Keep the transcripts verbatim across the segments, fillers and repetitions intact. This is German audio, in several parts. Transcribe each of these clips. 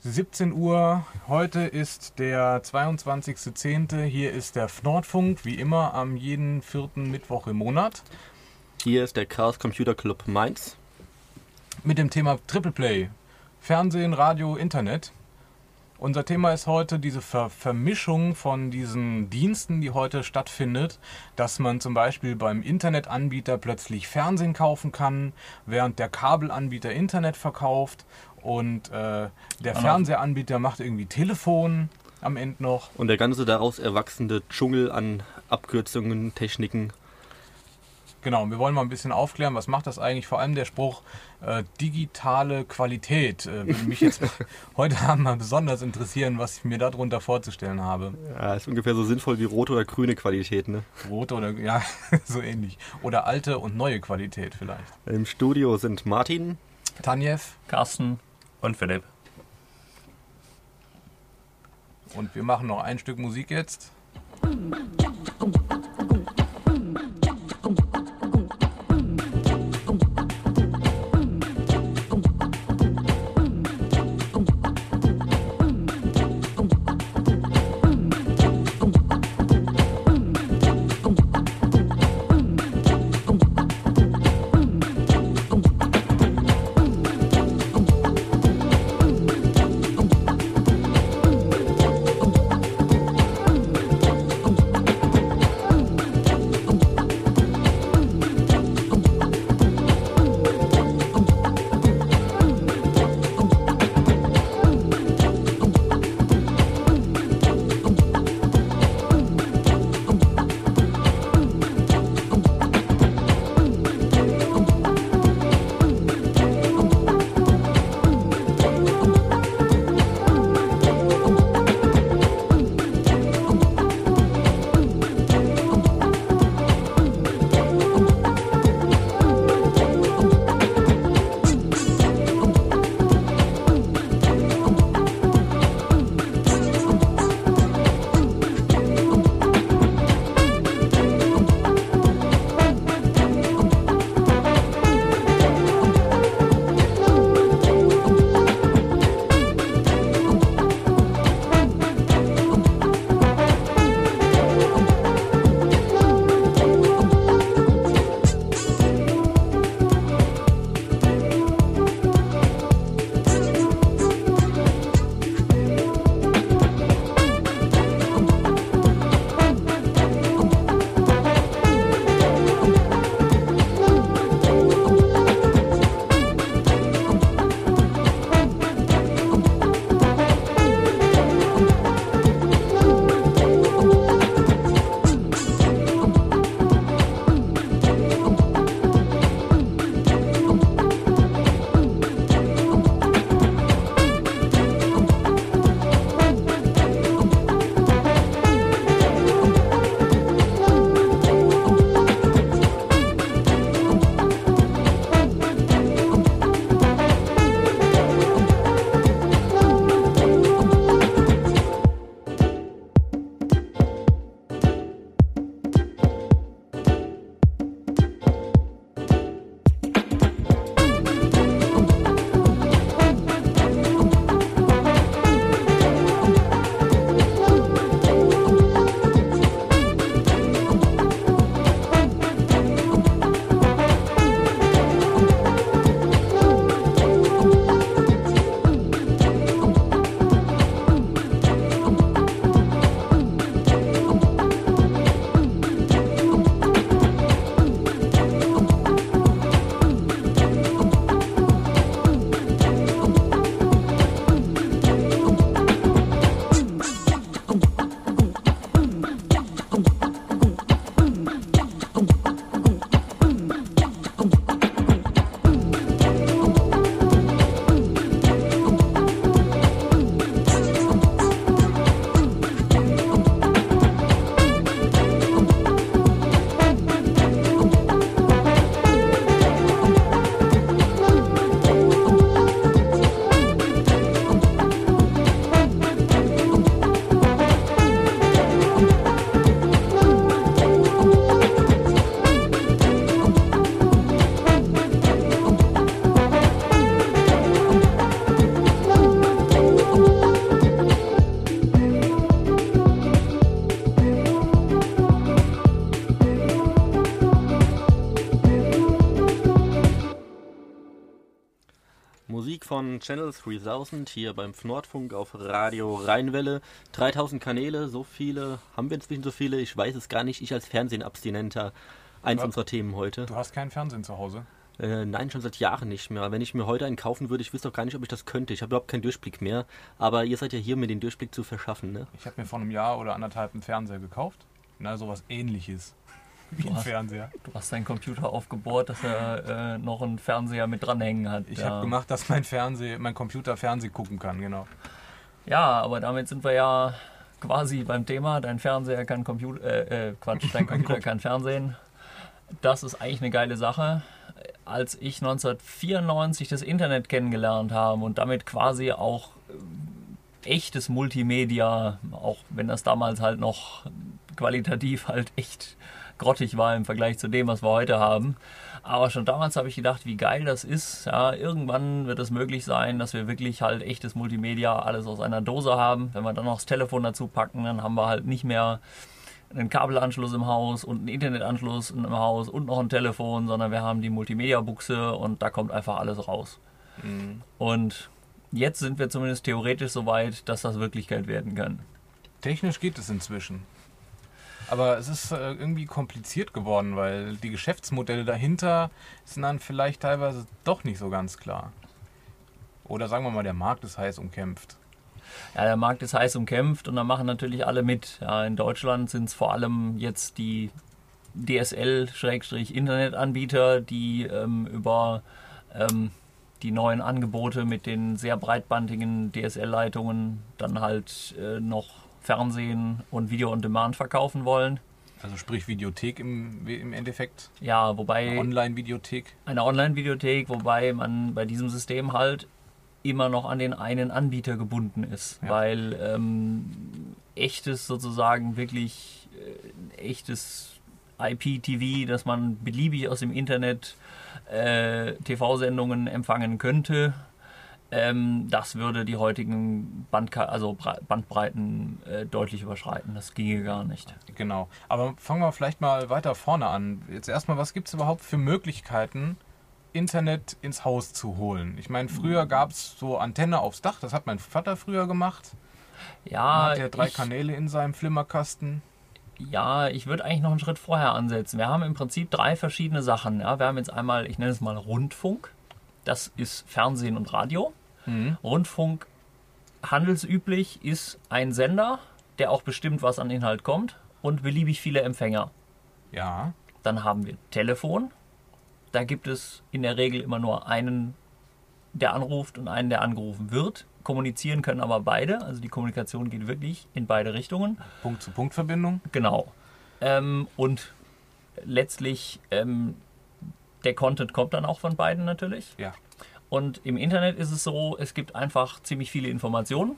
siebzehn Uhr, heute ist der zweiundzwanzigster zehnte Hier ist der Nordfunk, wie immer am jeden vierten Mittwoch im Monat. Hier ist der Chaos Computer Club Mainz. Mit dem Thema Triple Play, Fernsehen, Radio, Internet. Unser Thema ist heute diese Ver- Vermischung von diesen Diensten, die heute stattfindet, dass man zum Beispiel beim Internetanbieter plötzlich Fernsehen kaufen kann, während der Kabelanbieter Internet verkauft und äh, der Fernsehanbieter macht irgendwie Telefon am Ende noch. Und der ganze daraus erwachsene Dschungel an Abkürzungen, Techniken. Genau, wir wollen mal ein bisschen aufklären, was macht das eigentlich? Vor allem der Spruch äh, digitale Qualität äh, würde mich jetzt heute Abend mal besonders interessieren, was ich mir darunter vorzustellen habe. Ja, ist ungefähr so sinnvoll wie rote oder grüne Qualität, ne? Rote oder, ja, so ähnlich. Oder alte und neue Qualität vielleicht. Im Studio sind Martin, Tanjev, Carsten und Philipp. Und wir machen noch ein Stück Musik jetzt. Channel dreitausend hier beim Nordfunk auf Radio Rheinwelle. dreitausend Kanäle, so viele, haben wir inzwischen so viele? Ich weiß es gar nicht. Ich als Fernsehenabstinenter, eins Ja. unserer Themen heute. Du hast keinen Fernsehen zu Hause? Äh, nein, schon seit Jahren nicht mehr. Wenn ich mir heute einen kaufen würde, ich wüsste auch gar nicht, ob ich das könnte. Ich habe überhaupt keinen Durchblick mehr. Aber ihr seid ja hier, mir den Durchblick zu verschaffen, ne? Ich habe mir vor einem Jahr oder anderthalb einen Fernseher gekauft. Na, sowas ähnliches. Wie ein hast- Fernseher. Du hast deinen Computer aufgebohrt, dass er äh, noch einen Fernseher mit dranhängen hat. Ich ja. habe gemacht, dass mein Fernseh, mein Computer Fernseh gucken kann, genau. Ja, aber damit sind wir ja quasi beim Thema. Dein Fernseher kann Computer, äh, äh, Quatsch, dein Computer kann Fernsehen. Das ist eigentlich eine geile Sache. Als ich neunzehnhundertvierundneunzig das Internet kennengelernt habe und damit quasi auch äh, echtes Multimedia, auch wenn das damals halt noch qualitativ halt echt grottig war im Vergleich zu dem, was wir heute haben. Aber schon damals habe ich gedacht, wie geil das ist. Ja, irgendwann wird es möglich sein, dass wir wirklich halt echtes Multimedia, alles aus einer Dose haben. Wenn wir dann noch das Telefon dazu packen, dann haben wir halt nicht mehr einen Kabelanschluss im Haus und einen Internetanschluss im Haus und noch ein Telefon, sondern wir haben die Multimedia-Buchse und da kommt einfach alles raus. Mhm. Und jetzt sind wir zumindest theoretisch so weit, dass das Wirklichkeit werden kann. Technisch geht es inzwischen. Aber es ist äh, irgendwie kompliziert geworden, weil die Geschäftsmodelle dahinter sind dann vielleicht teilweise doch nicht so ganz klar. Oder sagen wir mal, der Markt ist heiß umkämpft. Ja, der Markt ist heiß umkämpft und da machen natürlich alle mit. Ja, in Deutschland sind es vor allem jetzt die D S L-Internetanbieter, die ähm, über ähm, die neuen Angebote mit den sehr breitbandigen D S L-Leitungen dann halt äh, noch Fernsehen und Video on Demand verkaufen wollen. Also sprich Videothek im, im Endeffekt. Ja, wobei Online-Videothek. eine Online-Videothek, wobei man bei diesem System halt immer noch an den einen Anbieter gebunden ist, Ja. weil ähm, echtes sozusagen wirklich äh, echtes I P T V, dass man beliebig aus dem Internet äh, T V-Sendungen empfangen könnte, ähm, das würde die heutigen Bandka- also Bre- Bandbreiten äh, deutlich überschreiten. Das ginge gar nicht. Genau. Aber fangen wir vielleicht mal weiter vorne an. Jetzt erstmal, was gibt es überhaupt für Möglichkeiten, Internet ins Haus zu holen? Ich meine, früher gab es so Antenne aufs Dach, das hat mein Vater früher gemacht. Ja, Da hat er drei ich, Kanäle in seinem Flimmerkasten. Ja, ich würde eigentlich noch einen Schritt vorher ansetzen. Wir haben im Prinzip drei verschiedene Sachen. Ja, wir haben jetzt einmal, ich nenne es mal Rundfunk. Das ist Fernsehen und Radio. Mhm. Rundfunk, handelsüblich, ist ein Sender, der auch bestimmt, was an Inhalt kommt und beliebig viele Empfänger. Ja. Dann haben wir Telefon. Da gibt es in der Regel immer nur einen, der anruft und einen, der angerufen wird. Kommunizieren können aber beide. Also die Kommunikation geht wirklich in beide Richtungen. Punkt-zu-Punkt-Verbindung. Genau. Ähm, und letztlich, ähm, der Content kommt dann auch von beiden natürlich. Ja. Und im Internet ist es so, es gibt einfach ziemlich viele Informationen.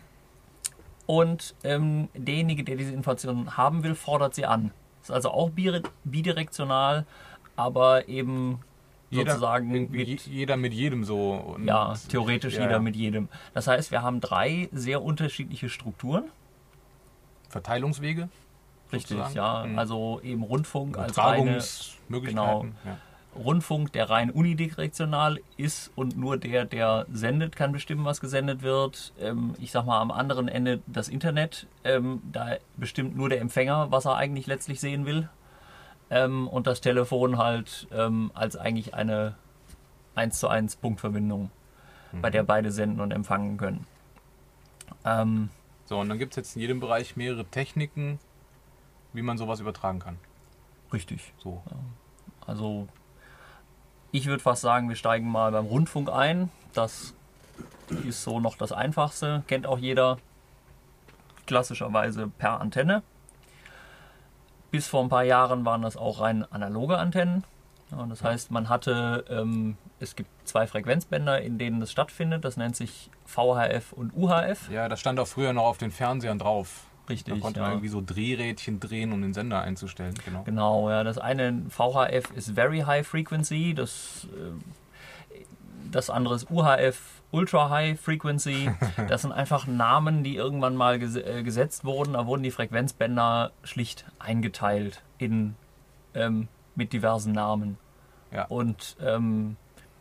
Und ähm, derjenige, der diese Informationen haben will, fordert sie an. Ist also auch bi- bidirektional, aber eben Jeder, sozusagen irgendwie mit, je- jeder mit jedem so. Und ja, theoretisch ja, jeder ja. mit jedem. Das heißt, wir haben drei sehr unterschiedliche Strukturen. Verteilungswege. Richtig, sozusagen. ja. Mhm. Also eben Rundfunk als reine Übertragungsmöglichkeiten. Ja. Rundfunk, der rein unidirektional ist und nur der, der sendet, kann bestimmen, was gesendet wird. Ähm, ich sag mal, am anderen Ende das Internet, ähm, da bestimmt nur der Empfänger, was er eigentlich letztlich sehen will. Ähm, und das Telefon halt ähm, als eigentlich eine eins zu eins Punktverbindung, Mhm. bei der beide senden und empfangen können. Ähm, So, und dann gibt es jetzt in jedem Bereich mehrere Techniken, wie man sowas übertragen kann. richtig. So. Also ich würde fast sagen, wir steigen mal beim Rundfunk ein. Das ist so noch das Einfachste, kennt auch jeder, klassischerweise per Antenne. Bis vor ein paar Jahren waren das auch rein analoge Antennen. Ja, das heißt, man hatte, ähm, es gibt zwei Frequenzbänder, in denen das stattfindet. Das nennt sich V H F und U H F. Ja, das stand auch früher noch auf den Fernsehern drauf. Da Richtig, konnte ja. man irgendwie so Drehrädchen drehen, um den Sender einzustellen. Genau. Genau, ja, das eine V H F ist Very High Frequency, das, äh, das andere ist U H F Ultra High Frequency. Das sind einfach Namen, die irgendwann mal ges äh, gesetzt wurden. Da wurden die Frequenzbänder schlicht eingeteilt in, ähm, mit diversen Namen. Ja. Und ähm,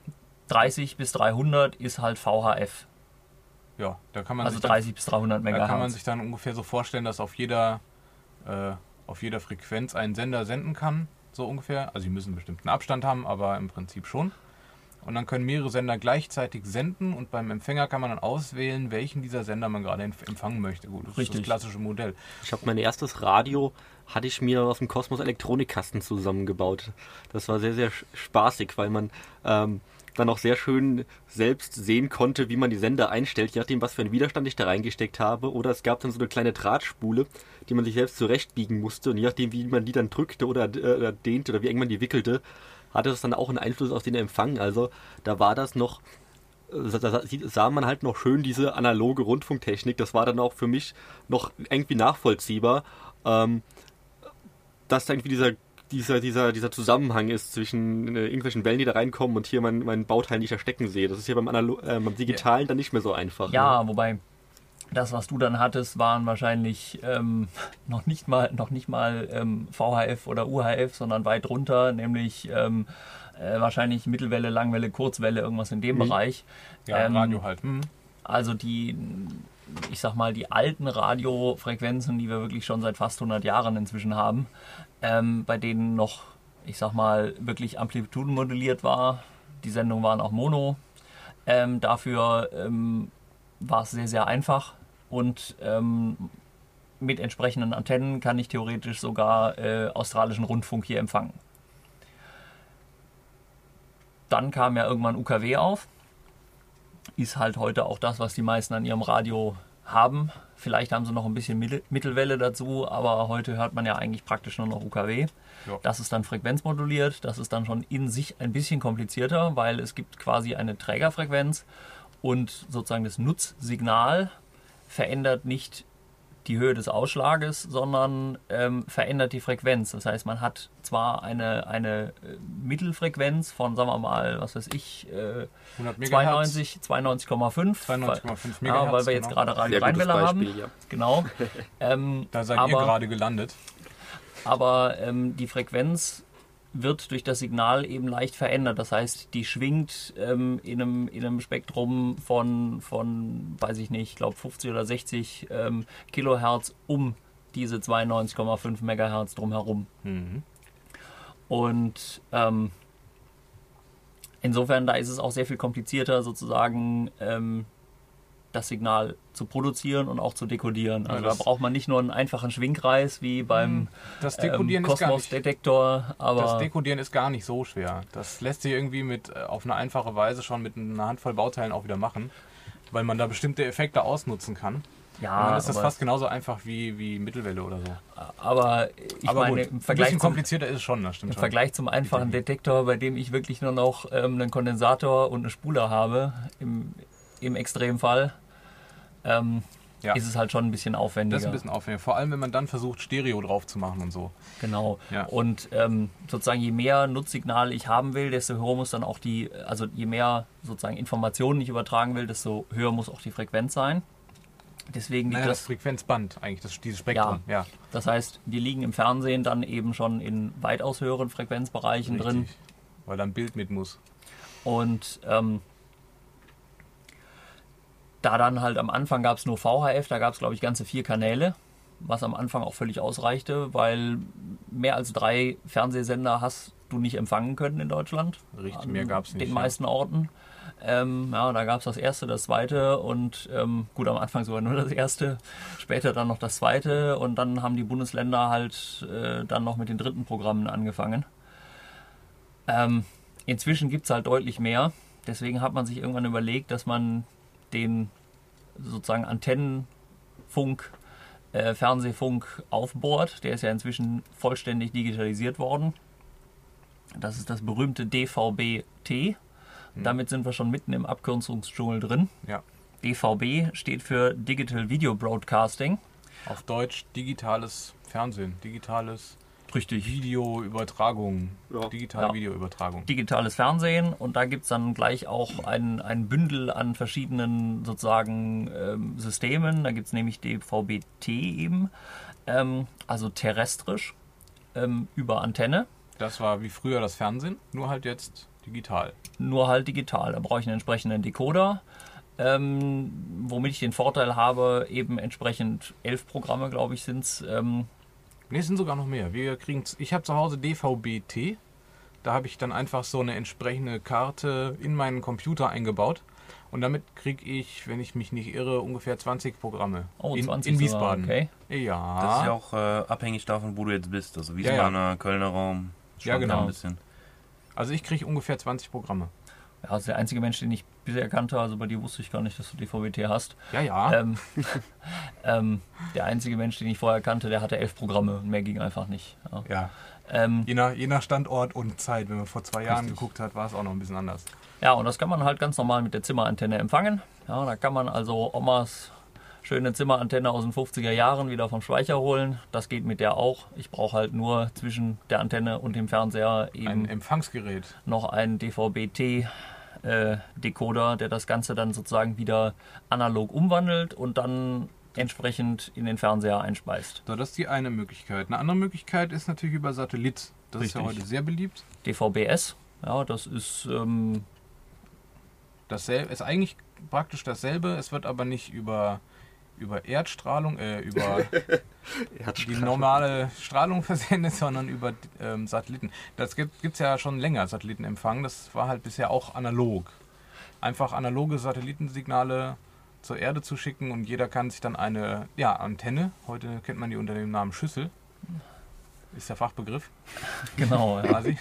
dreißig bis dreihundert ist halt V H F. Ja, da kann man Also sich dann, dreißig bis dreihundert da kann man Megahertz. sich dann ungefähr so vorstellen, dass auf jeder, äh, auf jeder Frequenz ein Sender senden kann, so ungefähr. Also die müssen einen bestimmten Abstand haben, aber im Prinzip schon. Und dann können mehrere Sender gleichzeitig senden und beim Empfänger kann man dann auswählen, welchen dieser Sender man gerade empf- empfangen möchte. Gut, das Richtig. ist das klassische Modell. Ich habe mein erstes Radio, hatte ich mir aus dem Kosmos Elektronikkasten zusammengebaut. Das war sehr, sehr sch- spaßig, weil man ähm, dann auch sehr schön selbst sehen konnte, wie man die Sender einstellt, je nachdem, was für einen Widerstand ich da reingesteckt habe. Oder es gab dann so eine kleine Drahtspule, die man sich selbst zurechtbiegen musste. Und je nachdem, wie man die dann drückte oder, äh, oder dehnte oder wie eng man die wickelte, hatte das dann auch einen Einfluss auf den Empfang. Also da war das noch, da da sah man halt noch schön diese analoge Rundfunktechnik. Das war dann auch für mich noch irgendwie nachvollziehbar, ähm, dass da irgendwie dieser, dieser, dieser, dieser Zusammenhang ist zwischen äh, irgendwelchen Wellen, die da reinkommen und hier mein, mein Bauteil, die ich da stecken sehe. Das ist ja beim, Analo äh, beim Digitalen dann nicht mehr so einfach. Ja, Ne? wobei das, was du dann hattest, waren wahrscheinlich ähm, noch nicht mal, noch nicht mal ähm, V H F oder U H F, sondern weit drunter, nämlich ähm, äh, wahrscheinlich Mittelwelle, Langwelle, Kurzwelle, irgendwas in dem Mhm. Bereich. Ja, Ähm, Radio halt. Hm. Also die, ich sag mal, die alten Radiofrequenzen, die wir wirklich schon seit fast hundert Jahren inzwischen haben, ähm, bei denen noch, ich sag mal, wirklich Amplituden modelliert war. Die Sendungen waren auch Mono. Ähm, dafür ähm, war es sehr, sehr einfach. Und ähm, mit entsprechenden Antennen kann ich theoretisch sogar äh, australischen Rundfunk hier empfangen. Dann kam ja irgendwann U K W auf. Ist halt heute auch das, was die meisten an ihrem Radio haben. Vielleicht haben sie noch ein bisschen Mittel- Mittelwelle dazu, aber heute hört man ja eigentlich praktisch nur noch U K W. Ja. Das ist dann frequenzmoduliert. Das ist dann schon in sich ein bisschen komplizierter, weil es gibt quasi eine Trägerfrequenz und sozusagen das Nutzsignal verändert nicht die Höhe des Ausschlages, sondern ähm, verändert die Frequenz. Das heißt, man hat zwar eine, eine äh, Mittelfrequenz von, sagen wir mal, was weiß ich, äh, hundert Megahertz, zweiundneunzig, zweiundneunzig Komma fünf. zweiundneunzig Komma fünf Ja, Megahertz. weil wir jetzt genau. gerade Radio Sehr gutes Rheinwelle haben. Beispiel, ja. Genau. Ähm, Da seid aber ihr gerade gelandet. aber ähm, die Frequenz wird durch das Signal eben leicht verändert. Das heißt, die schwingt ähm, in, einem, in einem Spektrum von, von, weiß ich nicht, ich glaube fünfzig oder sechzig ähm, Kilohertz um diese zweiundneunzig Komma fünf Megahertz drumherum. Mhm. Und ähm, insofern, da ist es auch sehr viel komplizierter, sozusagen ähm, das Signal zu produzieren und auch zu dekodieren. Also Ja, das- da braucht man nicht nur einen einfachen Schwingkreis wie beim Das ähm, Dekodieren ist gar nicht. Kosmos-Detektor, aber Das Dekodieren ist gar nicht so schwer. Das lässt sich irgendwie mit äh, auf eine einfache Weise schon mit einer Handvoll Bauteilen auch wieder machen, weil man da bestimmte Effekte ausnutzen kann. ja, Und dann ist das aber, fast genauso einfach wie, wie Mittelwelle oder so. aber ich Aber meine, gut, im ein Vergleich, bisschen zum, komplizierter ist es schon, das stimmt im schon. Vergleich zum einfachen Detektor, bei dem ich wirklich nur noch ähm, einen Kondensator und eine Spule habe, im, im Extremfall, ähm, Ja. ist es halt schon ein bisschen aufwendiger. Das ist ein bisschen aufwendig. Vor allem, wenn man dann versucht, Stereo drauf zu machen und so. Genau. Ja. Und ähm, sozusagen je mehr Nutzsignal ich haben will, desto höher muss dann auch die, also je mehr sozusagen Informationen ich übertragen will, desto höher muss auch die Frequenz sein. Deswegen liegt Naja, das das, Frequenzband eigentlich, das, dieses Spektrum. Ja, das heißt, die liegen im Fernsehen dann eben schon in weitaus höheren Frequenzbereichen drin. richtig. Weil da ein Bild mit muss. Und ähm, da dann halt am Anfang gab es nur V H F, da gab es glaube ich ganze vier Kanäle, was am Anfang auch völlig ausreichte, weil mehr als drei Fernsehsender hast du nicht empfangen können in Deutschland. Richtig, An mehr gab es nicht. den ja. meisten Orten. Ähm, ja, da gab es das erste, das zweite und ähm, gut, am Anfang sogar nur das erste, später dann noch das zweite und dann haben die Bundesländer halt äh, dann noch mit den dritten Programmen angefangen. Ähm, inzwischen gibt es halt deutlich mehr, deswegen hat man sich irgendwann überlegt, dass man den sozusagen Antennenfunk, äh, Fernsehfunk aufbohrt. Der ist ja inzwischen vollständig digitalisiert worden. Das ist das berühmte D V B T. Damit sind wir schon mitten im Abkürzungsdschungel drin. Ja. D V B steht für Digital Video Broadcasting. Auf Deutsch digitales Fernsehen, digitales Richtig. Videoübertragung, Ja. digitale Ja. Videoübertragung. Digitales Fernsehen und da gibt es dann gleich auch ein, ein Bündel an verschiedenen sozusagen ähm, Systemen. Da gibt es nämlich D V B T eben, ähm, also terrestrisch ähm, über Antenne. Das war wie früher das Fernsehen, nur halt jetzt Digital. Nur halt digital. Da brauche ich einen entsprechenden Decoder, ähm, womit ich den Vorteil habe, eben entsprechend elf Programme, glaube ich, sind es. Ähm, Ne, es sind sogar noch mehr. Wir kriegen, ich habe zu Hause D V B T. Da habe ich dann einfach so eine entsprechende Karte in meinen Computer eingebaut. Und damit kriege ich, wenn ich mich nicht irre, ungefähr zwanzig Programme. oh, in, zwanzig in sogar, Wiesbaden. okay. Ja. Das ist ja auch äh, abhängig davon, wo du jetzt bist. Also Ja, ja. Wiesbadener, Kölner Raum. Ja, schwankt da genau. Ein bisschen. Also ich kriege ungefähr zwanzig Programme. Ja, das ist der einzige Mensch, den ich bisher kannte. Also bei dir wusste ich gar nicht, dass du D V B T hast. Ja, ja. Ähm, ähm, der einzige Mensch, den ich vorher kannte, der hatte elf Programme. Mehr ging einfach nicht. Ja. ja. Ähm, Je nach, je nach Standort und Zeit. Wenn man vor zwei Jahren Richtig. geguckt hat, war es auch noch ein bisschen anders. ja, und das kann man halt ganz normal mit der Zimmerantenne empfangen. Ja, da kann man also Omas schöne Zimmerantenne aus den fünfziger Jahren wieder vom Speicher holen. Das geht mit der auch. Ich brauche halt nur zwischen der Antenne und dem Fernseher Ein eben Empfangsgerät. noch einen D V B T äh, Decoder, der das Ganze dann sozusagen wieder analog umwandelt und dann entsprechend in den Fernseher einspeist. So, das ist die eine Möglichkeit. Eine andere Möglichkeit ist natürlich über Satellit. Das ist ja Richtig. heute sehr beliebt. D V B S, ja, das ist ähm, Dasselbe ist eigentlich praktisch dasselbe. Es wird aber nicht über, über Erdstrahlung, äh, über die normale Strahlung versendet, sondern über ähm, Satelliten. Das gibt es ja schon länger, Satellitenempfang. Das war halt bisher auch analog. Einfach analoge Satellitensignale zur Erde zu schicken und jeder kann sich dann eine ja, Antenne, heute kennt man die unter dem Namen Schüssel, ist der Fachbegriff genau, ja. quasi,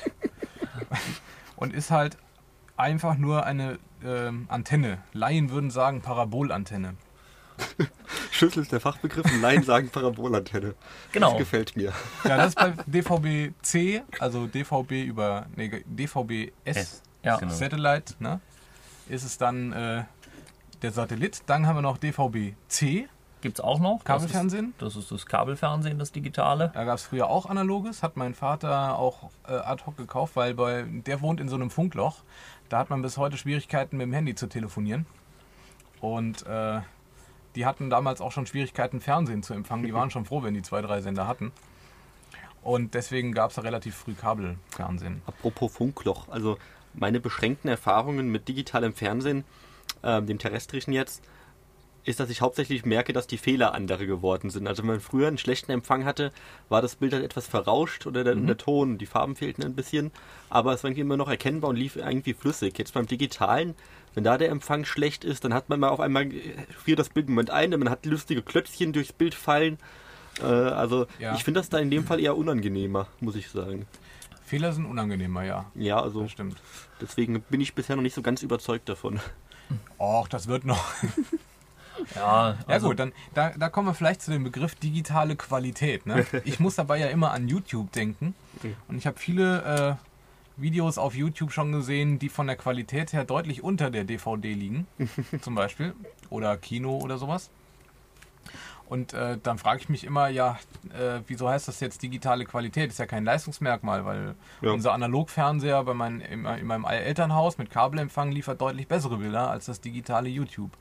und ist halt einfach nur eine ähm, Antenne. Laien würden sagen Parabolantenne. Schüssel ist der Fachbegriff und Laien sagen Parabolantenne. Genau. Das gefällt mir. Ja, das ist bei D V B C, also D V B über, nee, D V B S, S. Ja. Genau. Satellite, ne? Ist es dann äh, der Satellit. Dann haben wir noch D V B C, Gibt es auch noch. Kabelfernsehen. Das ist, das ist das Kabelfernsehen, das digitale. Da gab es früher auch analoges, hat mein Vater auch äh, ad hoc gekauft, weil bei, der wohnt in so einem Funkloch. Da hat man bis heute Schwierigkeiten mit dem Handy zu telefonieren. Und äh, die hatten damals auch schon Schwierigkeiten, Fernsehen zu empfangen. Die waren schon froh, wenn die zwei, drei Sender hatten. Und deswegen gab es da relativ früh Kabelfernsehen. Apropos Funkloch, also meine beschränkten Erfahrungen mit digitalem Fernsehen, ähm, dem terrestrischen jetzt, ist, dass ich hauptsächlich merke, dass die Fehler andere geworden sind. Also wenn man früher einen schlechten Empfang hatte, war das Bild halt etwas verrauscht oder der, Mhm. der Ton, die Farben fehlten ein bisschen, aber es war irgendwie immer noch erkennbar und lief irgendwie flüssig. Jetzt beim Digitalen, wenn da der Empfang schlecht ist, dann hat man mal auf einmal, friert das Bild im Moment ein, man hat lustige Klötzchen durchs Bild fallen. Äh, also Ja. ich finde das da in dem Fall eher unangenehmer, muss ich sagen. Fehler sind unangenehmer, ja. Ja, also Das stimmt. deswegen bin ich bisher noch nicht so ganz überzeugt davon. Och, das wird noch. Ja, Ja also, gut, dann da, da kommen wir vielleicht zu dem Begriff digitale Qualität. Ne? Ich muss dabei ja immer an YouTube denken. Und ich habe viele äh, Videos auf YouTube schon gesehen, die von der Qualität her deutlich unter der D V D liegen. Zum Beispiel. Oder Kino oder sowas. Und äh, dann frage ich mich immer, ja, äh, wieso heißt das jetzt digitale Qualität? Ist ja kein Leistungsmerkmal, weil Ja. unser Analogfernseher bei mein, in, in meinem Elternhaus mit Kabelempfang liefert deutlich bessere Bilder als das digitale YouTube.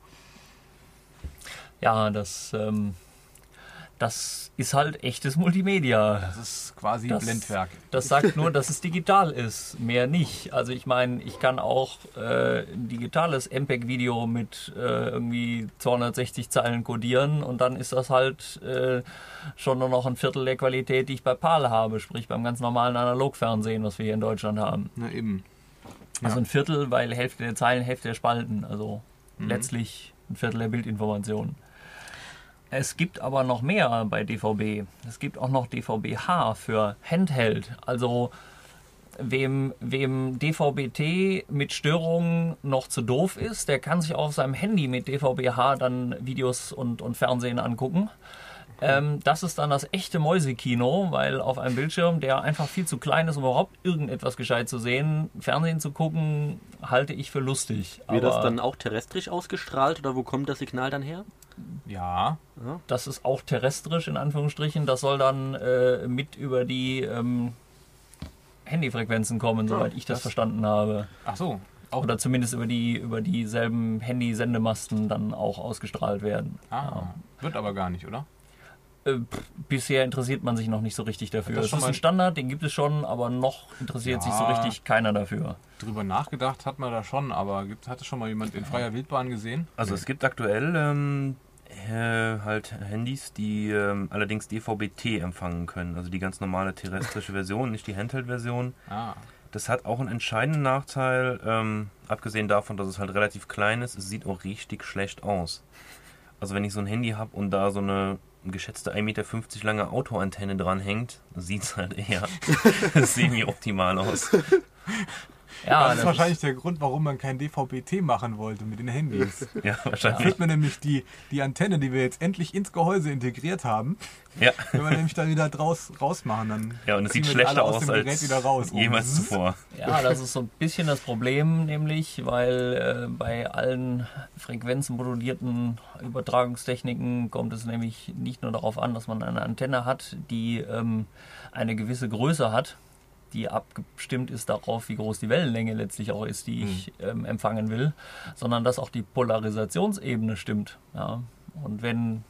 ja, das, ähm, das ist halt echtes Multimedia. Das ist quasi Das- Blendwerk. Das sagt nur, dass es digital ist, mehr nicht. Also ich meine, ich kann auch äh, ein digitales M P E G-Video mit äh, irgendwie zweihundertsechzig Zeilen codieren und dann ist das halt äh, schon nur noch ein Viertel der Qualität, die ich bei PAL habe, sprich beim ganz normalen Analogfernsehen, was wir hier in Deutschland haben. Na eben. Also Ja. ein Viertel, weil Hälfte der Zeilen, Hälfte der Spalten, also Mhm. letztlich ein Viertel der Bildinformationen. Es gibt aber noch mehr bei D V B. Es gibt auch noch D V B H für Handheld. Also wem, wem D V B T mit Störungen noch zu doof ist, der kann sich auf seinem Handy mit D V B H dann Videos und, und Fernsehen angucken. Ähm, das ist dann das echte Mäusekino, weil auf einem Bildschirm, der einfach viel zu klein ist, um überhaupt irgendetwas gescheit zu sehen, Fernsehen zu gucken, halte ich für lustig. Wird das Aber dann auch terrestrisch ausgestrahlt oder wo kommt das Signal dann her? Ja, das ist auch terrestrisch in Anführungsstrichen. Das soll dann äh, mit über die ähm, Handyfrequenzen kommen, soweit ich das, das- verstanden habe. ach so. Auch Oder zumindest über die über dieselben Handy-Sendemasten dann auch ausgestrahlt werden. ah, wird aber gar nicht, oder? Äh, bisher interessiert man sich noch nicht so richtig dafür. Das Das, schon ist mal- ein Standard, den gibt es schon, aber noch interessiert sich so Ja. richtig keiner dafür. Drüber nachgedacht hat man da schon, aber gibt, hat es schon mal jemand in freier Wildbahn gesehen? Also es gibt aktuell ähm, äh, halt Handys, die ähm, allerdings D V B T empfangen können. Also die ganz normale terrestrische Version, nicht die Handheld-Version. Ah, Das hat auch einen entscheidenden Nachteil, ähm, abgesehen davon, dass es halt relativ klein ist, es sieht auch richtig schlecht aus. Also wenn ich so ein Handy habe und da so eine geschätzte ein Meter fünfzig lange Autoantenne dranhängt, sieht es halt eher semi-optimal aus. Ja, das ist wahrscheinlich der Grund, warum man kein D V B T machen wollte mit den Handys. Ja, Da wahrscheinlich. kriegt man nämlich die, die Antenne, die wir jetzt endlich ins Gehäuse integriert haben. Ja, Wenn wir nämlich da wieder draus rausmachen, dann ja und es ziehen sieht wir die alle schlechter aus aus dem Gerät als wieder raus. jemals Zzz. zuvor. Ja, das ist so ein bisschen das Problem, nämlich, weil äh, bei allen frequenzmodulierten Übertragungstechniken kommt es nämlich nicht nur darauf an, dass man eine Antenne hat, die ähm, eine gewisse Größe hat, die abgestimmt ist darauf, wie groß die Wellenlänge letztlich auch ist, die ich ähm, empfangen will, sondern dass auch die Polarisationsebene stimmt. Ja. Und wenn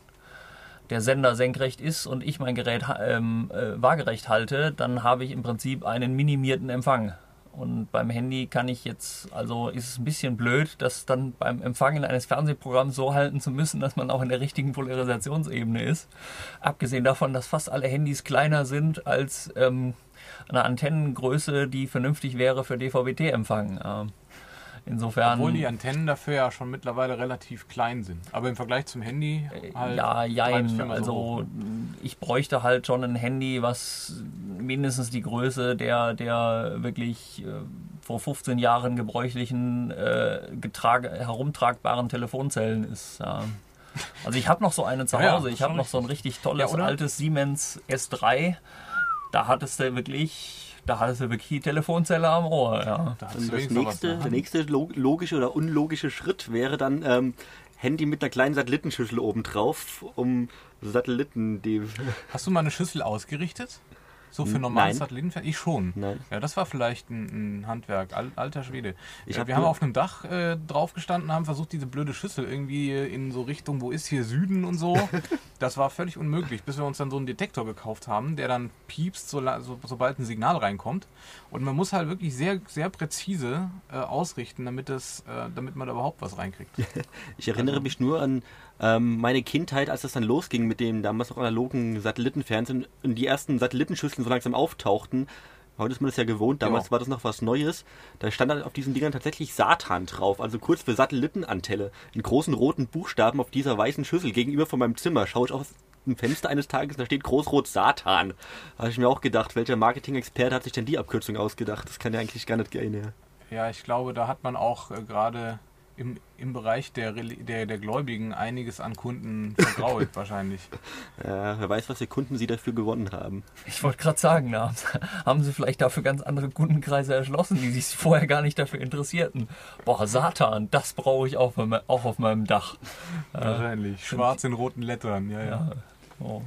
der Sender senkrecht ist und ich mein Gerät ähm, äh, waagerecht halte, dann habe ich im Prinzip einen minimierten Empfang. Und beim Handy kann ich jetzt, also ist es ein bisschen blöd, das dann beim Empfangen eines Fernsehprogramms so halten zu müssen, dass man auch in der richtigen Polarisationsebene ist. Abgesehen davon, dass fast alle Handys kleiner sind als ähm, eine Antennengröße, die vernünftig wäre für D V B T-Empfang. Ähm, insofern. Obwohl die Antennen dafür ja schon mittlerweile relativ klein sind. Aber im Vergleich zum Handy halt Ja, drei bis jein. viermal so hoch. Also ich bräuchte halt schon ein Handy, was mindestens die Größe der, der wirklich äh, vor fünfzehn Jahren gebräuchlichen, äh, getrage, herumtragbaren Telefonzellen ist. Ja. Also ich habe noch so eine zu Ja, ja, Hause. Ich habe schon noch so ein richtig tolles Ja, oder? altes Siemens S drei. Da hattest du wirklich, da hattest du wirklich die Telefonzelle am Ohr. Ja. Da hast Und du das wenigstens noch was nächste, in der der Hand. nächste log- logische oder unlogische Schritt wäre dann ähm, Handy mit einer kleinen Satellitenschüssel oben drauf, um Satelliten, die... Hast du mal eine Schüssel ausgerichtet? So für normales Nein. Satellitenfernsehen? Ich schon. Nein. Ja, das war vielleicht ein, ein Handwerk, al, alter Schwede. Ich Äh, hab wir haben nur- auf einem Dach äh, drauf gestanden, haben versucht, diese blöde Schüssel irgendwie äh, in so Richtung, wo ist hier Süden und so. Das war völlig unmöglich, bis wir uns dann so einen Detektor gekauft haben, der dann piepst, so, la- so, sobald ein Signal reinkommt. Und man muss halt wirklich sehr, sehr präzise äh, ausrichten, damit, es, äh, damit man da überhaupt was reinkriegt. Ich erinnere mich nur an ähm, meine Kindheit, als das dann losging mit dem damals noch analogen Satellitenfernsehen und die ersten Satellitenschüsseln so langsam auftauchten. Heute ist man das ja gewohnt, damals Ja. war das noch was Neues. Da stand dann auf diesen Dingern tatsächlich Satan drauf, also kurz für Satellitenantenne. In großen roten Buchstaben auf dieser weißen Schüssel gegenüber von meinem Zimmer. Schaue ich aus dem Fenster eines Tages, da steht großrot Satan. Da habe ich mir auch gedacht, welcher Marketing-Experte hat sich denn die Abkürzung ausgedacht? Das kann ja eigentlich gar nicht gehen. Ja. Ja, ich glaube, da hat man auch äh, gerade im, im Bereich der, Reli- der, der Gläubigen einiges an Kunden vergrault wahrscheinlich. Ja, wer weiß, was für Kunden sie dafür gewonnen haben. Ich wollte gerade sagen, da haben sie- haben sie vielleicht dafür ganz andere Kundenkreise erschlossen, die sich vorher gar nicht dafür interessierten. Boah, Satan, das brauche ich auch, auf me- auch auf meinem Dach. Wahrscheinlich. Schwarz in roten Lettern, ja, ja. Ja. So.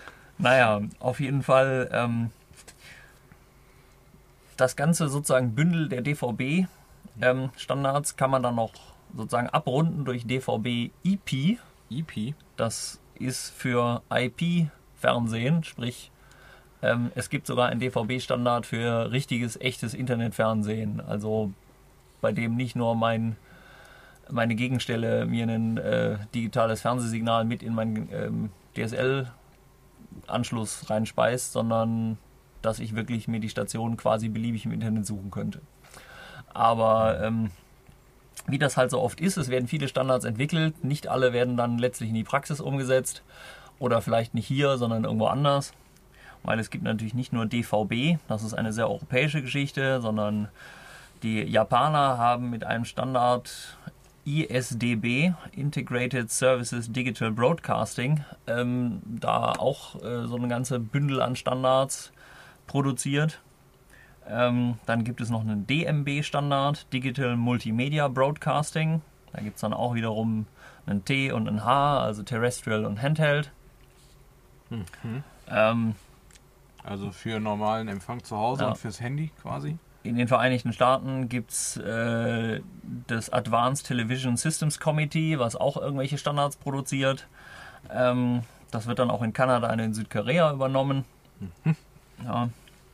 Naja, auf jeden Fall ähm, das ganze sozusagen Bündel der D V B-Standards kann man dann noch sozusagen abrunden durch D V B I P. E P. Das ist für I P-Fernsehen, sprich ähm, es gibt sogar einen D V B-Standard für richtiges, echtes Internetfernsehen. Also bei dem nicht nur mein, meine Gegenstelle mir ein äh, digitales Fernsehsignal mit in meinen ähm, D S L-Anschluss reinspeist, sondern dass ich wirklich mir die Station quasi beliebig im Internet suchen könnte. Aber ähm, wie das halt so oft ist, es werden viele Standards entwickelt, nicht alle werden dann letztlich in die Praxis umgesetzt oder vielleicht nicht hier, sondern irgendwo anders. Weil es gibt natürlich nicht nur D V B, das ist eine sehr europäische Geschichte, sondern die Japaner haben mit einem Standard I S D B, Integrated Services Digital Broadcasting, ähm, da auch äh, so eine ganze Bündel an Standards produziert. Ähm, dann gibt es noch einen D M B-Standard, Digital Multimedia Broadcasting. Da gibt es dann auch wiederum einen T und einen H, also Terrestrial und Handheld. Mhm. Ähm, Also für normalen Empfang zu Hause Ja. und fürs Handy quasi. in den Vereinigten Staaten gibt es äh, das Advanced Television Systems Committee, was auch irgendwelche Standards produziert. Ähm, Das wird dann auch in Kanada und in Südkorea übernommen. Mhm. Ja.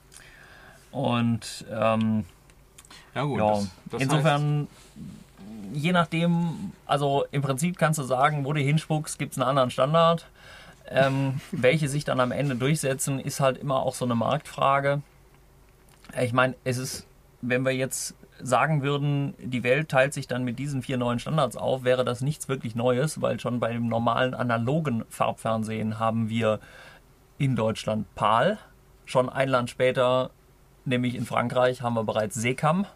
Und ähm, Ja gut, ja, das, das insofern, je nachdem, also im Prinzip kannst du sagen, wo du hinspuckst, gibt es einen anderen Standard. Ähm, welche sich dann am Ende durchsetzen, ist halt immer auch so eine Marktfrage. Ich meine, es ist, wenn wir jetzt sagen würden, die Welt teilt sich dann mit diesen vier neuen Standards auf, wäre das nichts wirklich Neues, weil schon bei dem normalen analogen Farbfernsehen haben wir in Deutschland PAL, schon ein Land später, nämlich in Frankreich, haben wir bereits SECAM.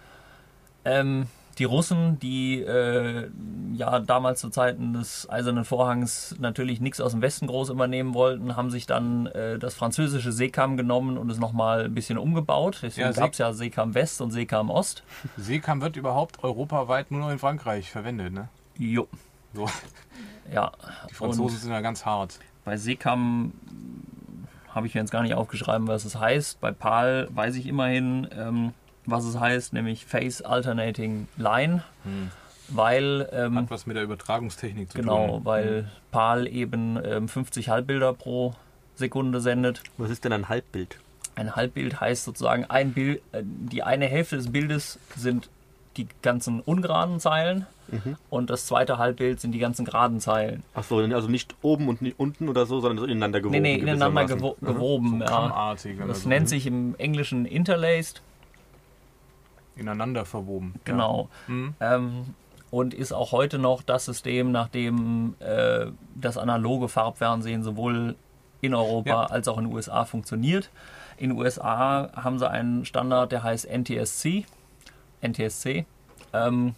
Ähm, die Russen, die äh, ja damals zu Zeiten des Eisernen Vorhangs natürlich nichts aus dem Westen groß übernehmen wollten, haben sich dann äh, das französische SECAM genommen und es nochmal ein bisschen umgebaut. Deswegen Ja, gab es ja SECAM West und SECAM Ost. SECAM wird überhaupt europaweit nur noch in Frankreich verwendet, ne? Jo. So. Ja. Die Franzosen Und sind ja ganz hart. bei SECAM habe ich mir jetzt gar nicht aufgeschrieben, was es heißt. Bei PAL weiß ich immerhin, ähm, was es heißt, nämlich Phase Alternating Line, Hm. weil ähm, Hat was mit der Übertragungstechnik zu genau, tun. weil PAL eben ähm, fünfzig Halbbilder pro Sekunde sendet. Was ist denn ein Halbbild? Ein Halbbild heißt sozusagen ein Bild, äh, die eine Hälfte des Bildes sind die ganzen ungeraden Zeilen Mhm. und das zweite Halbbild sind die ganzen geraden Zeilen. Achso, also nicht oben und nicht unten oder so, sondern so ineinander gewoben. Nee, nee, ineinander gewissermaßen. gewo gewoben. So ja. kammartig, wenn Das man so nennt will. sich im Englischen interlaced. Ineinander verwoben. Genau. Ja. Hm. Ähm, und ist auch heute noch das System, nach dem äh, das analoge Farbfernsehen sowohl in Europa Ja. als auch in den U S A funktioniert. In den U S A haben sie einen Standard, der heißt N T S C. N T S C. Ähm,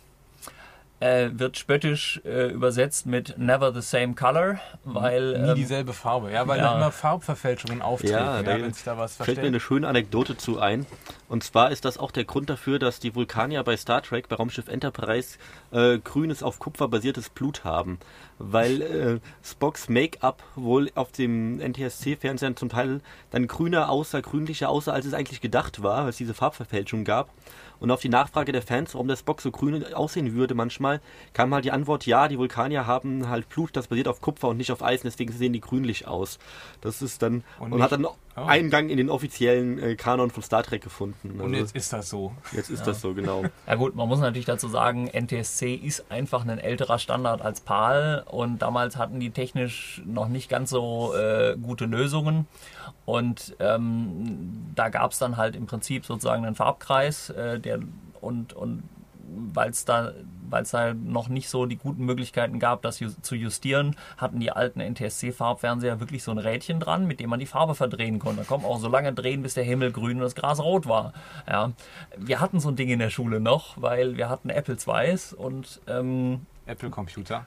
äh, wird spöttisch äh, übersetzt mit Never the Same Color, weil Nie ähm, dieselbe Farbe. Ja, weil ja. da immer Farbverfälschungen auftreten, Ja, ja, da wenn sich da was Fällt mir verstellt. eine schöne Anekdote zu ein. Und zwar ist das auch der Grund dafür, dass die Vulkanier bei Star Trek, bei Raumschiff Enterprise, äh, grünes auf Kupfer basiertes Blut haben. Weil äh, Spocks Make-up wohl auf dem N T S C-Fernsehern zum Teil dann grüner aussah, grünlicher aussah, als es eigentlich gedacht war, weil es diese Farbverfälschung gab. Und auf die Nachfrage der Fans, warum der Spock so grün aussehen würde manchmal, kam halt die Antwort, ja, die Vulkanier haben halt Blut, das basiert auf Kupfer und nicht auf Eisen, deswegen sehen die grünlich aus. Das ist dann, Und und, hat nicht- dann Oh. Eingang in den offiziellen äh, Kanon von Star Trek gefunden. Und Also jetzt ist das so. jetzt ist das so, genau. Ja gut, man muss natürlich dazu sagen, N T S C ist einfach ein älterer Standard als PAL und damals hatten die technisch noch nicht ganz so äh, gute Lösungen und ähm, da gab es dann halt im Prinzip sozusagen einen Farbkreis, äh, der und, und weil es da, weil's da noch nicht so die guten Möglichkeiten gab, das ju zu justieren, hatten die alten N T S C-Farbfernseher wirklich so ein Rädchen dran, mit dem man die Farbe verdrehen konnte. Da konnte man auch so lange drehen, bis der Himmel grün und das Gras rot war. Ja. Wir hatten so ein Ding in der Schule noch, weil wir hatten Apple zweis und ähm, Apple Computer.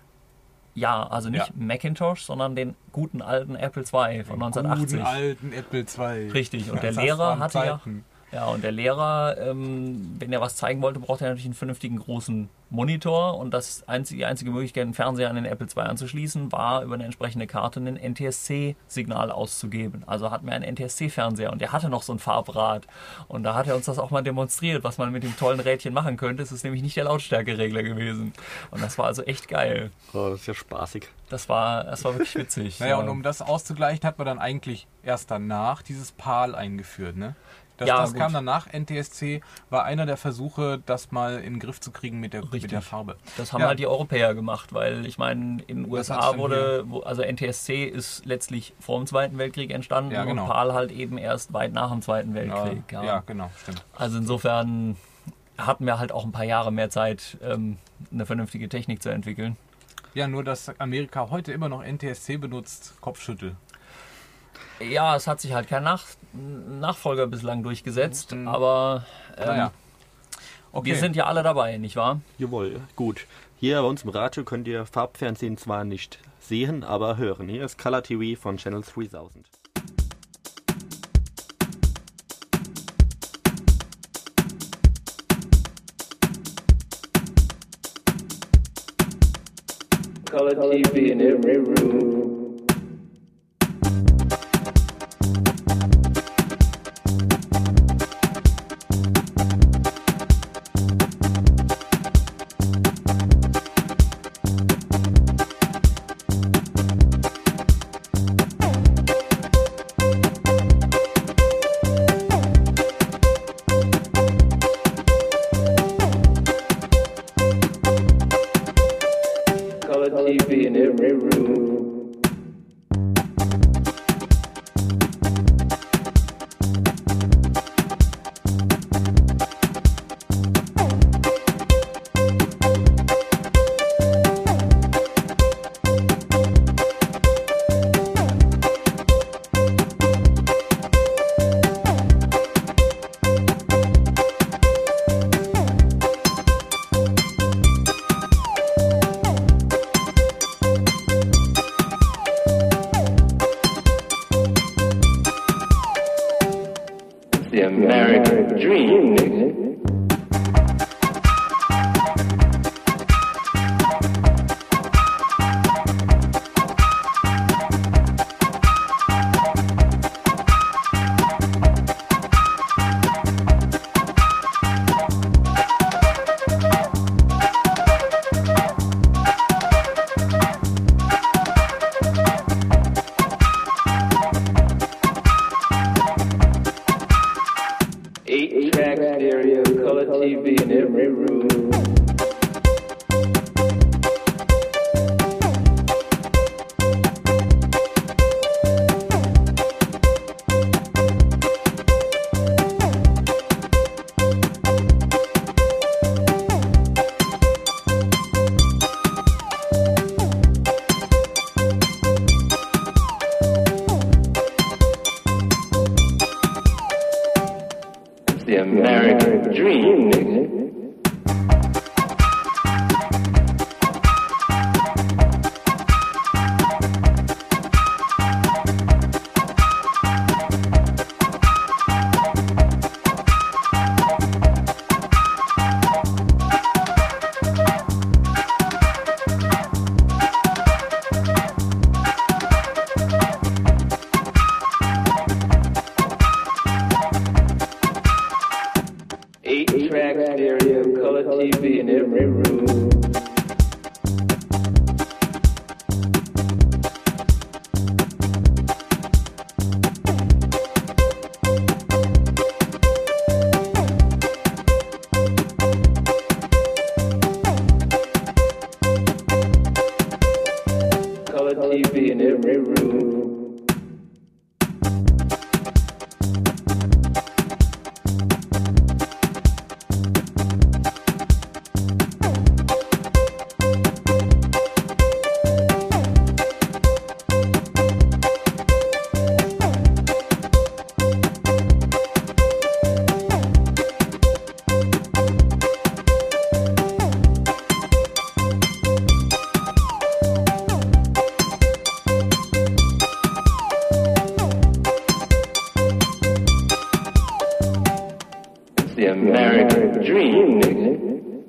ja, also nicht Ja. Macintosh, sondern den guten alten Apple zwei von neunzehnhundertachtzig. Guten alten Apple zwei. Richtig, und der Das Lehrer waren hatte ja, Zeiten. ja, und der Lehrer, ähm, wenn er was zeigen wollte, brauchte er natürlich einen vernünftigen großen Monitor und das einzige, die einzige Möglichkeit, einen Fernseher an den Apple zwei anzuschließen, war über eine entsprechende Karte ein N T S C-Signal auszugeben. Also hatten wir einen N T S C-Fernseher und der hatte noch so ein Farbrad und da hat er uns das auch mal demonstriert, was man mit dem tollen Rädchen machen könnte. Es ist nämlich nicht der Lautstärkeregler gewesen und das war also echt geil. Oh, das ist ja spaßig. Das war, das war wirklich witzig. Naja, ja. und um das auszugleichen, hat man dann eigentlich erst danach dieses PAL eingeführt, ne? Das, Ja, das gut. kam danach, N T S C, war einer der Versuche, das mal in den Griff zu kriegen mit der, mit Richtig. der Farbe. Das haben Ja. halt die Europäer gemacht, weil ich meine, in den U S Was hat's A denn wurde, wo, also N T S C ist letztlich vor dem Zweiten Weltkrieg entstanden Ja, genau. und PAL halt eben erst weit nach dem Zweiten Weltkrieg. Ja, Ja. ja, genau, stimmt. Also insofern hatten wir halt auch ein paar Jahre mehr Zeit, ähm, eine vernünftige Technik zu entwickeln. Ja, nur dass Amerika heute immer noch N T S C benutzt, Kopfschüttel. Ja, es hat sich halt kein Nach Nachfolger bislang durchgesetzt, Mhm. aber ähm, Naja. Okay. wir sind ja alle dabei, nicht wahr? Jawohl, gut. Hier bei uns im Radio könnt ihr Farbfernsehen zwar nicht sehen, aber hören. Hier ist Color T V von Channel dreitausend. Color T V in every room. room. The American dream, nigga. Eight track stereo, color T V in every room. The American dream, nigga. Eight track stereo, color T V in every room. Color T V in every room. The American dream, nigga.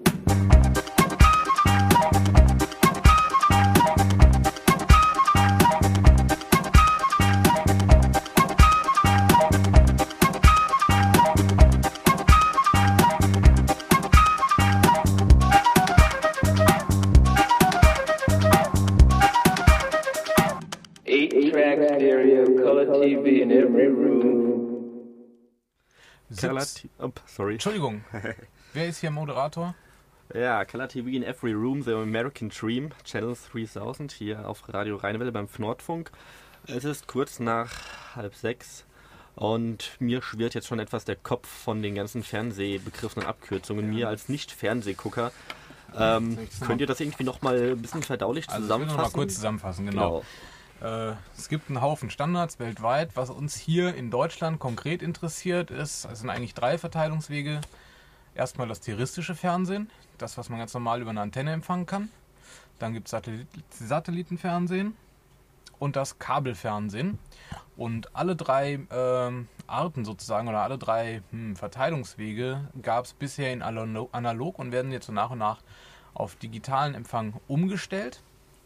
Eight track stereo, color T V in every room. Color T- oh, sorry. Entschuldigung, wer ist hier Moderator? Ja, Color T V in every room, The American Dream, Channel dreitausend, hier auf Radio Rheinwelle beim Nordfunk. Es ist kurz nach halb sechs und mir schwirrt jetzt schon etwas der Kopf von den ganzen Fernsehbegriffen und Abkürzungen. Mir als Nicht-Fernsehgucker, ähm, könnt ihr das irgendwie nochmal ein bisschen verdaulich Also zusammenfassen? ich will noch mal kurz zusammenfassen, genau. Äh, es gibt einen Haufen Standards weltweit. Was uns hier in Deutschland konkret interessiert ist, es sind eigentlich drei Verteilungswege. Erstmal das terrestrische Fernsehen, das, was man ganz normal über eine Antenne empfangen kann. Dann gibt es Satellit- Satellitenfernsehen und das Kabelfernsehen. Und alle drei ähm, Arten sozusagen oder alle drei hm, Verteilungswege gab es bisher in Analo- analog und werden jetzt so nach und nach auf digitalen Empfang umgestellt.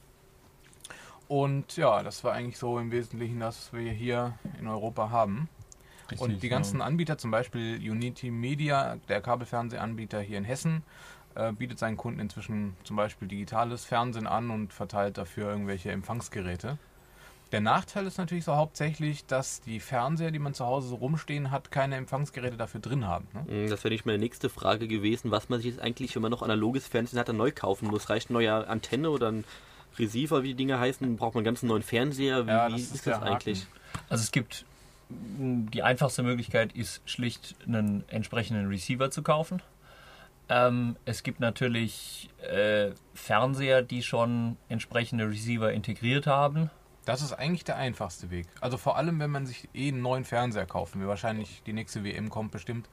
Und ja, das war eigentlich so im Wesentlichen das, was wir hier in Europa haben. Richtig, und die ganzen ja. Anbieter, zum Beispiel Unity Media, der Kabelfernsehanbieter hier in Hessen, äh, bietet seinen Kunden inzwischen zum Beispiel digitales Fernsehen an und verteilt dafür irgendwelche Empfangsgeräte. Der Nachteil ist natürlich so hauptsächlich, dass die Fernseher, die man zu Hause so rumstehen hat, keine Empfangsgeräte dafür drin haben. Ne? Das wäre nicht meine nächste Frage gewesen, was man sich jetzt eigentlich, wenn man noch analoges Fernsehen hat, dann neu kaufen muss. Reicht eine neue Antenne oder ein Receiver, wie die Dinge heißen, braucht man einen ganz neuen Fernseher. Wie, Ja, wie das ist, ist das der eigentlich? Also es gibt, die einfachste Möglichkeit ist schlicht einen entsprechenden Receiver zu kaufen. Ähm, es gibt natürlich äh, Fernseher, die schon entsprechende Receiver integriert haben. Das ist eigentlich der einfachste Weg. Also vor allem, wenn man sich eh einen neuen Fernseher kaufen will. Wahrscheinlich die nächste W M kommt bestimmt.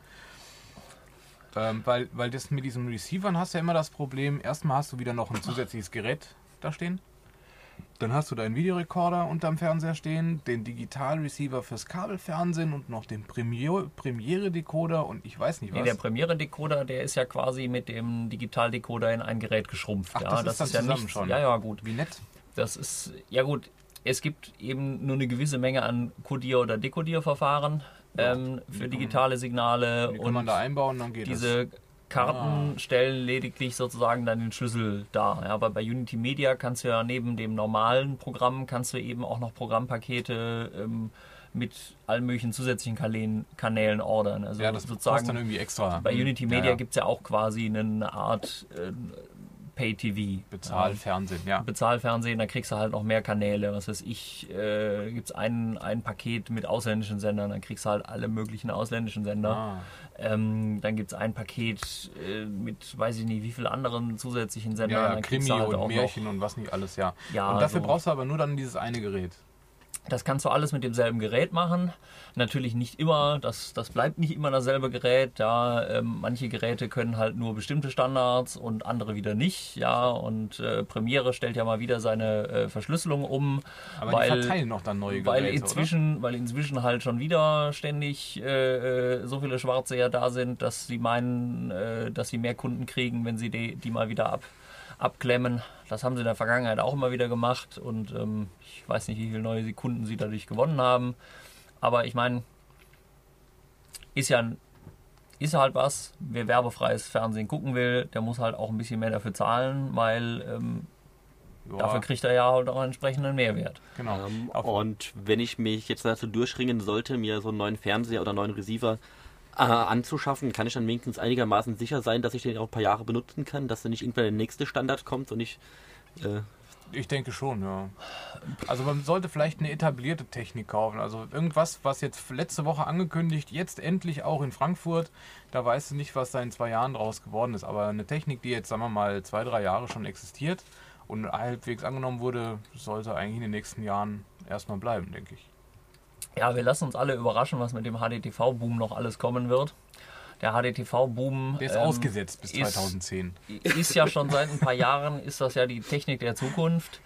Ähm, weil, weil das mit diesen Receivern hast du ja immer das Problem, erstmal hast du wieder noch ein zusätzliches Gerät da stehen. Dann hast du deinen Videorekorder unterm Fernseher stehen, den Digital-Receiver fürs Kabelfernsehen und noch den Premiere- Premiere-Decoder und ich weiß nicht was. Nee, der Premiere-Decoder, der ist ja quasi mit dem Digital-Decoder in ein Gerät geschrumpft. Ach, ja, das ist dann ja zusammen nichts, schon. Ja, ja, gut. Wie nett. Das ist, ja gut, es gibt eben nur eine gewisse Menge an Codier- oder Dekodierverfahren Ja, ähm, die für kann- digitale Signale. Die kann man und da einbauen, dann geht diese das. Karten Ah. stellen lediglich sozusagen dann den Schlüssel dar. Ja, aber bei Unity Media kannst du ja neben dem normalen Programm kannst du eben auch noch Programmpakete ähm, mit allen möglichen zusätzlichen Kanälen, Kanälen ordern. Also Ja, das sozusagen kostet dann irgendwie extra. bei Hm, Unity ja, Media ja. gibt es ja auch quasi eine Art äh, Pay-T V. Bezahlfernsehen, ja. Bezahlfernsehen, da kriegst du halt noch mehr Kanäle. Was weiß ich, äh, gibt es ein, ein Paket mit ausländischen Sendern, dann kriegst du halt alle möglichen ausländischen Sender. Ah. Ähm, dann gibt es ein Paket äh, mit, weiß ich nicht, wie vielen anderen zusätzlichen Sendern. Ja, dann Krimi kriegst du halt und auch Märchen noch, und was nicht alles, ja. Ja, und dafür so. brauchst du aber nur dann dieses eine Gerät. Das kannst du alles mit demselben Gerät machen. Natürlich nicht immer, das, das bleibt nicht immer dasselbe Gerät. Ja, ähm, manche Geräte können halt nur bestimmte Standards und andere wieder nicht. Ja, und äh, Premiere stellt ja mal wieder seine äh, Verschlüsselung um. Aber weil, die verteilen noch dann neue Geräte, weil inzwischen, weil inzwischen halt schon wieder ständig äh, äh, so viele Schwarzseher da sind, dass sie meinen, äh, dass sie mehr Kunden kriegen, wenn sie die, die mal wieder ab abklemmen. Das haben sie in der Vergangenheit auch immer wieder gemacht und ähm, ich weiß nicht, wie viele neue Kunden sie dadurch gewonnen haben. Aber ich meine, ist ja ist halt was, wer werbefreies Fernsehen gucken will, der muss halt auch ein bisschen mehr dafür zahlen, weil ähm, Ja, dafür kriegt er ja halt auch einen entsprechenden Mehrwert. genau. Ähm, Auf- und wenn ich mich jetzt dazu durchringen sollte, mir so einen neuen Fernseher oder einen neuen Receiver äh, anzuschaffen, kann ich dann wenigstens einigermaßen sicher sein, dass ich den auch ein paar Jahre benutzen kann, dass dann nicht irgendwann der nächste Standard kommt und ich äh, Ich denke schon, ja. Also man sollte vielleicht eine etablierte Technik kaufen. Also irgendwas, was jetzt letzte Woche angekündigt, jetzt endlich auch in Frankfurt. Da weißt du nicht, was da in zwei Jahren draus geworden ist. Aber eine Technik, die jetzt, sagen wir mal, zwei, drei Jahre schon existiert und halbwegs angenommen wurde, sollte eigentlich in den nächsten Jahren erstmal bleiben, denke ich. Ja, wir lassen uns alle überraschen, was mit dem H D T V-Boom noch alles kommen wird. Der H D T V-Boom Der ist ähm, ausgesetzt bis ist- zweitausendzehn. ist ja schon seit ein paar Jahren, ist das ja die Technik der Zukunft.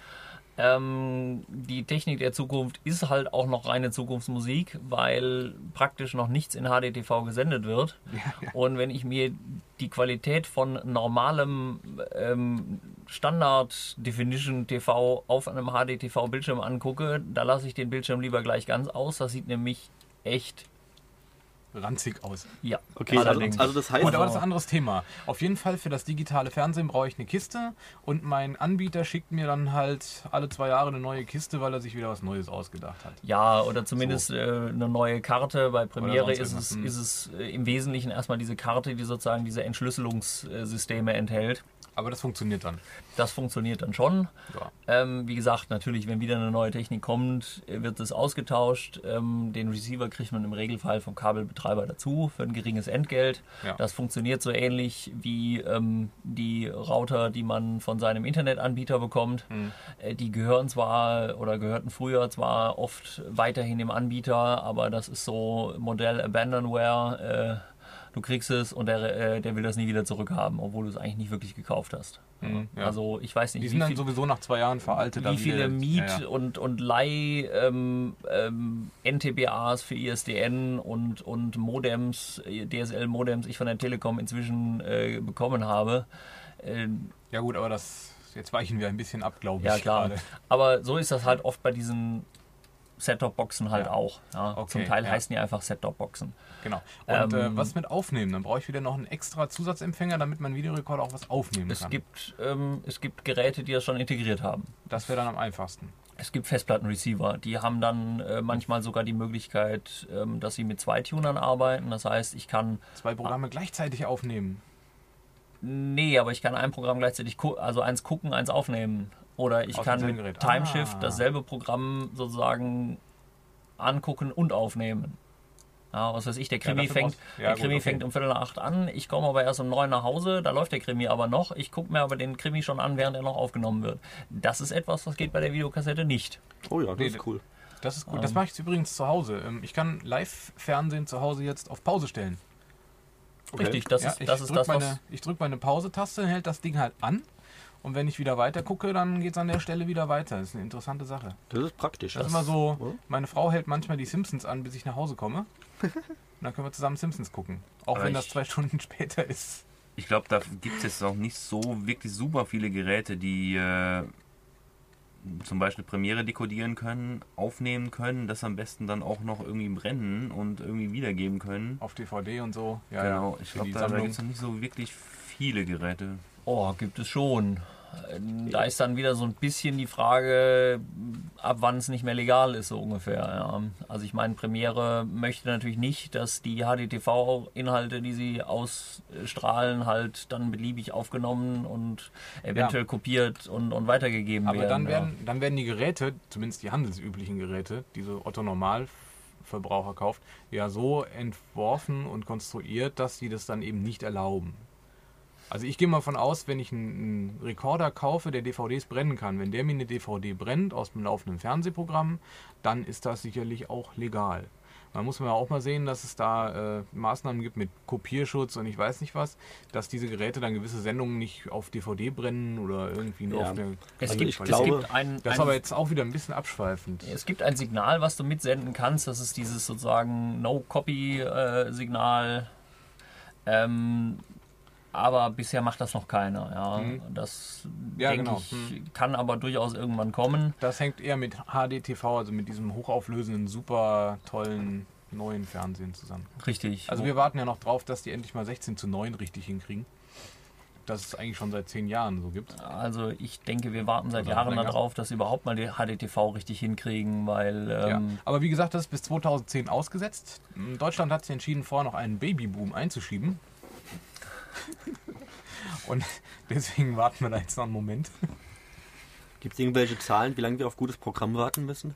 Ähm, die Technik der Zukunft ist halt auch noch reine Zukunftsmusik, weil praktisch noch nichts in H D T V gesendet wird. Und wenn ich mir die Qualität von normalem ähm, Standard-Definition-T V auf einem H D T V-Bildschirm angucke, da lasse ich den Bildschirm lieber gleich ganz aus. Das sieht nämlich echt, Ranzig aus. ja, okay, also, allerdings. also das heißt, Gut, aber das ist ein anderes Thema. Auf jeden Fall für das digitale Fernsehen brauche ich eine Kiste und mein Anbieter schickt mir dann halt alle zwei Jahre eine neue Kiste, weil er sich wieder was Neues ausgedacht hat. Ja, oder zumindest So. äh, eine neue Karte. Bei Premiere Oder ist sonst es, irgendwas, ist es äh, im Wesentlichen erstmal diese Karte, die sozusagen diese Entschlüsselungssysteme enthält. Aber das funktioniert dann. Das funktioniert dann schon. Ja. Ähm, wie gesagt, natürlich, wenn wieder eine neue Technik kommt, äh, wird es ausgetauscht. Ähm, den Receiver kriegt man im Regelfall vom Kabelbetreiber dazu für ein geringes Entgelt. Ja. Das funktioniert so ähnlich wie ähm, die Router, die man von seinem Internetanbieter bekommt. Mhm. Äh, die gehören zwar oder gehörten früher zwar oft weiterhin dem Anbieter, aber das ist so Modell Abandonware. Äh, Du kriegst es und der, äh, der will das nie wieder zurückhaben, obwohl du es eigentlich nicht wirklich gekauft hast. Mhm, ja. Also ich weiß nicht, Die wie, sind dann viel, sowieso nach zwei Jahren veraltet. wie dann viele wieder- Miet- ja, ja. und, und Leih ähm, ähm, N T B As für I S D N und, und Modems, D S L-Modems ich von der Telekom inzwischen äh, bekommen habe. Ähm, Ja gut, aber das jetzt weichen wir ein bisschen ab, glaube ich. ja klar, gerade. aber so ist das halt oft bei diesen Set-Top-Boxen halt Ja. auch. Ja. Okay, Zum Teil ja. heißen die einfach Set-Top-Boxen. Genau. Und Ähm, äh, was mit Aufnehmen? Dann brauche ich wieder noch einen extra Zusatzempfänger, damit mein Videorekorder auch was aufnehmen Es kann. gibt, ähm, es gibt Geräte, die das schon integriert haben. Das wäre dann am einfachsten. Es gibt Festplattenreceiver, die haben dann äh, manchmal sogar die Möglichkeit, ähm, dass sie mit zwei Tunern arbeiten. Das heißt, ich kann, Zwei Programme gleichzeitig aufnehmen. nee, aber ich kann ein Programm gleichzeitig, gu- also eins gucken, eins aufnehmen. Oder ich Aus kann demselben mit Gerät. Timeshift Ah. dasselbe Programm sozusagen angucken und aufnehmen. Ja, was weiß ich, der Krimi, dafür fängt, brauchst- ja, der gut, Krimi okay. fängt um Viertel nach acht an, ich komme aber erst um neun nach Hause, da läuft der Krimi aber noch, ich gucke mir aber den Krimi schon an, während er noch aufgenommen wird. Das ist etwas, was geht bei der Videokassette nicht. Oh ja, das Nee, ist cool. Das ist gut. Das mache ich übrigens zu Hause. Ähm, Ich kann Live-Fernsehen zu Hause jetzt auf Pause stellen. Richtig, das Ja, ist ich das, ist drück das was... meine, ich drücke meine Pause-Taste, hält das Ding halt an. Und wenn ich wieder weiter gucke, dann geht es an der Stelle wieder weiter. Das ist eine interessante Sache. Das ist praktisch. Das ist immer so, Ja. meine Frau hält manchmal die Simpsons an, bis ich nach Hause komme. Und dann können wir zusammen Simpsons gucken. Auch Aber wenn das ich- zwei Stunden später ist. Ich glaube, da gibt es jetzt auch nicht so wirklich super viele Geräte, die äh, zum Beispiel Premiere dekodieren können, aufnehmen können, das am besten dann auch noch irgendwie brennen und irgendwie wiedergeben können. Auf D V D und so. Ja, genau, ja. ich Für glaube, die da, da Sammlung. gibt es noch nicht so wirklich viele Geräte. Oh, gibt es schon. Da ist dann wieder so ein bisschen die Frage, ab wann es nicht mehr legal ist, so ungefähr. Ja. Also ich meine, Premiere möchte natürlich nicht, dass die H D T V-Inhalte, die sie ausstrahlen, halt dann beliebig aufgenommen und eventuell Ja. kopiert und, und weitergegeben Aber werden. dann ja. werden, dann werden die Geräte, zumindest die handelsüblichen Geräte, die so Otto Normalverbraucher kauft, ja so entworfen und konstruiert, dass sie das dann eben nicht erlauben. Also ich gehe mal von aus, wenn ich einen, einen Rekorder kaufe, der D V Ds brennen kann, wenn der mir eine D V D brennt aus dem laufenden Fernsehprogramm, dann ist das sicherlich auch legal. Man muss ja auch mal sehen, dass es da äh, Maßnahmen gibt mit Kopierschutz und ich weiß nicht was, dass diese Geräte dann gewisse Sendungen nicht auf D V D brennen oder irgendwie nur Ja. auf der... Es Also gibt, ich es glaube, gibt ein, Das ist ein aber jetzt auch wieder ein bisschen abschweifend. Es gibt ein Signal, was du mitsenden kannst. Das ist dieses sozusagen No-Copy-Signal. Ähm, aber bisher macht das noch keiner. Ja. Mhm. Das Ja, denke genau. ich, Mhm. kann aber durchaus irgendwann kommen. Das hängt eher mit H D T V, also mit diesem hochauflösenden, super tollen neuen Fernsehen zusammen. Richtig. Also wir warten ja noch drauf, dass die endlich mal sechzehn zu neun richtig hinkriegen. Das es eigentlich schon seit zehn Jahren so gibt. also ich denke, wir warten seit Oder Jahren länger. darauf, dass sie überhaupt mal die H D T V richtig hinkriegen, weil Ja. ähm, Aber wie gesagt, das ist bis zweitausendzehn ausgesetzt. Deutschland hat sich entschieden, vorher noch einen Babyboom einzuschieben. Und deswegen warten wir da jetzt noch einen Moment. Gibt es irgendwelche Zahlen, wie lange wir auf gutes Programm warten müssen?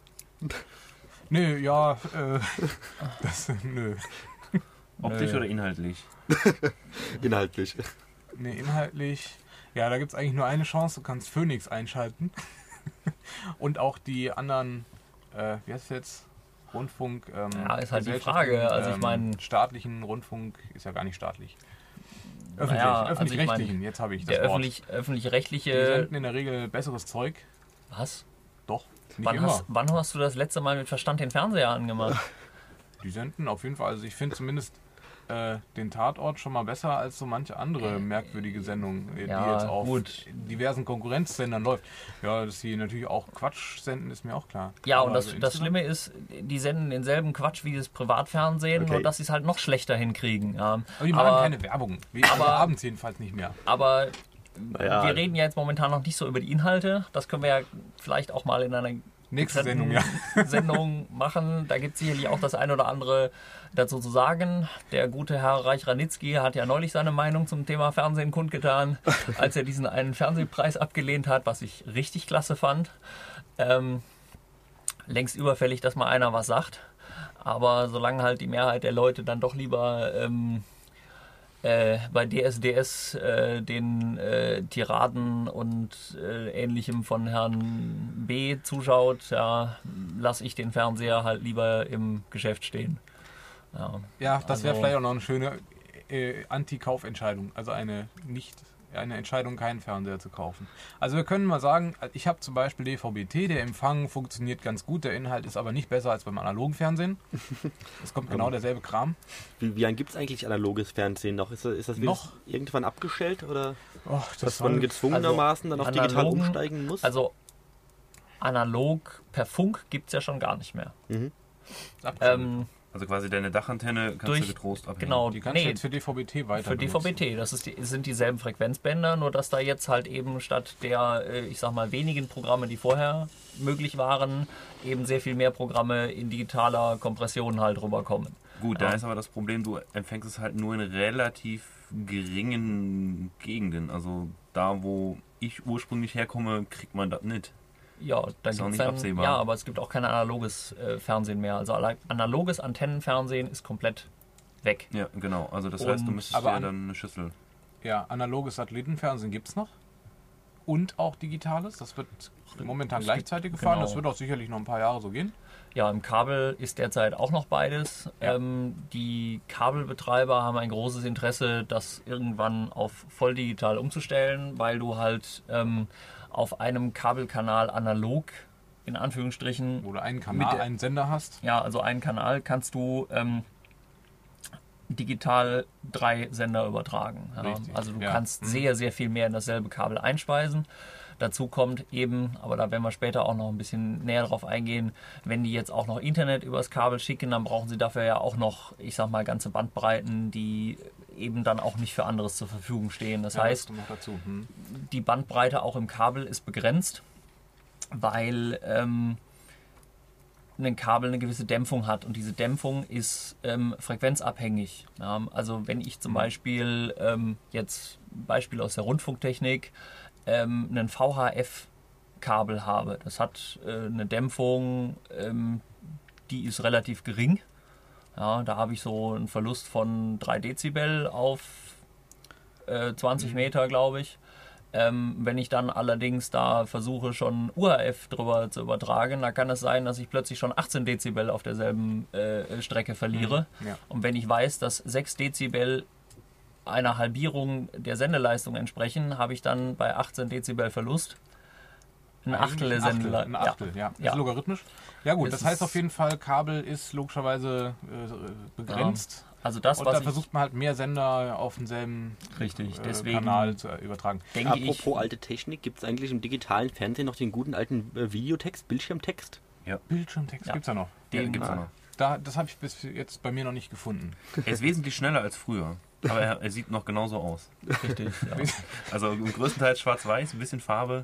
Nö, ja, äh, das, nö. Optisch Nö. oder inhaltlich? Inhaltlich. Nee, inhaltlich. Ja, da gibt es eigentlich nur eine Chance. Du kannst Phoenix einschalten. Und auch die anderen, äh, wie heißt es jetzt? Rundfunk. Ähm, Ja, ist halt die Gesellschaften, Frage. Also ich ähm, mein- staatlichen Rundfunk ist ja gar nicht staatlich. Öffentlich, Naja, also ich öffentlich-rechtlichen, mein, jetzt habe ich das der Wort. öffentlich, Die öffentlich-rechtliche... senden in der Regel besseres Zeug. Was? Doch, nicht Wann immer. hast, wann hast du das letzte Mal mit Verstand den Fernseher angemacht? Die senden auf jeden Fall, also ich finde zumindest äh, den Tatort schon mal besser als so manche andere merkwürdige Sendung, äh, Ja, die jetzt auf gut. diversen Konkurrenzsendern läuft. Ja, dass sie natürlich auch Quatsch senden, ist mir auch klar. Ja, Aber und das, also das insgesamt- Schlimme ist, die senden denselben Quatsch wie das Privatfernsehen, Okay. nur dass sie es halt noch schlechter hinkriegen. Ja. Aber die machen aber, keine Werbung. Wie, aber aber- abends jedenfalls nicht mehr. aber Naja, wir reden ja jetzt momentan noch nicht so über die Inhalte. Das können wir ja vielleicht auch mal in einer Nächste getrennten Sendung, ja. Sendung machen. Da gibt es sicherlich auch das ein oder andere dazu zu sagen. Der gute Herr Reich-Ranitzky hat ja neulich seine Meinung zum Thema Fernsehen kundgetan, als er diesen einen Fernsehpreis abgelehnt hat, was ich richtig klasse fand. Ähm, längst überfällig, dass mal einer was sagt. Aber solange halt die Mehrheit der Leute dann doch lieber ähm, äh, bei D S D S äh, den äh, Tiraden und äh, Ähnlichem von Herrn B. zuschaut, ja, lasse ich den Fernseher halt lieber im Geschäft stehen. Ja, Ja, das wäre Also- vielleicht auch noch eine schöne äh, Anti-Kaufentscheidung. Also eine nicht eine Entscheidung, keinen Fernseher zu kaufen. Also wir können mal sagen, ich habe zum Beispiel D V B T, der Empfang funktioniert ganz gut, der Inhalt ist aber nicht besser als beim analogen Fernsehen. Es kommt genau derselbe Kram. wie, wie lange gibt es eigentlich analoges Fernsehen noch? Ist das, ist das Noch? irgendwann abgestellt oder Oh, dass man gezwungenermaßen dann auf digital analogen- umsteigen muss? Also analog per Funk gibt es ja schon gar nicht mehr. Mhm. Ähm, Also quasi deine Dachantenne kannst durch, du getrost abhängen. genau, die kannst du nee, jetzt für D V B T weiter für D V B benutzen. T. Das ist die, sind dieselben Frequenzbänder, nur dass da jetzt halt eben statt der, äh, ich sag mal, wenigen Programme, die vorher möglich waren, eben sehr viel mehr Programme in digitaler Kompression halt rüberkommen. Gut, Ja. da ist aber das Problem, du empfängst es halt nur in relativ geringen Gegenden. Also da, wo ich ursprünglich herkomme, kriegt man das nicht. Ja, da Ist auch gibt's nicht dann, absehbar. ja, aber es gibt auch kein analoges äh, Fernsehen mehr. Also alle- analoges Antennenfernsehen ist komplett weg. Ja, genau. Also das Und- heißt, du müsstest aber ja an- dann eine Schüssel. Ja, analoges Satellitenfernsehen gibt es noch. Und auch digitales. Das wird momentan Es gibt- gleichzeitig gefahren. genau. Das wird auch sicherlich noch ein paar Jahre so gehen. Ja, im Kabel ist derzeit auch noch beides. Ja. Ähm, die Kabelbetreiber haben ein großes Interesse, das irgendwann auf volldigital umzustellen, weil du halt ähm, auf einem Kabelkanal analog, in Anführungsstrichen, Wo du einen Mit Kanal, der- einen Sender hast. ja, also einen Kanal kannst du ähm, digital drei Sender übertragen. Ja. Richtig, Also du ja. kannst Mhm. sehr, sehr viel mehr in dasselbe Kabel einspeisen. Dazu kommt eben, aber da werden wir später auch noch ein bisschen näher drauf eingehen, wenn die jetzt auch noch Internet übers Kabel schicken, dann brauchen sie dafür ja auch noch, ich sag mal, ganze Bandbreiten, die eben dann auch nicht für anderes zur Verfügung stehen. Das Ja, heißt, kommt noch dazu. Hm. die Bandbreite auch im Kabel ist begrenzt, weil ähm, ein Kabel eine gewisse Dämpfung hat und diese Dämpfung ist ähm, frequenzabhängig. Ja, also wenn ich zum Beispiel ähm, jetzt Beispiel aus der Rundfunktechnik ähm, einen V H F-Kabel habe, das hat äh, eine Dämpfung, ähm, die ist relativ gering. Ja, da habe ich so einen Verlust von drei Dezibel auf äh, zwanzig Meter, glaube ich. Ähm, wenn ich dann allerdings da versuche, schon U H F drüber zu übertragen, da kann es sein, dass ich plötzlich schon achtzehn Dezibel auf derselben äh, Strecke verliere. Ja. Und wenn ich weiß, dass sechs Dezibel einer Halbierung der Sendeleistung entsprechen, habe ich dann bei achtzehn Dezibel Verlust ein Achtel der Ein Achtel, Sendeleistung. ein Achtel, ja. Ja. Ist logarithmisch. Ja gut, Es das heißt ist- auf jeden Fall, Kabel ist logischerweise äh, begrenzt. Also das, Und was da ich versucht man halt mehr Sender auf denselben richtig, äh, deswegen Kanal zu äh, übertragen. denke Apropos ich, alte Technik, gibt es eigentlich im digitalen Fernsehen noch den guten alten äh, Videotext, Bildschirmtext? Bildschirmtext Ja. gibt's ja noch. Ja, den, gibt's auch noch. Da, das habe ich bis jetzt bei mir noch nicht gefunden. Er ist wesentlich schneller als früher. Aber er, er sieht noch genauso aus. richtig, ja. Also größtenteils schwarz-weiß, ein bisschen Farbe.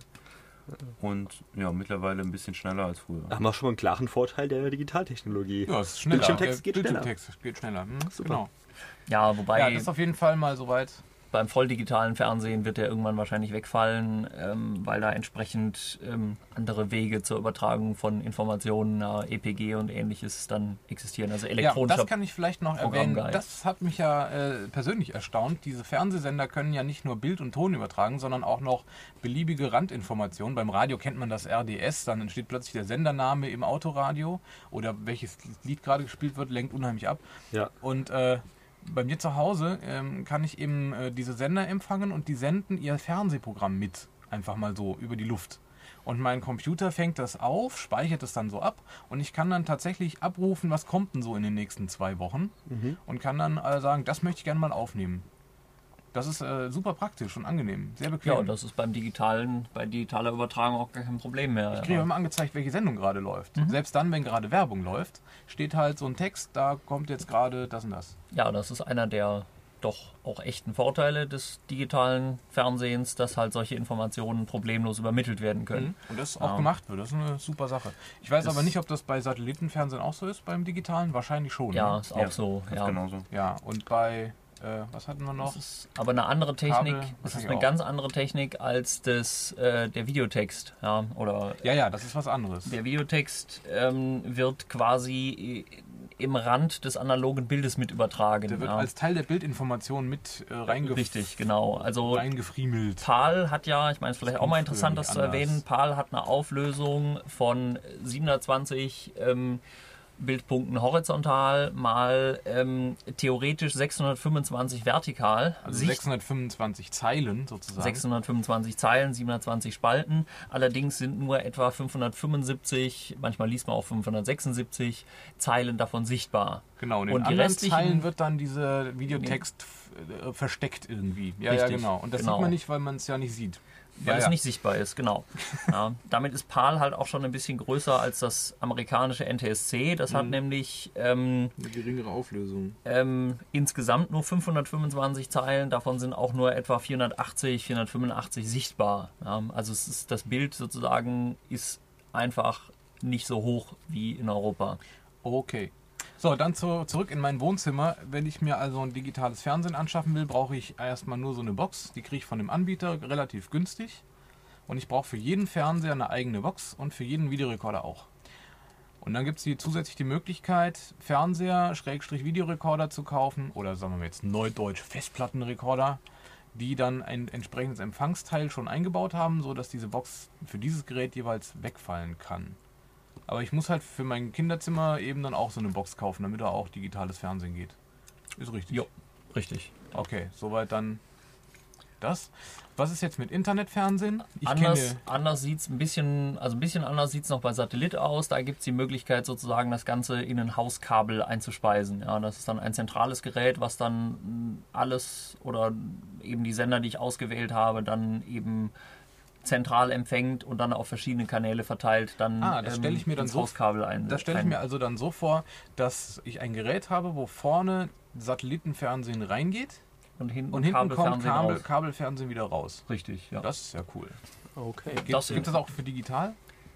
Und ja, mittlerweile ein bisschen schneller als früher. Da haben wir schon mal einen klaren Vorteil der Digitaltechnologie. Ja, es ist schneller. Bildschirmtext geht Bildschirmtext geht schneller. Hm, Super. genau. Ja, wobei Ja, das ist auf jeden Fall mal soweit. beim volldigitalen Fernsehen wird der irgendwann wahrscheinlich wegfallen, ähm, weil da entsprechend ähm, andere Wege zur Übertragung von Informationen, ja, E P G und ähnliches dann existieren. Also Ja, elektronischer. das kann ich vielleicht noch erwähnen. Programmguide. Das hat mich ja äh, persönlich erstaunt. Diese Fernsehsender können ja nicht nur Bild und Ton übertragen, sondern auch noch beliebige Randinformationen. Beim Radio kennt man das R D S, dann entsteht plötzlich der Sendername im Autoradio oder welches Lied gerade gespielt wird, lenkt unheimlich ab. Ja. Und äh, bei mir zu Hause ähm, kann ich eben äh, diese Sender empfangen und die senden ihr Fernsehprogramm mit. Einfach mal so über die Luft. Und mein Computer fängt das auf, speichert es dann so ab und ich kann dann tatsächlich abrufen, was kommt denn so in den nächsten zwei Wochen und kann dann äh, sagen, das möchte ich gerne mal aufnehmen. Das ist äh, super praktisch und angenehm, sehr bequem. Ja, und das ist beim digitalen, bei digitaler Übertragung auch gar kein Problem mehr. Ich kriege immer angezeigt, welche Sendung gerade läuft. Selbst dann, wenn gerade Werbung läuft, steht halt so ein Text, da kommt jetzt gerade das und das. Ja, das ist einer der doch auch echten Vorteile des digitalen Fernsehens, dass halt solche Informationen problemlos übermittelt werden können. Und das auch Ja. gemacht wird, das ist eine super Sache. Ich weiß Das- aber nicht, ob das bei Satellitenfernsehen auch so ist, beim digitalen. Wahrscheinlich schon. Ja, Ne? ist auch Ja, so. Das Ja. ist genauso. Ja, und bei, äh, was hatten wir noch? Das ist aber eine andere Technik. Kabel Es ist wahrscheinlich eine auch. ganz andere Technik als das, äh, der Videotext. Ja, oder Ja, ja, das ist was anderes. der Videotext ähm, wird quasi im Rand des analogen Bildes mit übertragen. Der wird ja. als Teil der Bildinformation mit äh, reingef Richtig, genau. Also reingefriemelt. PAL hat ja, ich meine, es ist vielleicht Das auch mal kommt früher interessant, nicht das zu anders. erwähnen, PAL hat eine Auflösung von siebenhundertzwanzig ähm, Bildpunkten horizontal mal ähm, theoretisch sechshundertfünfundzwanzig vertikal. Also Sicht- sechshundertfünfundzwanzig Zeilen sozusagen. sechshundertfünfundzwanzig Zeilen, siebenhundertzwanzig Spalten. Allerdings sind nur etwa fünfhundertfünfundsiebzig, manchmal liest man auch fünfhundertsechsundsiebzig Zeilen davon sichtbar. Genau, und in Und die anderen restlichen- Zeilen wird dann dieser Videotext f- äh, versteckt irgendwie. Ja, ja, Richtig, genau. Und das genau. sieht man nicht, weil man es ja nicht sieht. Weil ja, es ja. nicht sichtbar ist, genau. Ja, damit ist PAL halt auch schon ein bisschen größer als das amerikanische N T S C. Das Mhm. hat nämlich ähm, Eine geringere Auflösung. ähm, insgesamt nur fünfhundertfünfundzwanzig Zeilen. Davon sind auch nur etwa vierhundertachtzig, vierhundertfünfundachtzig sichtbar. Ja, also es ist, das Bild sozusagen ist einfach nicht so hoch wie in Europa. Okay. So, dann zu, zurück in mein Wohnzimmer. Wenn ich mir also ein digitales Fernsehen anschaffen will, brauche ich erstmal nur so eine Box. Die kriege ich von dem Anbieter relativ günstig. und ich brauche für jeden Fernseher eine eigene Box und für jeden Videorekorder auch. Und dann gibt es zusätzlich die Möglichkeit, Fernseher, Schrägstrich Videorekorder zu kaufen oder sagen wir jetzt neudeutsch Festplattenrekorder, die dann ein entsprechendes Empfangsteil schon eingebaut haben, sodass diese Box für dieses Gerät jeweils wegfallen kann. Aber ich muss halt für mein Kinderzimmer eben dann auch so eine Box kaufen, damit da auch digitales Fernsehen geht. Ist richtig? Jo, richtig. Okay, soweit dann das. Was ist jetzt mit Internetfernsehen? Ich Anders, kenne anders sieht es ein bisschen, also ein bisschen anders sieht es noch bei Satellit aus. Da gibt es die Möglichkeit sozusagen das Ganze in ein Hauskabel einzuspeisen. Ja, das ist dann ein zentrales Gerät, was dann alles oder eben die Sender, die ich ausgewählt habe, dann eben zentral empfängt und dann auf verschiedene Kanäle verteilt dann Ah, das stelle ich mir dann ins so- Hauskabel ein. Das stelle ich ein- mir also dann so vor, dass ich ein Gerät habe, wo vorne Satellitenfernsehen reingeht und hinten, und hinten kommt Kabelfernsehen Kabel, raus. Kabelfernsehen wieder raus. Richtig, ja. Das ist ja cool. Okay. Gibt Das- es das auch für digital?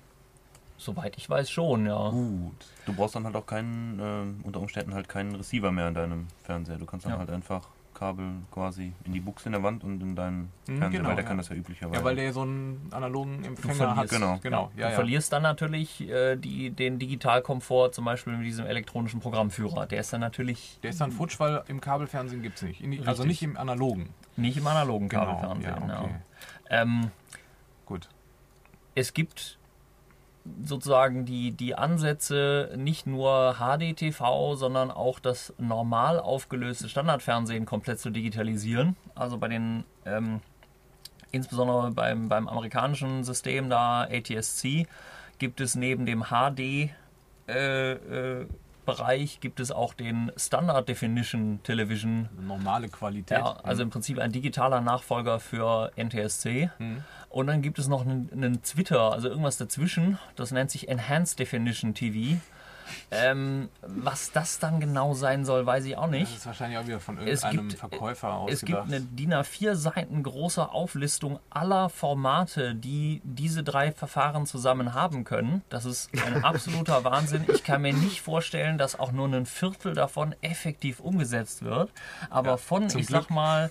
Soweit ich weiß schon, ja. Gut. Du brauchst dann halt auch keinen, ähm, unter Umständen halt keinen Receiver mehr in deinem Fernseher. Du kannst dann Ja. halt einfach Kabel quasi in die Buchse in der Wand und in deinen Mhm, Fernseher, genau, weil der ja. kann das ja üblicherweise. Ja, weil der so einen analogen Empfänger verlierst- hat. genau. genau. Ja, du ja. verlierst dann natürlich äh, die, den Digitalkomfort, zum Beispiel mit diesem elektronischen Programmführer. Der ist dann natürlich Der ist dann futsch, weil im Kabelfernsehen gibt es nicht. In, die- also Richtig. nicht im analogen. nicht im analogen Genau, Kabelfernsehen. ja, okay. Ja. Ähm, Gut. es gibt sozusagen die, die Ansätze, nicht nur H D T V, sondern auch das normal aufgelöste Standardfernsehen komplett zu digitalisieren. Also bei den, ähm, insbesondere beim, beim amerikanischen System da, A T S C, gibt es neben dem H D äh, äh, Bereich gibt es auch den Standard Definition Television. Normale Qualität. Ja, also im Prinzip ein digitaler Nachfolger für N T S C. Mhm. Und dann gibt es noch einen, einen Twitter, also irgendwas dazwischen. Das nennt sich Enhanced Definition T V. Ähm, was das dann genau sein soll, weiß ich auch Das nicht. ist wahrscheinlich auch wieder von Es irgendeinem gibt- Verkäufer Es gibt ausgedacht. eine D I N A vier Seiten große Auflistung aller Formate, die diese drei Verfahren zusammen haben können. Das ist ein absoluter Wahnsinn. Ich kann mir nicht vorstellen, dass auch nur ein Viertel davon effektiv umgesetzt wird. Aber Ja, von, zum ich Glück. sag mal,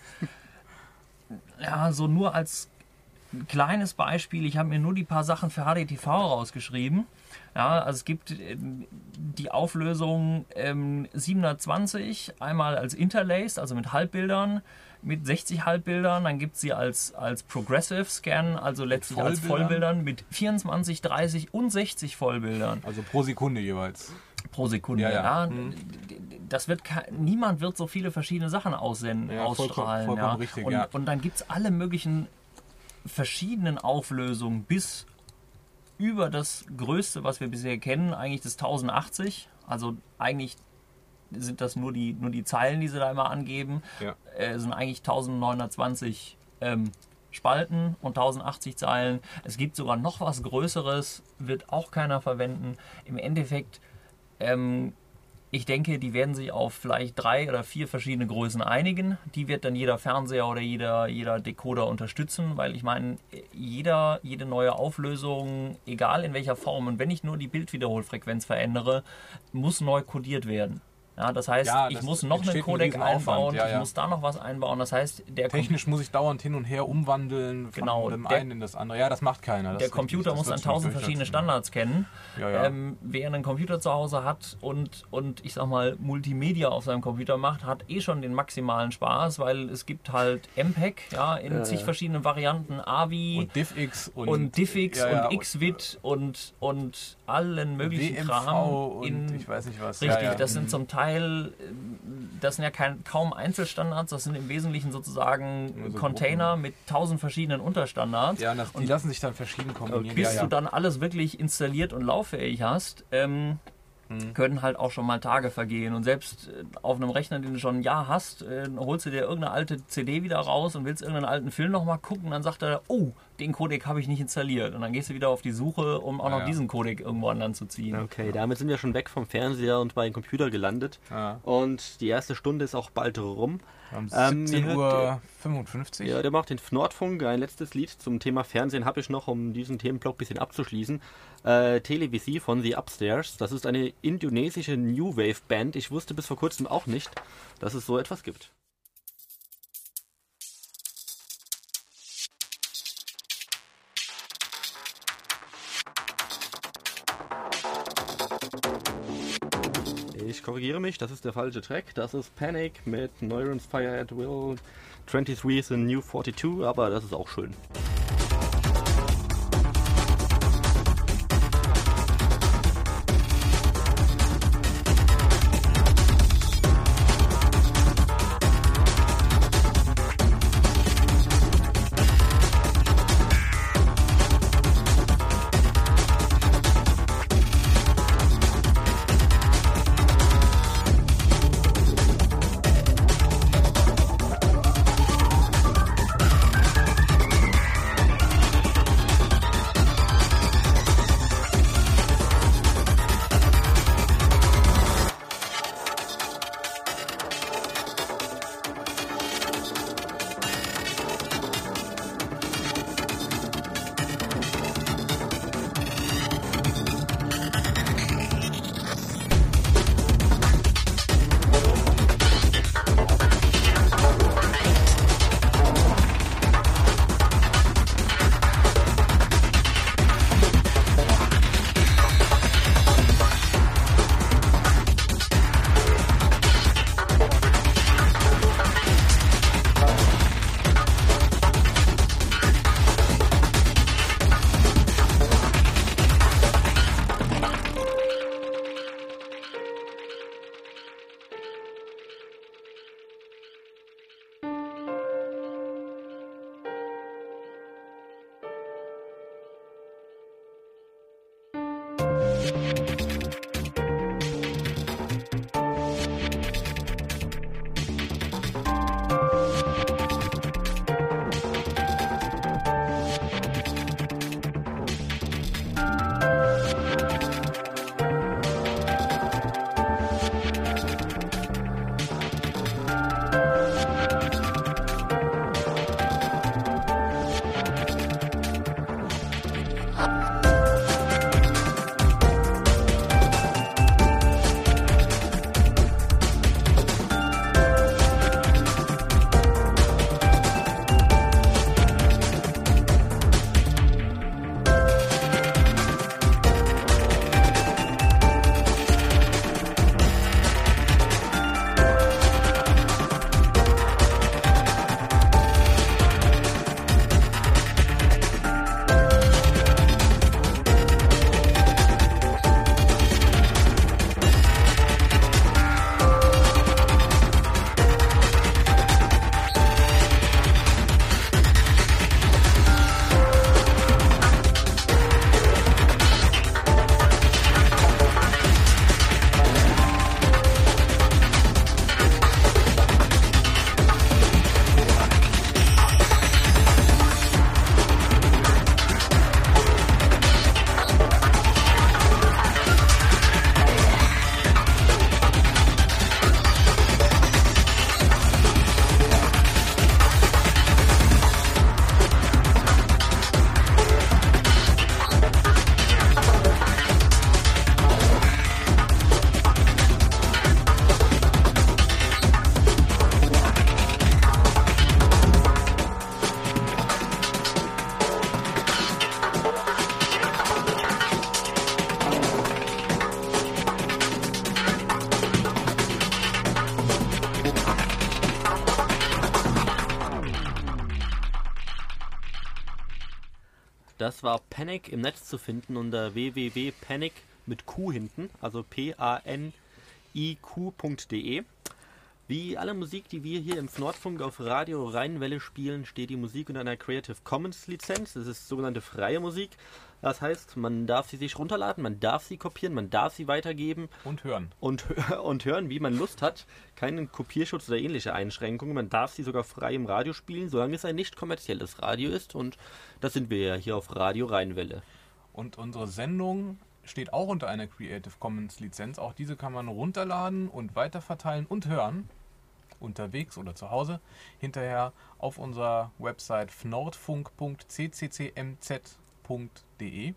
ja, so nur als kleines Beispiel, ich habe mir nur die paar Sachen für H D T V rausgeschrieben. Ja, also es gibt äh, die Auflösung ähm, siebenhundertzwanzig, einmal als Interlaced, also mit Halbbildern, mit sechzig Halbbildern, dann gibt es sie als, als Progressive Scan, also letztlich als Vollbildern? Vollbildern mit vierundzwanzig, dreißig und sechzig Vollbildern Also pro Sekunde jeweils. pro Sekunde. Ja, Ja, ja. Mhm. Das wird ke- niemand wird so viele verschiedene Sachen aussenden, Ja, vollkommen- ausstrahlen. vollkommen ja. richtig, und, ja. und dann gibt es alle möglichen verschiedenen Auflösungen bis über das Größte, was wir bisher kennen, eigentlich das tausendachtzig. Also eigentlich sind das nur die, nur die Zeilen, die sie da immer angeben. Ja. Äh, sind eigentlich neunzehnhundertzwanzig ähm, Spalten und tausendachtzig Zeilen. Es gibt sogar noch was Größeres, wird auch keiner verwenden. Im Endeffekt, ähm, ich denke, die werden sich auf vielleicht drei oder vier verschiedene Größen einigen. Die wird dann jeder Fernseher oder jeder, jeder Decoder unterstützen, weil ich meine, jeder, jede neue Auflösung, egal in welcher Form, und wenn ich nur die Bildwiederholfrequenz verändere, muss neu codiert werden. Ja, das heißt, Ja, ich das muss noch einen entsteht ein Codec Riesenaufwand, einbauen, ja, ich ja. muss da noch was einbauen. Das heißt, der Technisch muss ich dauernd hin und her umwandeln von Genau, dem der- einen in das andere. Ja, das macht keiner. Das der ist Computer richtig. muss Das dann wird tausend schon verschiedene durchsetzen. Standards kennen. Ja, ja. Ähm, wer einen Computer zu Hause hat und, und ich sag mal Multimedia auf seinem Computer macht, hat eh schon den maximalen Spaß, weil es gibt halt M P E G, ja, in zig verschiedenen Varianten, A V I Und DivX und, und DivX ja, ja, und Xvid und, und allen möglichen W M V Kram. und in, ich weiß nicht was. Richtig, ja, ja. das sind zum Teil, äh, das sind ja kein, kaum Einzelstandards, das sind im Wesentlichen sozusagen Nur so Container Gruppen. mit tausend verschiedenen Unterstandards. Ja, und das, die lassen sich dann verschieden kombinieren. Bis ja, ja. du dann alles wirklich installiert und lauffähig hast, ähm, Mhm. können halt auch schon mal Tage vergehen. Und selbst äh, auf einem Rechner, den du schon ein Jahr hast, äh, holst du dir irgendeine alte C D wieder raus und willst irgendeinen alten Film nochmal gucken, dann sagt er, oh, den Codec habe ich nicht installiert. Und dann gehst du wieder auf die Suche, um auch Ja, noch ja. diesen Codec irgendwo an Land zu ziehen. Okay, damit sind wir schon weg vom Fernseher und bei dem Computer gelandet. Ja. Und die erste Stunde ist auch bald rum. Um Ähm, siebzehn ihr Uhr hört, fünfundfünfzig. Ja, der macht den Nordfunk. Ein letztes Lied zum Thema Fernsehen habe ich noch, um diesen Themenblock ein bisschen abzuschließen. Äh, Televisi von The Upstairs. Das ist eine indonesische New Wave Band. Ich wusste bis vor kurzem auch nicht, dass es so etwas gibt. ich korrigiere mich, das ist der falsche Track. Das ist Panic mit Neurons Fire at Will. dreiundzwanzig ist in New zweiundvierzig, aber das ist auch schön. Das war Panic, im Netz zu finden unter w w w punkt panic mit Q hinten, also P A N I Q punkt de. Wie alle Musik, die wir hier im Nordfunk auf Radio Rheinwelle spielen, steht die Musik unter einer Creative Commons Lizenz. Das ist sogenannte freie Musik. Das heißt, man darf sie sich runterladen, man darf sie kopieren, man darf sie weitergeben. Und hören. Und, und hören, wie man Lust hat. Keinen Kopierschutz oder ähnliche Einschränkungen. Man darf sie sogar frei im Radio spielen, solange es ein nicht kommerzielles Radio ist. Und das sind wir ja hier auf Radio Rheinwelle. Und unsere Sendung steht auch unter einer Creative Commons Lizenz. Auch diese kann man runterladen und weiterverteilen und hören. Unterwegs oder zu Hause. Hinterher auf unserer Website nordfunk punkt c c c m z punkt de.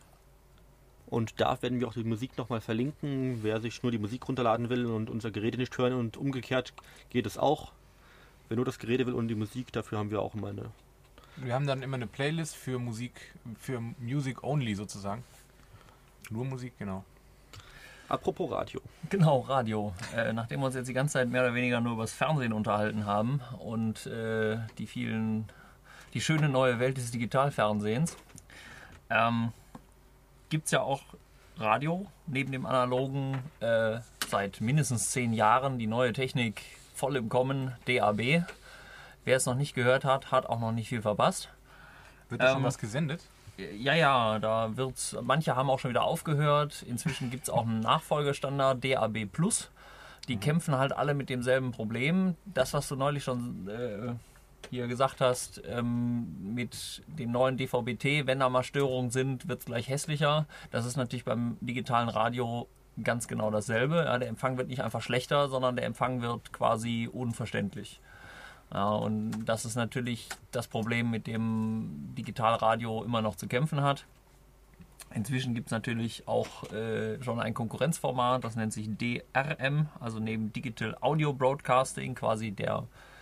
Und da werden wir auch die Musik nochmal verlinken. Wer sich nur die Musik runterladen will und unser Gerede nicht hören und umgekehrt geht es auch. Wer nur das Gerede will und die Musik, dafür haben wir auch immer eine. Wir haben dann immer eine Playlist für Musik, für Music Only sozusagen. Nur Musik, genau. Apropos Radio. Genau, Radio. Äh, nachdem wir uns jetzt die ganze Zeit mehr oder weniger nur über das Fernsehen unterhalten haben und äh, die vielen, die schöne neue Welt des Digitalfernsehens, ähm, gibt es ja auch Radio neben dem analogen äh, seit mindestens zehn Jahren. Die neue Technik voll im Kommen, D A B. Wer es noch nicht gehört hat, hat auch noch nicht viel verpasst. Wird da schon Ähm, was gesendet? Ja, ja, da wird's. Manche haben auch schon wieder aufgehört. Inzwischen gibt es auch einen Nachfolgestandard, D A B Plus. Die mhm. kämpfen halt alle mit demselben Problem. Das, was du neulich schon äh, hier gesagt hast, ähm, mit dem neuen D V B T, wenn da mal Störungen sind, wird es gleich hässlicher. Das ist natürlich beim digitalen Radio ganz genau dasselbe. Ja, der Empfang wird nicht einfach schlechter, sondern der Empfang wird quasi unverständlich. Ja, und das ist natürlich das Problem, mit dem Digitalradio immer noch zu kämpfen hat. Inzwischen gibt es natürlich auch äh, schon ein Konkurrenzformat, das nennt sich D R M, also neben Digital Audio Broadcasting, quasi der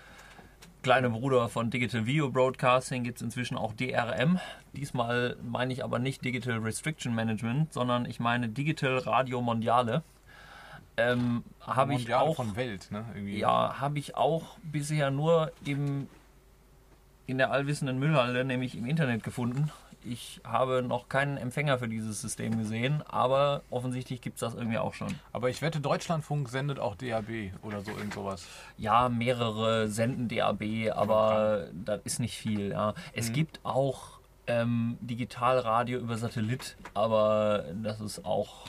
kleine Bruder von Digital Video Broadcasting, gibt es inzwischen auch D R M. Diesmal meine ich aber nicht Digital Restriction Management, sondern ich meine Digital Radio Mondiale. Ähm, habe ich auch von Welt, ne? Irgendwie. Ja, habe ich auch bisher nur im, in der allwissenden Müllhalde, nämlich im Internet gefunden. Ich habe noch keinen Empfänger für dieses System gesehen, aber offensichtlich gibt es das irgendwie auch schon. Aber ich wette, Deutschlandfunk sendet auch D A B oder so, irgend sowas. Ja, mehrere senden D A B, aber das ist nicht viel. Ja. Es mhm. gibt auch ähm, Digitalradio über Satellit, aber das ist auch...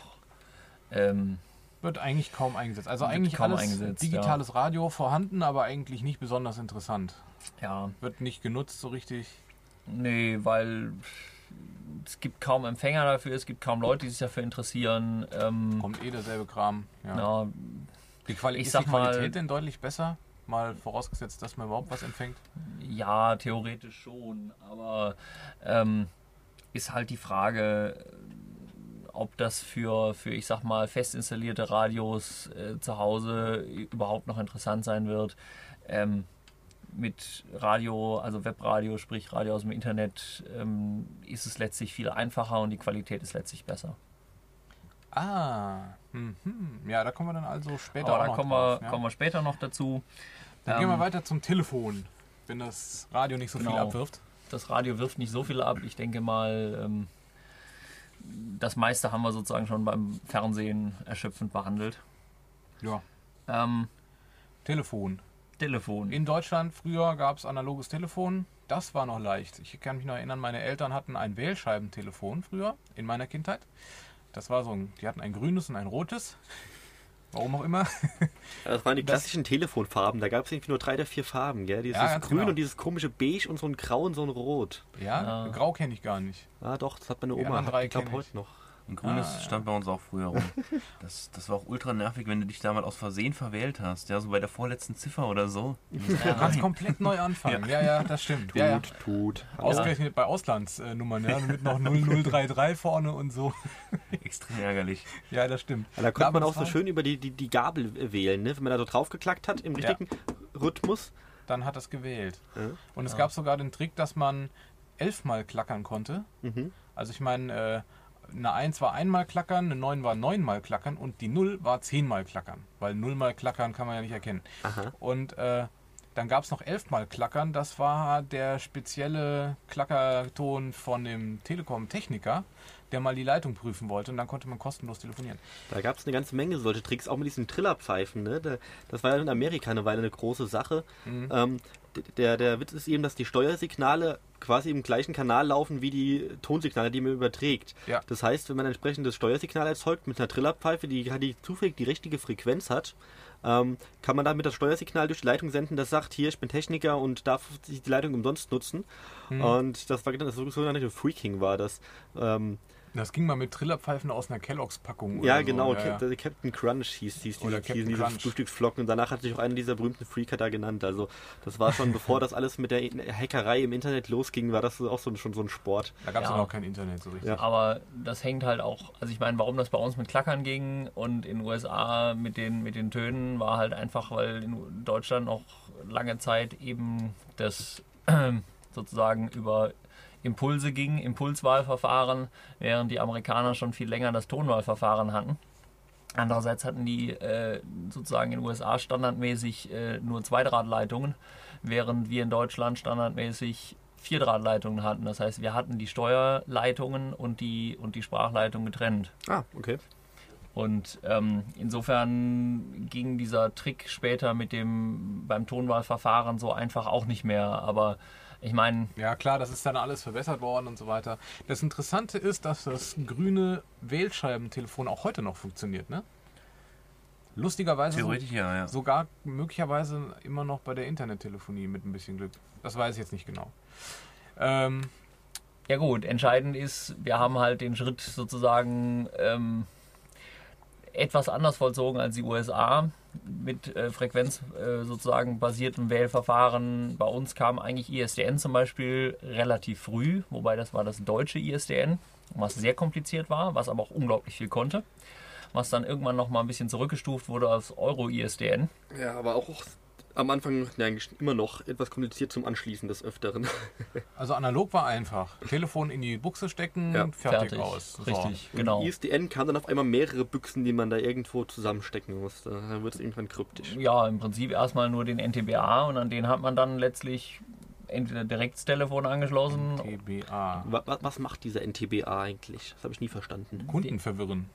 Ähm, Wird eigentlich kaum eingesetzt. Also Wird eigentlich kaum alles eingesetzt, digitales Radio vorhanden, aber eigentlich nicht besonders interessant. ja, Wird nicht genutzt so richtig. nee, weil es gibt kaum Empfänger dafür, es gibt kaum Leute, die sich dafür interessieren. Ähm, Kommt eh derselbe Kram. Ja. ja, Die Quali ich ist sag die mal- Qualität denn deutlich besser? Mal vorausgesetzt, dass man überhaupt was empfängt. ja, theoretisch schon, aber ähm, ist halt die Frage, ob das für, für ich sag mal, fest installierte Radios äh, zu Hause überhaupt noch interessant sein wird. Ähm, mit Radio, also Webradio, sprich Radio aus dem Internet, ähm, ist es letztlich viel einfacher und die Qualität ist letztlich besser. Ah, mhm. Ja, da kommen wir dann also später Aber auch da noch kommen drauf, wir, ja. kommen wir später noch dazu. Dann gehen wir Ähm, weiter zum Telefon, wenn das Radio nicht so viel Genau. abwirft. Das Radio wirft nicht so viel ab. Ich denke mal, ähm, das meiste haben wir sozusagen schon beim Fernsehen erschöpfend behandelt. Ja, Ähm, Telefon. Telefon. In Deutschland früher gab es analoges Telefon. Das war noch leicht. Ich kann mich noch erinnern, meine Eltern hatten ein Wählscheibentelefon früher in meiner Kindheit. Das war so ein, die hatten ein grünes und ein rotes. Warum auch immer. Ja, das waren die Das- klassischen Telefonfarben. Da gab es irgendwie nur drei oder vier Farben. Gell? Dieses Ja, ganz Grün genau. und dieses komische Beige und so ein Grau und so ein Rot. Ja, Ja. Grau kenne ich gar nicht. Ah doch, das hat meine Die Oma. anderen drei Ich glaube kenn ich. heute noch. Ein grünes Ah, ja. stand bei uns auch früher rum. Das, das war auch ultra nervig, wenn du dich da mal aus Versehen verwählt hast. Ja, so bei der vorletzten Ziffer oder so. Du kannst komplett neu anfangen. Ja, ja, das stimmt. Tut, Ja, ja. tut. Ausgerechnet bei Auslandsnummern, ja, mit noch null null drei drei vorne und so. Extrem ärgerlich. Ja, das stimmt. Ja, da konnte man Aber auch so das war- schön über die, die, die Gabel wählen, ne? Wenn man da so draufgeklackt hat im Ja. richtigen Rhythmus. Dann hat es gewählt. Ja. Und es Ja. gab sogar den Trick, dass man elfmal klackern konnte. Mhm. Also ich meine, äh, eine eins war einmal klackern, eine neun war neunmal klackern und die null war zehnmal klackern. Weil nullmal klackern kann man ja nicht erkennen. Aha. Und äh, dann gab es noch elfmal klackern. Das war der spezielle Klackerton von dem Telekom-Techniker, der mal die Leitung prüfen wollte. Und dann konnte man kostenlos telefonieren. Da gab es eine ganze Menge solche Tricks, auch mit diesen Trillerpfeifen. Ne? Da, das war ja in Amerika eine Weile eine große Sache. Mhm. Ähm, d- der, der Witz ist eben, dass die Steuersignale quasi im gleichen Kanal laufen wie die Tonsignale, die man überträgt. Ja. Das heißt, wenn man ein entsprechendes Steuersignal erzeugt mit einer Trillerpfeife, die, die zufällig die richtige Frequenz hat, ähm, kann man damit das Steuersignal durch die Leitung senden, das sagt, hier, ich bin Techniker und darf sich die Leitung umsonst nutzen. Mhm. Und das war das sogenannte Freaking war das. Ähm, Das ging mal mit Trillerpfeifen aus einer Kelloggs-Packung. Ja, oder so. genau, Ja, ja. Cap- Captain Crunch hieß, hieß Oder diese, Captain diese Crunch. Frühstücksflocken und danach hat sich auch einer dieser berühmten Freaker da genannt. Also das war schon, bevor das alles mit der Hackerei im Internet losging, war das auch so, schon so ein Sport. Da gab es Ja. ja noch kein Internet so richtig. Ja. Aber das hängt halt auch, also ich meine, warum das bei uns mit Klackern ging und in den U S A mit den, mit den Tönen, war halt einfach, weil in Deutschland noch lange Zeit eben das sozusagen über Impulse ging, Impulswahlverfahren, während die Amerikaner schon viel länger das Tonwahlverfahren hatten. Andererseits hatten die äh, sozusagen in den U S A standardmäßig äh, nur Zweidrahtleitungen, während wir in Deutschland standardmäßig Vierdrahtleitungen hatten. Das heißt, wir hatten die Steuerleitungen und die, und die Sprachleitung getrennt. Ah, okay. Und ähm, insofern ging dieser Trick später mit dem beim Tonwahlverfahren so einfach auch nicht mehr. Aber ich meine... Ja klar, das ist dann alles verbessert worden und so weiter. Das Interessante ist, dass das grüne Wählscheibentelefon auch heute noch funktioniert, ne? Lustigerweise Theoretisch so, ja, ja. sogar möglicherweise immer noch bei der Internettelefonie mit ein bisschen Glück. Das weiß ich jetzt nicht genau. Ähm, Ja gut, entscheidend ist, wir haben halt den Schritt sozusagen ähm, etwas anders vollzogen als die U S A mit äh, Frequenz äh, sozusagen basiertem Wählverfahren. Bei uns kam eigentlich I S D N zum Beispiel relativ früh, wobei das war das deutsche I S D N, was sehr kompliziert war, was aber auch unglaublich viel konnte, was dann irgendwann noch mal ein bisschen zurückgestuft wurde als Euro-I S D N. Ja, aber auch am Anfang ja, eigentlich immer noch etwas kompliziert zum Anschließen des Öfteren. also analog war einfach. Telefon in die Buchse stecken, Ja, fertig, fertig. aus. So. Richtig, Und genau. I S D N kam dann auf einmal mehrere Büchsen, die man da irgendwo zusammenstecken musste. Dann wird es irgendwann kryptisch. Ja, im Prinzip erstmal nur den N T B A und an den hat man dann letztlich entweder direkt das Telefon angeschlossen. T B A. Wa- wa- Was macht dieser N T B A eigentlich? Das habe ich nie verstanden. Kunden verwirren.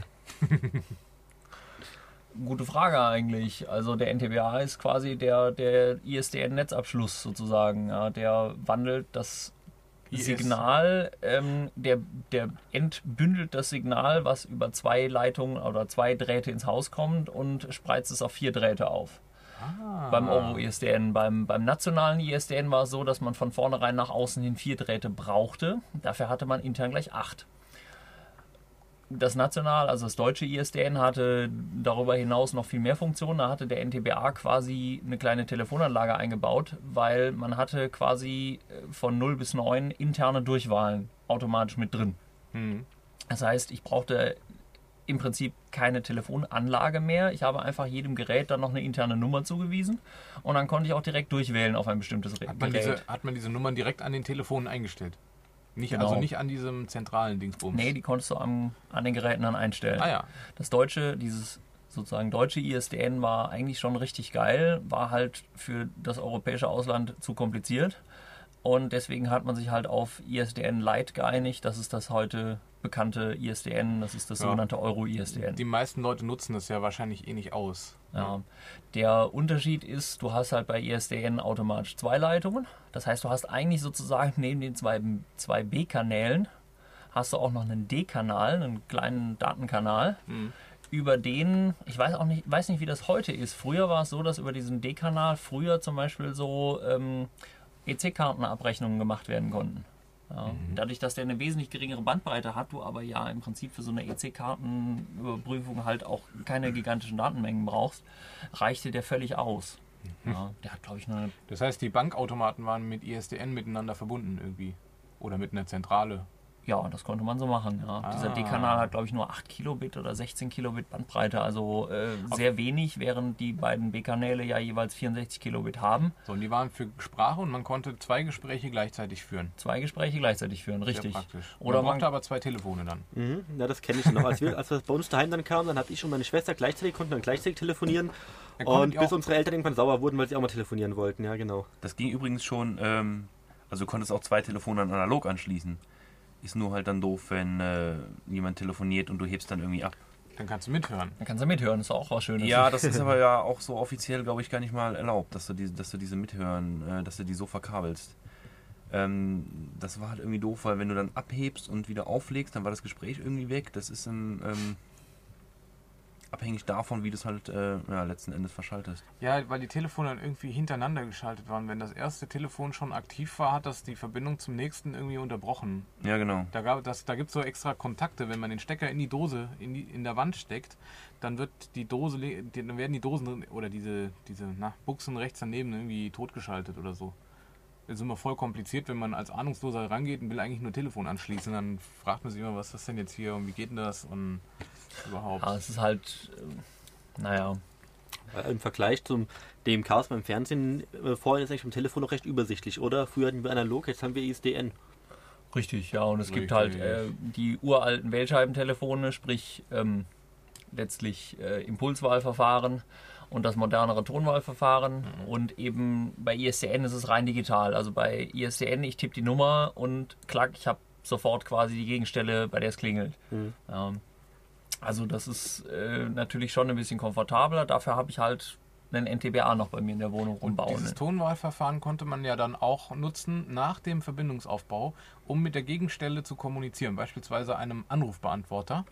Gute Frage eigentlich. Also der N T B A ist quasi der, der I S D N-Netzabschluss sozusagen. Ja, der wandelt das I S. Signal, ähm, der, der entbündelt das Signal, was über zwei Leitungen oder zwei Drähte ins Haus kommt und spreizt es auf vier Drähte auf. Ah. Beim Euro-I S D N. Beim, beim nationalen I S D N war es so, dass man von vornherein nach außen hin vier Drähte brauchte. Dafür hatte man intern gleich acht. Das national, also das deutsche I S D N hatte darüber hinaus noch viel mehr Funktionen. Da hatte der N T B A quasi eine kleine Telefonanlage eingebaut, weil man hatte quasi von null bis neun interne Durchwahlen automatisch mit drin. Hm. Das heißt, ich brauchte im Prinzip keine Telefonanlage mehr. Ich habe einfach jedem Gerät dann noch eine interne Nummer zugewiesen und dann konnte ich auch direkt durchwählen auf ein bestimmtes Gerät. Hat man, diese, hat man diese Nummern direkt an den Telefonen eingestellt? Nicht, Genau. Also nicht an diesem zentralen Dingsbums? Nee, die konntest du am, an den Geräten dann einstellen. Ah ja. Das deutsche, dieses sozusagen deutsche I S D N war eigentlich schon richtig geil, war halt für das europäische Ausland zu kompliziert und deswegen hat man sich halt auf I S D N Lite geeinigt. Das ist das heute bekannte I S D N, das ist das Ja. sogenannte Euro-I S D N. Die meisten Leute nutzen das ja wahrscheinlich eh nicht aus. Ja. Der Unterschied ist, du hast halt bei I S D N automatisch zwei Leitungen. Das heißt, du hast eigentlich sozusagen neben den zwei, zwei B-Kanälen hast du auch noch einen D-Kanal, einen kleinen Datenkanal. Mhm. Über den, ich weiß auch nicht, weiß nicht, wie das heute ist. Früher war es so, dass über diesen D-Kanal früher zum Beispiel so ähm, E C-Kartenabrechnungen gemacht werden konnten. Ja, Mhm. Dadurch, dass der eine wesentlich geringere Bandbreite hat, du aber ja im Prinzip für so eine E C-Kartenüberprüfung halt auch keine gigantischen Datenmengen brauchst, reichte der völlig aus. Mhm. Ja, der hat, glaube ich, nur eine, Das heißt, die Bankautomaten waren mit I S D N miteinander verbunden irgendwie. Oder mit einer Zentrale. ja, das konnte man so machen. Ja. Ah. Dieser D-Kanal hat, glaube ich, nur acht Kilobit oder sechzehn Kilobit Bandbreite, also äh, sehr wenig, während die beiden B-Kanäle ja jeweils vierundsechzig Kilobit haben. So, und die waren für Sprache und man konnte zwei Gespräche gleichzeitig führen. Zwei Gespräche gleichzeitig führen, Sehr richtig. praktisch. Oder man brauchte man- aber zwei Telefone dann. Mhm, ja, das kenne ich noch. Als, wir, als das bei uns daheim dann kam, dann habe ich und meine Schwester gleichzeitig, konnten dann gleichzeitig telefonieren. Dann konntet Und ihr bis auch- unsere Eltern irgendwann sauer wurden, weil sie auch mal telefonieren wollten. Ja, genau. Das ging übrigens schon, ähm, also du konntest auch zwei Telefone an analog anschließen. Ist nur halt dann doof, wenn äh, jemand telefoniert und du hebst dann irgendwie ab. Dann kannst du mithören. Dann kannst du mithören, ist auch was Schönes. Ja, das ist aber ja auch so offiziell, glaube ich, gar nicht mal erlaubt, dass du diese, dass du diese mithören, äh, dass du die so verkabelst. Ähm, das war halt irgendwie doof, weil wenn du dann abhebst und wieder auflegst, dann war das Gespräch irgendwie weg. Das ist dann ähm, abhängig davon, wie du es halt äh, ja, letzten Endes verschaltest. Ja, weil die Telefone dann irgendwie hintereinander geschaltet waren. Wenn das erste Telefon schon aktiv war, hat das die Verbindung zum nächsten irgendwie unterbrochen. Ja, genau. Da, gab, das, da gibt es so extra Kontakte, wenn man den Stecker in die Dose, in, die, in der Wand steckt, dann wird die Dose, le- die, dann werden die Dosen oder diese, diese na, Buchsen rechts daneben irgendwie totgeschaltet oder so. Das ist immer voll kompliziert, wenn man als Ahnungsloser rangeht und will eigentlich nur Telefon anschließen. Dann fragt man sich immer, was ist das denn jetzt hier und wie geht denn das und überhaupt. Ja, es ist halt, äh, naja, Äh, Im Vergleich zum dem Chaos beim Fernsehen, äh, vorhin ist eigentlich beim Telefon noch recht übersichtlich, oder? Früher hatten wir analog, jetzt haben wir I S D N. richtig, ja. Und es gibt Richtig. halt äh, die uralten Wählscheibentelefone, sprich ähm, letztlich äh, Impulswahlverfahren und das modernere Tonwahlverfahren. Mhm. Und eben bei I S D N ist es rein digital. Also bei I S D N, ich tippe die Nummer und klack, ich habe sofort quasi die Gegenstelle, bei der es klingelt. Mhm. Ja. Also das ist äh, natürlich schon ein bisschen komfortabler. Dafür habe ich halt einen N T B A noch bei mir in der Wohnung rumbauen. Und dieses Tonwahlverfahren konnte man ja dann auch nutzen nach dem Verbindungsaufbau, um mit der Gegenstelle zu kommunizieren. Beispielsweise einem Anrufbeantworter.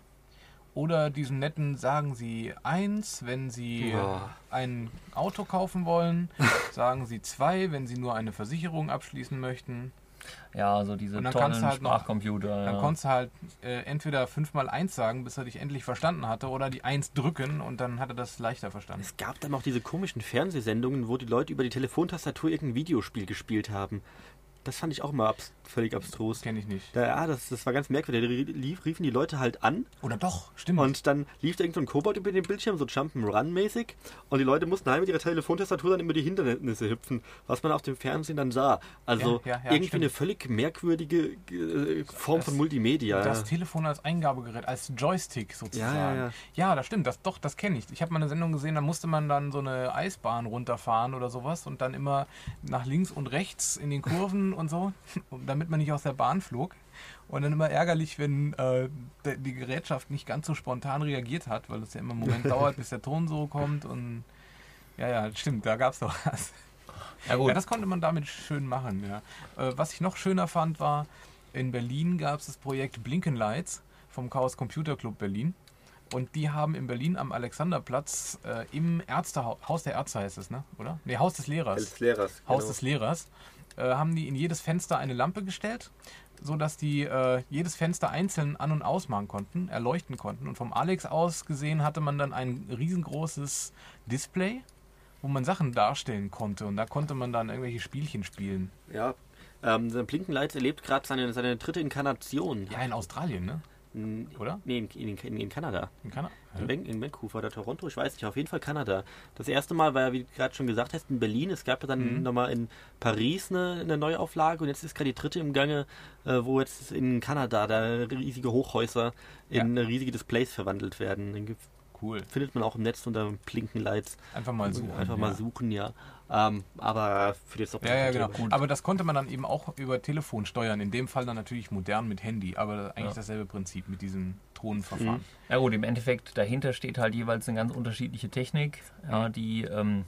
Oder diesen netten sagen Sie eins, wenn Sie Ja. ein Auto kaufen wollen. Sagen Sie zwei, wenn Sie nur eine Versicherung abschließen möchten. Ja, also diese Und dann tollen kannst du halt noch- Sprachcomputer. Dann ja. konntest du halt äh, entweder fünfmal eins sagen, bis er dich endlich verstanden hatte, oder die eins drücken und dann hat er das leichter verstanden. Es gab dann auch diese komischen Fernsehsendungen, wo die Leute über die Telefontastatur irgendein Videospiel gespielt haben. Das fand ich auch immer abs völlig abstrus. Das kenne ich nicht. Da, ja, das, das war ganz merkwürdig. Da lief, riefen die Leute halt an Oder doch, stimmt. und dann lief da irgend so ein Kobold über den Bildschirm, so Jump'n'Run-mäßig. Und die Leute mussten halt mit ihrer Telefontastatur dann immer die Hindernisse hüpfen, was man auf dem Fernsehen dann sah. Also Ja, ja, ja, irgendwie stimmt. eine völlig merkwürdige äh, Form Das- von Multimedia. Das Telefon als Eingabegerät, als Joystick sozusagen. Ja, ja, ja. Ja, das stimmt, das, doch, das kenne ich. Ich habe mal eine Sendung gesehen, da musste man dann so eine Eisbahn runterfahren oder sowas und dann immer nach links und rechts in den Kurven und so, damit man nicht aus der Bahn flog. Und dann immer ärgerlich, wenn äh, de- die Gerätschaft nicht ganz so spontan reagiert hat, weil es ja immer einen Moment dauert, bis der Ton so kommt. Und ja, ja, stimmt, da gab es doch was. Ja, gut. Ja, das konnte man damit schön machen, ja. Äh, was ich noch schöner fand, war, in Berlin gab es das Projekt Blinkenlights vom Chaos Computer Club Berlin. Und die haben in Berlin am Alexanderplatz äh, im Ärztehaus, Haus der Ärzte heißt es, ne? Oder? Ne, Haus des Lehrers. Des Lehrers. Haus genau. des Lehrers. Äh, haben die in jedes Fenster eine Lampe gestellt, sodass die äh, jedes Fenster einzeln an- und ausmachen konnten, erleuchten konnten. Und vom Alex aus gesehen hatte man dann ein riesengroßes Display, wo man Sachen darstellen konnte. Und da konnte man dann irgendwelche Spielchen spielen. Ja. Ähm, der Blinkenlights erlebt gerade seine, seine dritte Inkarnation. Ja, in Australien, ne? N- Oder? Nee, in, in, in, in Kanada. In Kanada? In, Van- in Vancouver oder Toronto, ich weiß nicht, auf jeden Fall Kanada. Das erste Mal war ja, wie du gerade schon gesagt hast, in Berlin. Es gab ja dann Mhm. nochmal in Paris eine, eine Neuauflage und jetzt ist gerade die dritte im Gange, äh, wo jetzt in Kanada da riesige Hochhäuser in riesige Displays verwandelt werden. Den gibt's- Cool. findet man auch im Netz unter Blinkenlights. Einfach mal suchen. Einfach mal ja. suchen, ja. Ähm, aber für jetzt auch Ja, ja, genau. Aber das konnte man dann eben auch über Telefon steuern. In dem Fall dann natürlich modern mit Handy, aber eigentlich Ja. dasselbe Prinzip mit diesem Tonverfahren. Ja gut, im Endeffekt dahinter steht halt jeweils eine ganz unterschiedliche Technik. Ja, die ähm,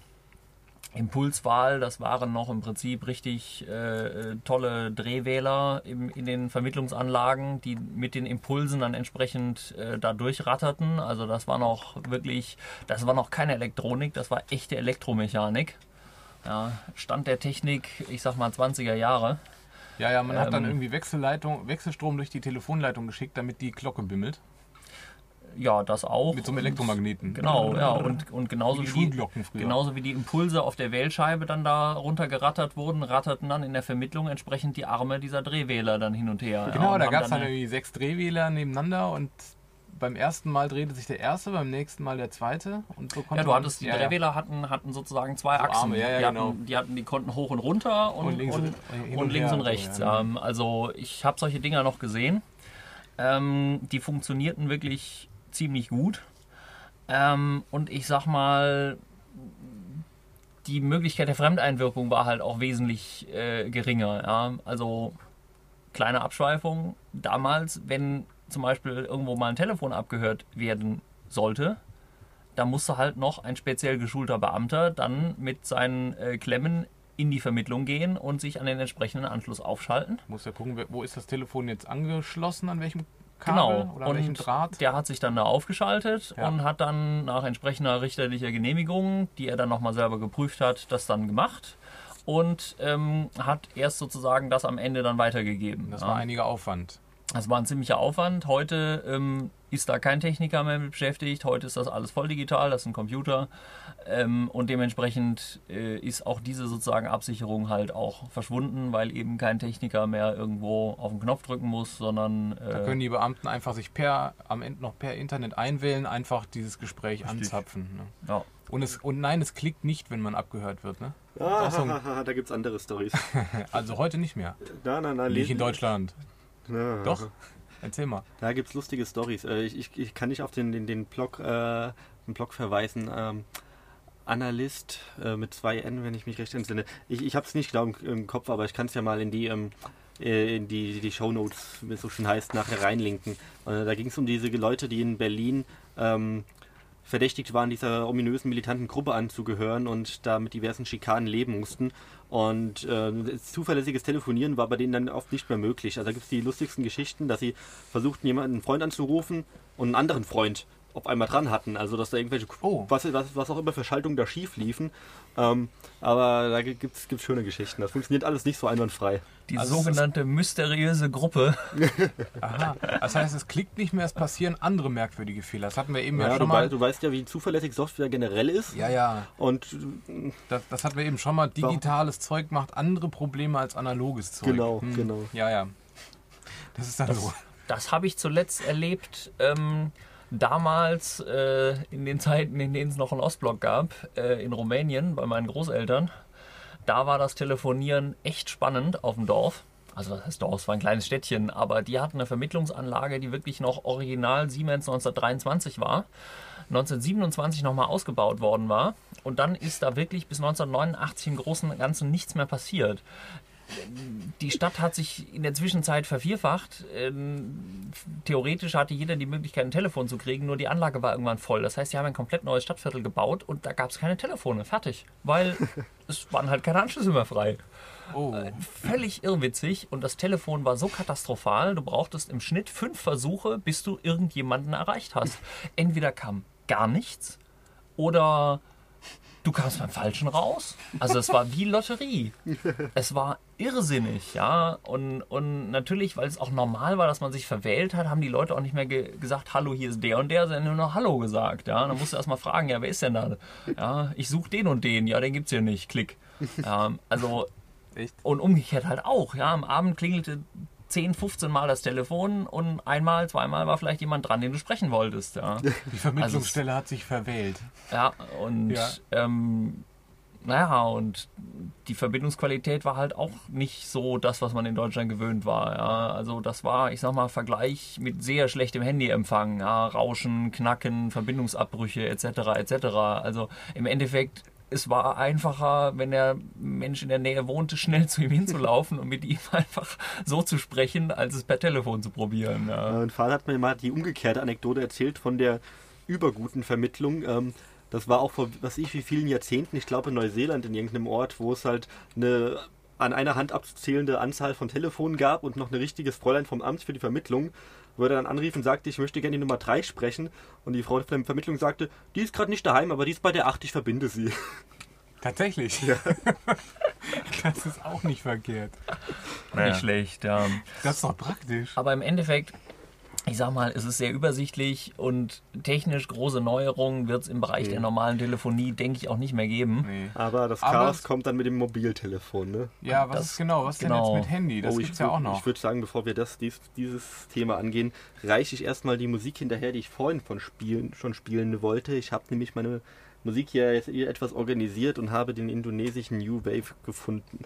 Impulswahl, das waren noch im Prinzip richtig äh, tolle Drehwähler im, in den Vermittlungsanlagen, die mit den Impulsen dann entsprechend äh, da durchratterten. Also das war noch wirklich, das war noch keine Elektronik, das war echte Elektromechanik. Ja, Stand der Technik, ich sag mal zwanziger Jahre. Ja, ja, man hat dann Ähm. irgendwie Wechselleitung, Wechselstrom durch die Telefonleitung geschickt, damit die Glocke bimmelt. Ja, das auch. Mit so einem Elektromagneten. Genau, ja, und, und genauso Wie die wie, die, Schulglocken früher. genauso wie die Impulse auf der Wählscheibe dann da runtergerattert wurden, ratterten dann in der Vermittlung entsprechend die Arme dieser Drehwähler dann hin und her. Genau, ja, und da haben gab es dann eine- irgendwie sechs Drehwähler nebeneinander und beim ersten Mal drehte sich der erste, beim nächsten Mal der zweite und so konnte Ja, du man- hattest, die ja, ja. Drehwähler hatten, hatten sozusagen zwei So Achsen. Arme, ja, ja, die, genau. hatten, die hatten, die konnten hoch und runter und, Und links und, und- hin und und links her und und so, rechts. ja. Ähm, also ich habe solche Dinger noch gesehen. Ähm, die funktionierten wirklich ziemlich gut. Ähm, und ich sag mal, die Möglichkeit der Fremdeinwirkung war halt auch wesentlich äh, geringer. Ja? Also kleine Abschweifung. Damals, wenn zum Beispiel irgendwo mal ein Telefon abgehört werden sollte, da musste halt noch ein speziell geschulter Beamter dann mit seinen äh, Klemmen in die Vermittlung gehen und sich an den entsprechenden Anschluss aufschalten. Muss ja gucken, wo ist das Telefon jetzt angeschlossen, an welchem Kabel Genau. oder an welchem Und Draht. der hat sich dann da aufgeschaltet Ja. und hat dann nach entsprechender richterlicher Genehmigung, die er dann nochmal selber geprüft hat, das dann gemacht und ähm, hat erst sozusagen das am Ende dann weitergegeben. Das Ja. war einiger Aufwand. Das war ein ziemlicher Aufwand. Heute ähm, ist da kein Techniker mehr mit beschäftigt. Heute ist das alles voll digital, das ist ein Computer. Ähm, und dementsprechend äh, ist auch diese sozusagen Absicherung halt auch verschwunden, weil eben kein Techniker mehr irgendwo auf den Knopf drücken muss, sondern Da äh, können die Beamten einfach sich per am Ende noch per Internet einwählen, einfach dieses Gespräch anzapfen. Ne? ja. Und, es, und nein, es klickt nicht, wenn man abgehört wird. Ne? Ah, Auch so ein- da gibt es andere Stories. Also heute nicht mehr. Nein, nein, nein. Nicht in Deutschland. Ja. Doch? Erzähl mal. Da gibt es lustige Storys. Äh, ich, ich, ich kann nicht auf den, den, den, Blog, äh, den Blog verweisen. Ähm, Analyst äh, mit zwei N, wenn ich mich recht entsinne. Ich, ich habe es nicht genau im, im Kopf, aber ich kann es ja mal in die, ähm, in die, die Shownotes, wie es so schön heißt, nachher reinlinken. Äh, da ging es um diese Leute, die in Berlin ähm, verdächtigt waren, dieser ominösen militanten Gruppe anzugehören und da mit diversen Schikanen leben mussten. Und äh, zuverlässiges Telefonieren war bei denen dann oft nicht mehr möglich. Also da gibt es die lustigsten Geschichten, dass sie versuchten, jemanden, einen Freund anzurufen und einen anderen Freund auf einmal dran hatten. Also dass da irgendwelche, oh. was, was, was auch immer für Schaltungen da schief liefen. Ähm, aber da gibt es schöne Geschichten. Das funktioniert alles nicht so einwandfrei. Die Also sogenannte mysteriöse Gruppe. Aha, das heißt, es klickt nicht mehr, es passieren andere merkwürdige Fehler. Das hatten wir eben ja, Ja, schon du, mal. wei- du weißt ja, wie zuverlässig Software generell ist. Ja, ja, Und das, das hatten wir eben schon mal. Digitales Zeug macht andere Probleme als analoges Zeug. genau, Hm. genau. Ja, ja. Das ist dann so. Das habe ich zuletzt erlebt, ähm, damals äh, in den Zeiten, in denen es noch einen Ostblock gab, äh, in Rumänien bei meinen Großeltern. Da war das Telefonieren echt spannend auf dem Dorf. Also was heißt Dorf, es war ein kleines Städtchen, aber die hatten eine Vermittlungsanlage, die wirklich noch original Siemens neunzehnhundertdreiundzwanzig war. neunzehnhundertsiebenundzwanzig nochmal ausgebaut worden war. Und dann ist da wirklich bis neunzehnhundertneunundachtzig im Großen und Ganzen nichts mehr passiert. Die Stadt hat sich in der Zwischenzeit vervierfacht. Ähm, theoretisch hatte jeder die Möglichkeit, ein Telefon zu kriegen, nur die Anlage war irgendwann voll. Das heißt, sie haben ein komplett neues Stadtviertel gebaut und da gab es keine Telefone. Fertig. Weil es waren halt keine Anschlüsse mehr frei. Oh. Äh, völlig irrwitzig und das Telefon war so katastrophal, du brauchtest im Schnitt fünf Versuche, bis du irgendjemanden erreicht hast. Entweder kam gar nichts oder du kamst beim Falschen raus. Also es war wie Lotterie. Es war irrsinnig, ja. Und, und natürlich, weil es auch normal war, dass man sich verwählt hat, haben die Leute auch nicht mehr ge gesagt, hallo, hier ist der und der, sondern nur noch Hallo gesagt. Ja. Dann musst du erstmal fragen, ja, wer ist denn da? Ja, ich suche den und den. Ja, den gibt's hier nicht. Klick. Ja, also, Echt? und umgekehrt halt auch. Ja, am Abend klingelte zehn, fünfzehn Mal das Telefon und einmal, zweimal war vielleicht jemand dran, den du sprechen wolltest. Ja. Die Vermittlungsstelle hat sich verwählt. Ja, und Ja. Ähm, naja, und die Verbindungsqualität war halt auch nicht so das, was man in Deutschland gewöhnt war. Ja. Also das war, ich sag mal, Vergleich mit sehr schlechtem Handyempfang. Ja. Rauschen, Knacken, Verbindungsabbrüche et cetera et cetera. Also im Endeffekt, es war einfacher, wenn der Mensch in der Nähe wohnte, schnell zu ihm hinzulaufen und mit ihm einfach so zu sprechen, als es per Telefon zu probieren. Ja. Mein Vater hat mir mal die umgekehrte Anekdote erzählt von der überguten Vermittlung. Ähm, das war auch vor, was ich, wie vielen Jahrzehnten, ich glaube in Neuseeland in irgendeinem Ort, wo es halt eine an einer Hand abzuzählende Anzahl von Telefonen gab und noch ein richtiges Fräulein vom Amt für die Vermittlung, wo er dann anrief und sagte, ich möchte gerne die Nummer drei sprechen. Und die Frau von der Vermittlung sagte, die ist gerade nicht daheim, aber die ist bei der acht, ich verbinde sie. Tatsächlich? Ja. Das ist auch nicht verkehrt. Nicht schlecht, ja. Das ist doch praktisch. Aber im Endeffekt, ich sag mal, es ist sehr übersichtlich und technisch große Neuerungen wird es im Bereich Okay. der normalen Telefonie, denke ich, auch nicht mehr geben. Nee. Aber das Aber Chaos es- kommt dann mit dem Mobiltelefon, ne? Ja, was Das- ist genau? Was genau. denn jetzt mit Handy? Das Oh, gibt's ich, ja auch würd- noch. Ich würde sagen, bevor wir das, dies, dieses Thema angehen, reiche ich erstmal die Musik hinterher, die ich vorhin von spielen, schon spielen wollte. Ich habe nämlich meine Musik hier jetzt etwas organisiert und habe den indonesischen New Wave gefunden.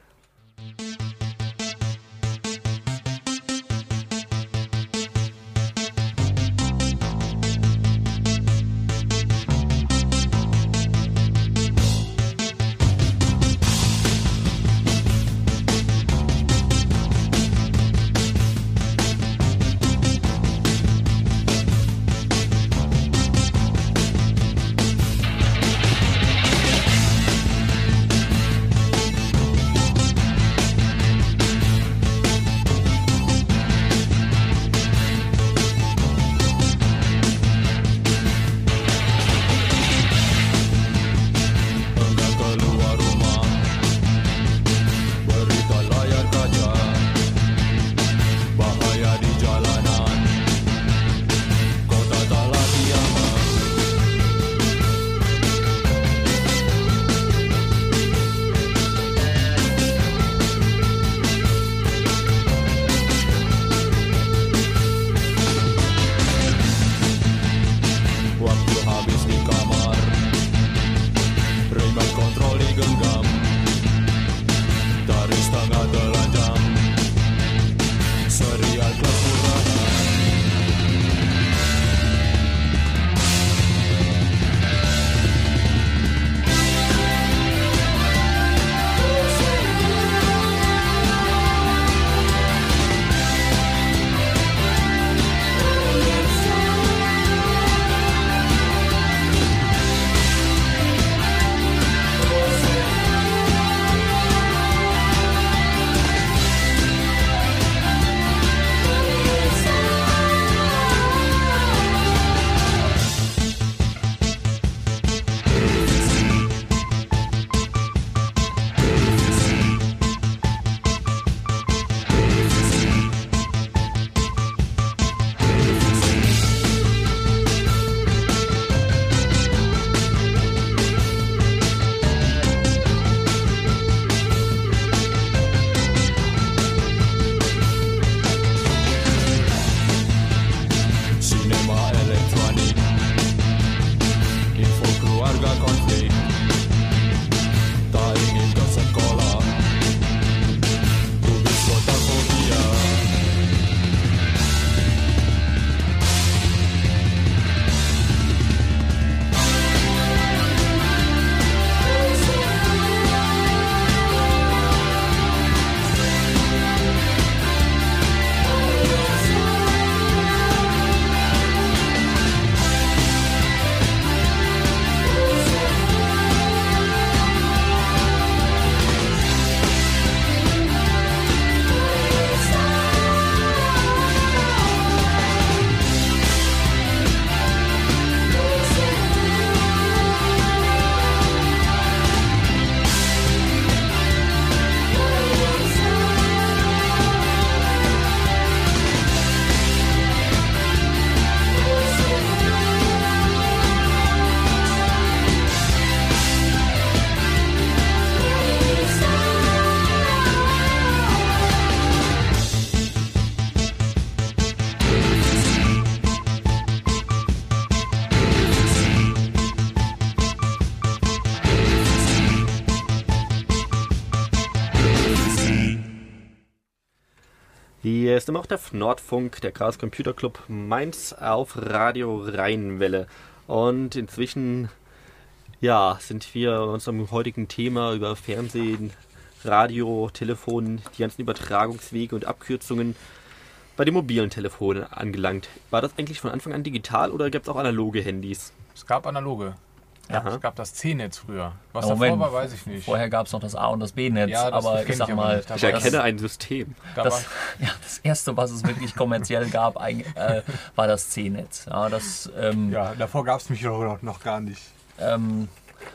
larga conflict. Dying in Pensacola. Du bist total von mir. Hier ist immer auch der Nordfunk, der Chaos Computer Club Mainz auf Radio Rheinwelle. Und inzwischen, ja, sind wir unserem heutigen Thema über Fernsehen, Radio, Telefon, die ganzen Übertragungswege und Abkürzungen bei den mobilen Telefonen angelangt. War das eigentlich von Anfang an digital oder gab es auch analoge Handys? Es gab analoge. Ja, Aha. es gab das C-Netz früher. Was Moment, davor war, weiß ich nicht. Vorher gab es noch das A- und das B-Netz, Ja, das aber kenn ich sag ich aber mal, nicht. Da Ich war erkenne das- ein System. Da das, ja, das erste, was es wirklich kommerziell gab, eig- äh, war das C-Netz. Ja, das, ähm, war, ja, davor gab es mich noch, noch gar nicht. ähm,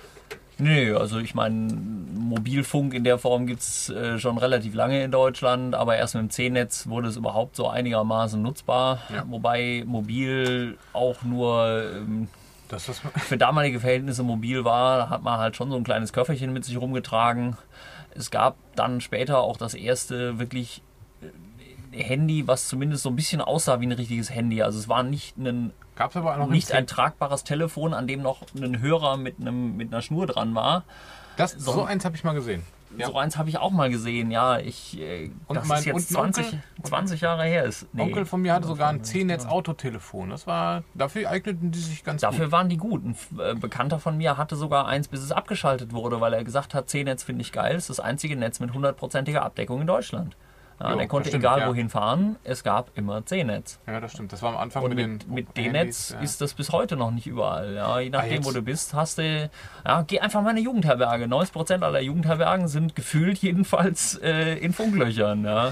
nö, also ich meine, Mobilfunk in der Form gibt es äh, schon relativ lange in Deutschland, aber erst mit dem C-Netz wurde es überhaupt so einigermaßen nutzbar, Ja. wobei mobil auch nur ähm, Das ist, für damalige Verhältnisse mobil war. Da hat man halt schon so ein kleines Köfferchen mit sich rumgetragen. Es gab dann später auch das erste wirklich äh, Handy, was zumindest so ein bisschen aussah wie ein richtiges Handy. Also es war nicht ein, gab es aber auch noch nicht im ein tragbares Telefon, an dem noch ein Hörer mit, einem, mit einer Schnur dran war. das, so eins habe ich mal gesehen. Ja. So eins habe ich auch mal gesehen. Ja, ich, äh, Und das mein- ist jetzt und ein zwanzig, Onkel? zwanzig Jahre her. Ist, nee. Onkel von mir hatte sogar ein C-Netz-Autotelefon. Das war, dafür eigneten die sich ganz Dafür gut. waren die gut. Ein äh, Bekannter von mir hatte sogar eins, bis es abgeschaltet wurde, weil er gesagt hat, C-Netz finde ich geil. Es ist das einzige Netz mit hundertprozentiger Abdeckung in Deutschland. Ja, Jo, und er konnte das stimmt, egal ja. wohin fahren, es gab immer C-Netz. Ja, das stimmt. Das war am Anfang Und mit, mit, den mit Handys, D-Netz ja. ist das bis heute noch nicht überall. Ja, je nachdem, jetzt- wo du bist, hast du. Ja, geh einfach mal in eine Jugendherberge. neunzig Prozent aller Jugendherbergen sind gefühlt jedenfalls äh, in Funklöchern. Ja,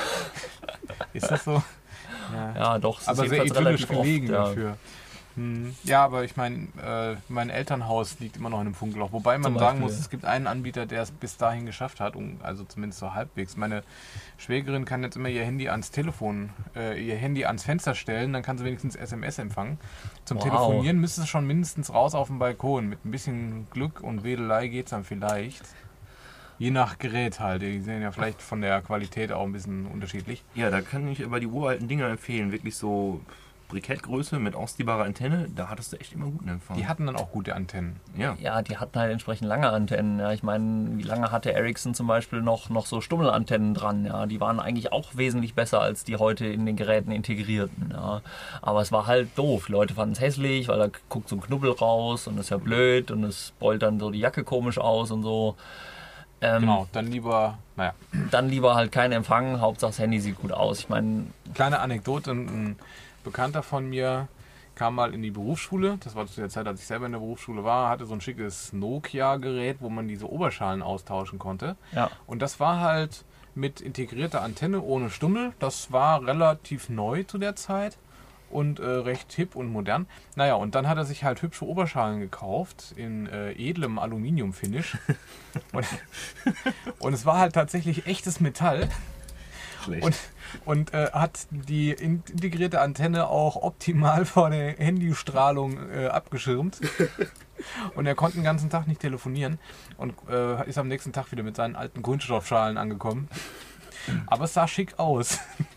Ist das so? ja doch. es ist Aber sehr jedenfalls idyllisch relativ oft, gelegen ja. dafür. Hm. Ja, aber ich meine, äh, mein Elternhaus liegt immer noch in einem Funkloch. Wobei man Zum sagen Beispiel. muss, es gibt einen Anbieter, der es bis dahin geschafft hat, um, also zumindest so halbwegs. Meine Schwägerin kann jetzt immer ihr Handy ans Telefon, äh, ihr Handy ans Fenster stellen, dann kann sie wenigstens S M S empfangen. Zum Wow. Telefonieren müsste es schon mindestens raus auf den Balkon. Mit ein bisschen Glück und Wedelei geht es dann vielleicht. Je nach Gerät halt. Die sind ja vielleicht von der Qualität auch ein bisschen unterschiedlich. Ja, da kann ich aber die uralten Dinger empfehlen. Wirklich so Brikettgröße mit ausziehbarer Antenne. Da hattest du echt immer guten Empfang. Die hatten dann auch gute Antennen. ja. Ja, die hatten halt entsprechend lange Antennen. Ja, ich meine, wie lange hatte Ericsson zum Beispiel noch, noch so Stummelantennen dran? Ja, die waren eigentlich auch wesentlich besser als die heute in den Geräten integrierten. Ja, aber es war halt doof. Die Leute fanden es hässlich, weil da guckt so ein Knubbel raus und das ist ja blöd und es beult dann so die Jacke komisch aus und so. Ähm, Genau, dann lieber, naja. Dann lieber halt kein Empfang, Hauptsache das Handy sieht gut aus. Ich meine, Kleine Anekdote, ein Bekannter von mir kam mal in die Berufsschule, das war zu der Zeit, als ich selber in der Berufsschule war, hatte so ein schickes Nokia-Gerät, wo man diese Oberschalen austauschen konnte. ja, Und das war halt mit integrierter Antenne ohne Stummel. Das war relativ neu zu der Zeit und äh, recht hip und modern. Naja, und dann hat er sich halt hübsche Oberschalen gekauft in äh, edlem Aluminium-Finish. und, und es war halt tatsächlich echtes Metall. Schlecht. Und, und äh, hat die integrierte Antenne auch optimal vor der Handystrahlung äh, abgeschirmt. Und er konnte den ganzen Tag nicht telefonieren und äh, ist am nächsten Tag wieder mit seinen alten Kunststoffschalen angekommen. Aber es sah schick aus.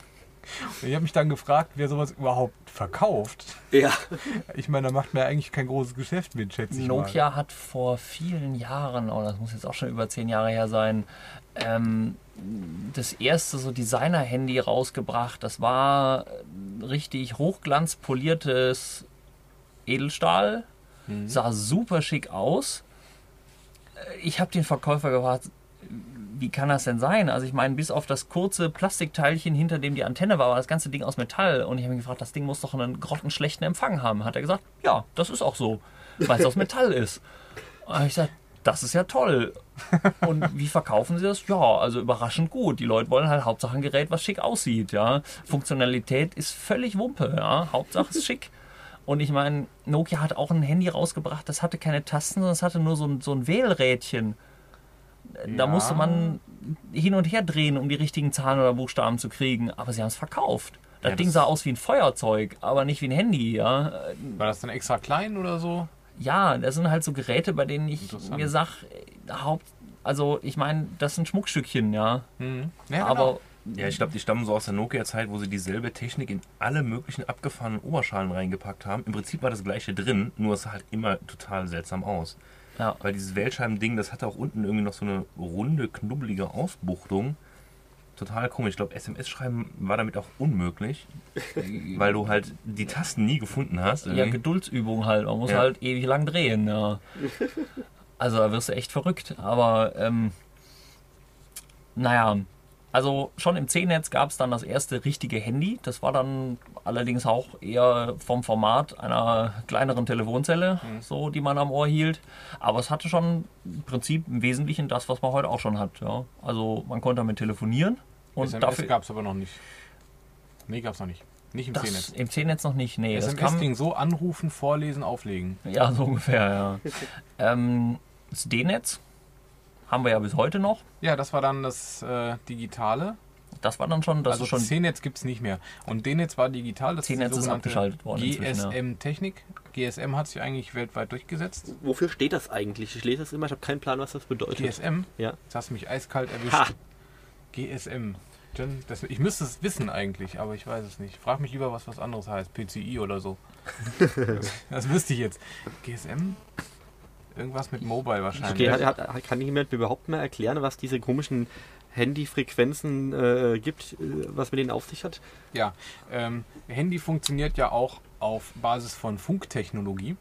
Und ich habe mich dann gefragt, wer sowas überhaupt verkauft. Ja. Ich meine, da macht man ja eigentlich kein großes Geschäft mit, schätze ich Nokia mal. hat vor vielen Jahren, oh, das muss jetzt auch schon über zehn Jahre her sein, ähm, das erste so Designer-Handy rausgebracht. Das war richtig hochglanzpoliertes Edelstahl, Mhm. sah super schick aus. Ich habe den Verkäufer gefragt, wie kann das denn sein? Also ich meine, bis auf das kurze Plastikteilchen, hinter dem die Antenne war, war das ganze Ding aus Metall. Und ich habe mich gefragt, das Ding muss doch einen grottenschlechten Empfang haben. Hat er gesagt, ja, das ist auch so, weil es aus Metall ist. Und ich gesagt, das ist ja toll. Und wie verkaufen sie das? Ja, also überraschend gut. Die Leute wollen halt Hauptsache ein Gerät, was schick aussieht. Ja. Funktionalität ist völlig Wumpe. Ja. Hauptsache ist schick. Und ich meine, Nokia hat auch ein Handy rausgebracht, das hatte keine Tasten, sondern es hatte nur so ein, so ein Wählrädchen. Da Ja. musste man hin und her drehen, um die richtigen Zahlen oder Buchstaben zu kriegen. Aber sie haben es verkauft. Das Ja, Ding das- sah aus wie ein Feuerzeug, aber nicht wie ein Handy. Ja, War das dann extra klein oder so? ja, das sind halt so Geräte, bei denen ich Interessant. mir sag, äh, Haupt, also ich meine, das sind Schmuckstückchen, ja. Mhm. Ja, Aber Ja, ich glaube, die stammen so aus der Nokia-Zeit, wo sie dieselbe Technik in alle möglichen abgefahrenen Oberschalen reingepackt haben. Im Prinzip war das gleiche drin, nur es sah halt immer total seltsam aus. ja. Weil dieses Wählscheiben-Ding, das hatte auch unten irgendwie noch so eine runde, knubbelige Ausbuchtung. Total komisch. Ich glaube, S M S-Schreiben war damit auch unmöglich, weil du halt die Tasten nie gefunden hast. Ja, irgendwie. Geduldsübung halt. Man muss Ja. halt ewig lang drehen, ja. Also da wirst du echt verrückt. Aber ähm, naja, also schon im C-Netz gab es dann das erste richtige Handy. Das war dann allerdings auch eher vom Format einer kleineren Telefonzelle, so die man am Ohr hielt. Aber es hatte schon im Prinzip im Wesentlichen das, was man heute auch schon hat. Ja. Also man konnte damit telefonieren. Und S M S dafür gab es aber noch nicht. Nee, gab es noch nicht. Nicht im das C-Netz. im C-Netz noch nicht. Nee, das S M S kam, ging so: anrufen, vorlesen, auflegen. ja, so ungefähr, ja. ähm, das D-Netz haben wir ja bis heute noch. Ja, das war dann das äh, Digitale. Das war dann schon, das Also ist schon C-Netz gibt es nicht mehr. Und D-Netz war digital. Das C-Netz die ist sogenannte abgeschaltet worden G inzwischen, S ja. M-Technik. G S M hat sich eigentlich weltweit durchgesetzt. Wofür steht das eigentlich? Ich lese das immer, ich habe keinen Plan, was das bedeutet. G S M? Ja. Jetzt hast du mich eiskalt erwischt. Ha! G S M. John, das, ich müsste es wissen eigentlich, aber ich weiß es nicht. Frag mich lieber, was was anderes heißt. P C I oder so. Das wüsste ich jetzt. G S M? Irgendwas mit Mobile wahrscheinlich. Okay, hat, hat, kann jemand mir überhaupt mal erklären, was diese komischen Handyfrequenzen äh, gibt, äh, was mit denen auf sich hat? Ja, ähm, Handy funktioniert ja auch auf Basis von Funktechnologie.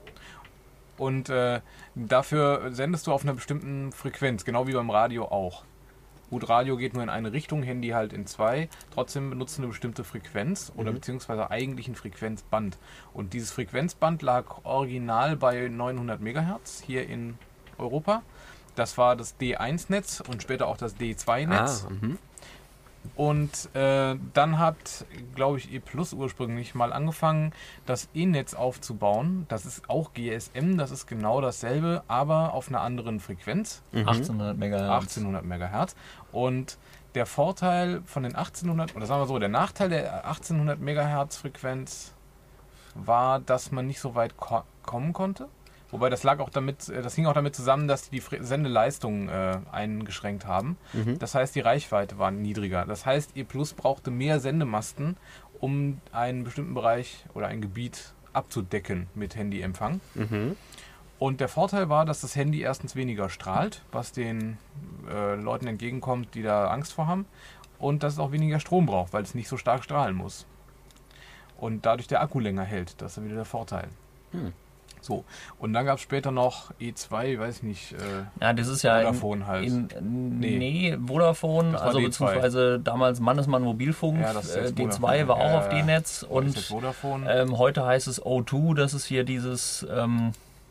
Und äh, dafür sendest du auf einer bestimmten Frequenz, genau wie beim Radio auch. Gut, Radio geht nur in eine Richtung, Handy halt in zwei. Trotzdem benutzt du eine bestimmte Frequenz oder Mhm. beziehungsweise eigentlich ein Frequenzband. Und dieses Frequenzband lag original bei neunhundert Megahertz hier in Europa. Das war das D eins Netz und später auch das D zwei Netz. Ah, mhm. Und äh, dann hat, glaube ich, E Plus ursprünglich mal angefangen, das E-Netz aufzubauen. Das ist auch G S M, das ist genau dasselbe, aber auf einer anderen Frequenz, Mhm. achtzehnhundert Megahertz. achtzehnhundert Megahertz. Und der Vorteil von den achtzehnhundert, oder sagen wir so, der Nachteil der achtzehnhundert Megahertz Frequenz war, dass man nicht so weit ko kommen konnte. Wobei das lag auch damit, äh, das hing auch damit zusammen, dass die Fre Sendeleistung äh, eingeschränkt haben. Mhm. Das heißt, die Reichweite war niedriger. Das heißt, E Plus brauchte mehr Sendemasten, um einen bestimmten Bereich oder ein Gebiet abzudecken mit Handyempfang. Mhm. Und der Vorteil war, dass das Handy erstens weniger strahlt, was den äh, Leuten entgegenkommt, die da Angst vor haben. Und dass es auch weniger Strom braucht, weil es nicht so stark strahlen muss. Und dadurch der Akku länger hält. Das ist dann wieder der Vorteil. Hm. So, und dann gab es später noch E zwei, weiß ich nicht, äh, Ja, das ist ja Vodafone halt. in, in, Nee. nee. Vodafone, Das war also D zwei. beziehungsweise damals Mannesmann Mobilfunk, Ja, das ist äh, jetzt D Vodafone. zwei war auch Ja, auf ja. D-Netz und ist jetzt und Vodafone. ähm, heute heißt es O zwei, das ist hier dieses, ähm,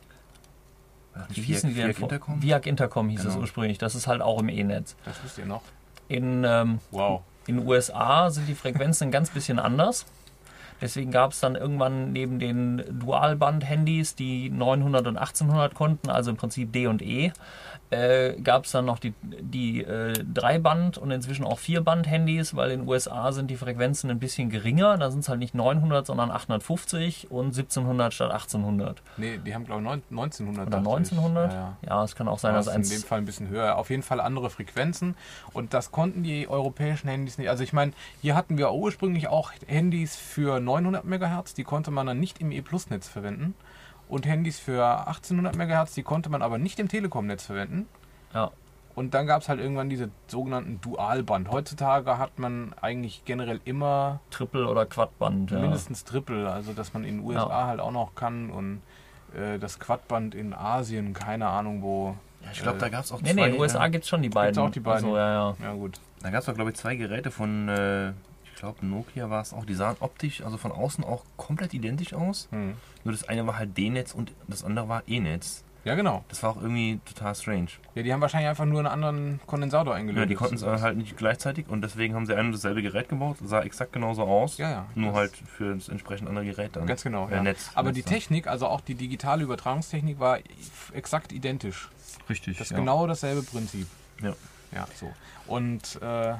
wie hießen die denn? Viag vor- Intercom? Viag Intercom hieß es Genau. ursprünglich, das ist halt auch im E-Netz. Das wisst ihr noch. In, ähm, Wow. in den U S A sind die Frequenzen ein ganz bisschen anders. Deswegen gab es dann irgendwann neben den Dualband-Handys, die neunhundert und achtzehnhundert konnten, also im Prinzip D und E, äh, gab es dann noch die, die äh, Dreiband- und inzwischen auch Vierband-Handys, weil in den U S A sind die Frequenzen ein bisschen geringer. Da sind es halt nicht neunhundert, sondern achthundertfünfzig und siebzehnhundert statt achtzehnhundert. Nee, die haben, glaube ich, neunzehnhundert. Oder dachte ich. neunzehnhundert? Ja, ja. Ja, es kann auch sein, Das dass ist in eins... dem Fall ein bisschen höher. Auf jeden Fall andere Frequenzen. Und das konnten die europäischen Handys nicht. Also ich meine, hier hatten wir ursprünglich auch Handys für neunhundert Megahertz. Die konnte man dann nicht im E-Plus-Netz verwenden. Und Handys für achtzehnhundert Megahertz, die konnte man aber nicht im Telekom-Netz verwenden. Ja. Und dann gab es halt irgendwann diese sogenannten Dualband. Heutzutage hat man eigentlich generell immer Triple- oder Quadband. Ja. mindestens Triple. Also dass man in den U S A Ja. halt auch noch kann. Und äh, das Quadband in Asien, keine Ahnung wo. Ja, ich glaube, äh, da gab es auch Nee, zwei. nee, in den U S A äh, gibt es schon die beiden. auch die beiden? Also, ja, ja. Ja gut. Da gab es doch, glaube ich, zwei Geräte von, äh, ich glaube, Nokia war es auch. Die sahen optisch, also von außen auch komplett identisch aus. Hm. Nur das eine war halt D-Netz und das andere war E-Netz. Ja genau. Das war auch irgendwie total strange. Ja, die haben wahrscheinlich einfach nur einen anderen Kondensator eingelöst. Ja, die konnten es halt nicht gleichzeitig und deswegen haben sie ein und dasselbe Gerät gebaut. Sah exakt genauso aus. Ja, ja. Nur Das- halt für das entsprechend andere Gerät dann. Ganz genau, Äh, ja. Netz, Aber Netz die dann. Technik, also auch die digitale Übertragungstechnik, war exakt identisch. Richtig. Das ist ja. genau dasselbe Prinzip. Ja. Ja, so. Und äh,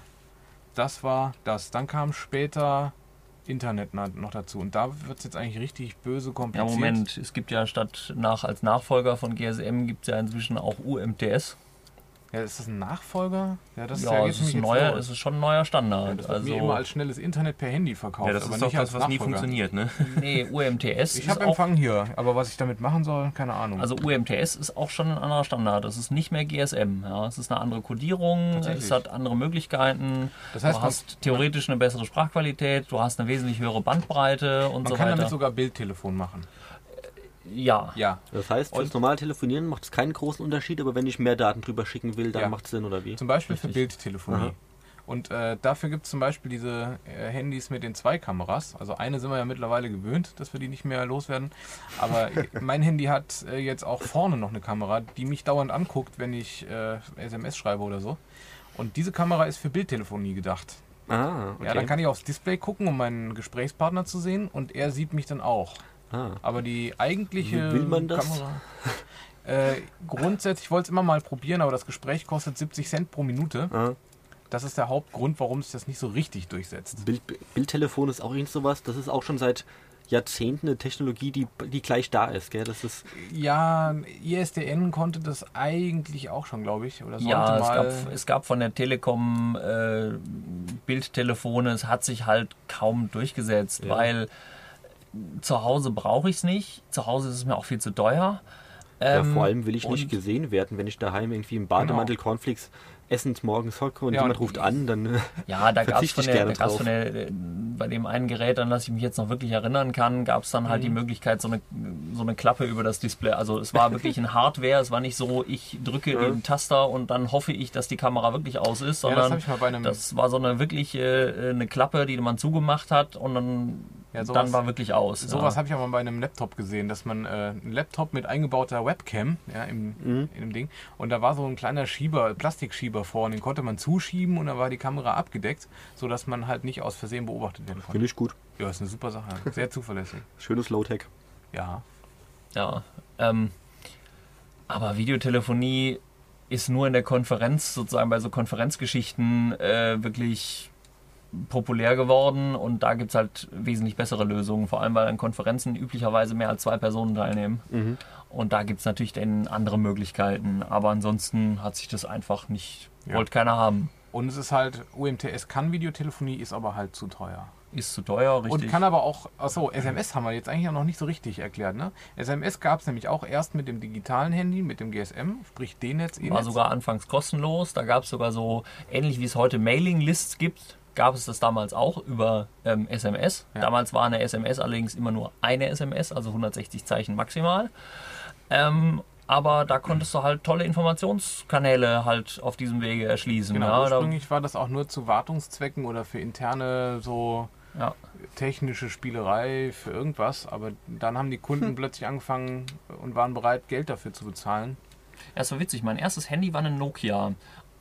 das war das. Dann kam später Internet na- noch dazu. Und da wird es jetzt eigentlich richtig böse Ja, kompliziert. Moment, es gibt ja statt nach als Nachfolger von G S M gibt es ja inzwischen auch U M T S. Ja, ist das ein Nachfolger? Ja, das Ja, geht's es ist, mich ein jetzt neuer, los. es ist schon ein neuer Standard. Ja, das wird also, mir immer als schnelles Internet per Handy verkauft. Ja, das aber ist doch nicht das, als was nie Nachfolger. funktioniert, ne? nee, U M T S Ich ist habe auch, Empfang hier, aber was ich damit machen soll, keine Ahnung. also U M T S ist auch schon ein anderer Standard. Das ist nicht mehr G S M. Ja. Es ist eine andere Kodierung, Tatsächlich. es hat andere Möglichkeiten. Das heißt, du man- hast theoretisch eine bessere Sprachqualität, du hast eine wesentlich höhere Bandbreite und man so kann weiter. damit sogar Bildtelefon machen. ja. Ja. Das heißt, fürs Und- normale Telefonieren macht es keinen großen Unterschied, aber wenn ich mehr Daten drüber schicken will, dann Ja. macht es Sinn, oder wie? Zum Beispiel für Richtig. Bildtelefonie. Aha. Und äh, dafür gibt es zum Beispiel diese äh, Handys mit den zwei Kameras. Also eine sind wir ja mittlerweile gewöhnt, dass wir die nicht mehr loswerden. Aber mein Handy hat äh, jetzt auch vorne noch eine Kamera, die mich dauernd anguckt, wenn ich äh, S M S schreibe oder so. Und diese Kamera ist für Bildtelefonie gedacht. Ah, okay. Ja, dann kann ich aufs Display gucken, um meinen Gesprächspartner zu sehen. Und er sieht mich dann auch. ah. Aber die eigentliche Will man das? Kamera... Äh, grundsätzlich, ich wollte es immer mal probieren, aber das Gespräch kostet siebzig Cent pro Minute. Ah. Das ist der Hauptgrund, warum sich das nicht so richtig durchsetzt. Bild, Bildtelefon ist auch irgend sowas, das ist auch schon seit Jahrzehnten eine Technologie, die, die gleich da ist, gell? Das ist Ja, I S D N konnte das eigentlich auch schon, glaube ich. Oder sollte Ja, es mal. gab, es gab von der Telekom äh, Bildtelefone, es hat sich halt kaum durchgesetzt, Ja. weil zu Hause brauche ich es nicht, zu Hause ist es mir auch viel zu teuer. ja, Ähm, vor allem will ich nicht und- gesehen werden, wenn ich daheim irgendwie im Bademantel Cornflakes essend morgens hocke und Ja, jemand und- ruft an, dann äh, Ja, da gab es verzichte von, ich der, gerne da gab's drauf. von der, äh, bei dem einen Gerät, an das ich mich jetzt noch wirklich erinnern kann, gab es dann halt die Mhm. Möglichkeit, so eine, so eine Klappe über das Display. Also es war wirklich ein Hardware, es war nicht so, ich drücke den Taster und dann hoffe ich, dass die Kamera wirklich aus ist, Ja, das sondern habe ich mal bei einem. das war so eine wirklich äh, eine Klappe, die man zugemacht hat und dann, Ja, sowas- dann war wirklich aus. Sowas ja. habe ich auch mal bei einem Laptop gesehen, dass man äh, einen Laptop mit eingebauter Webcam ja, im, Mhm. in dem Ding. Und da war so ein kleiner Schieber, Plastikschieber vor und den konnte man zuschieben und dann war die Kamera abgedeckt, sodass man halt nicht aus Versehen beobachtet werden konnte. finde ich gut. Ja, ist eine super Sache. Sehr zuverlässig. Schönes Low-Tech. Ja. Ja, ähm, aber Videotelefonie ist nur in der Konferenz, sozusagen bei so Konferenzgeschichten, äh, wirklich populär geworden und da gibt es halt wesentlich bessere Lösungen, vor allem weil an Konferenzen üblicherweise mehr als zwei Personen teilnehmen. Mhm. Und da gibt es natürlich dann andere Möglichkeiten, aber ansonsten hat sich das einfach nicht, Ja. wollte keiner haben. Und es ist halt, U M T S kann Videotelefonie, ist aber halt zu teuer. Ist zu teuer, richtig. Und kann aber auch, achso, S M S haben wir jetzt eigentlich noch nicht so richtig erklärt, ne? S M S gab es nämlich auch erst mit dem digitalen Handy, mit dem G S M, sprich D-Netz, E-Netz. War sogar anfangs kostenlos. Da gab es sogar so, ähnlich wie es heute Mailing-Lists gibt, gab es das damals auch über ähm, S M S. Ja. Damals war eine S M S allerdings immer nur eine S M S, also hundertsechzig Zeichen maximal. Ähm, aber da konntest du halt tolle Informationskanäle halt auf diesem Wege erschließen. Genau, ja, da, ursprünglich war das auch nur zu Wartungszwecken oder für interne so ja. technische Spielerei für irgendwas, aber dann haben die Kunden plötzlich angefangen und waren bereit, Geld dafür zu bezahlen. Ja, es war witzig. Mein erstes Handy war ein Nokia.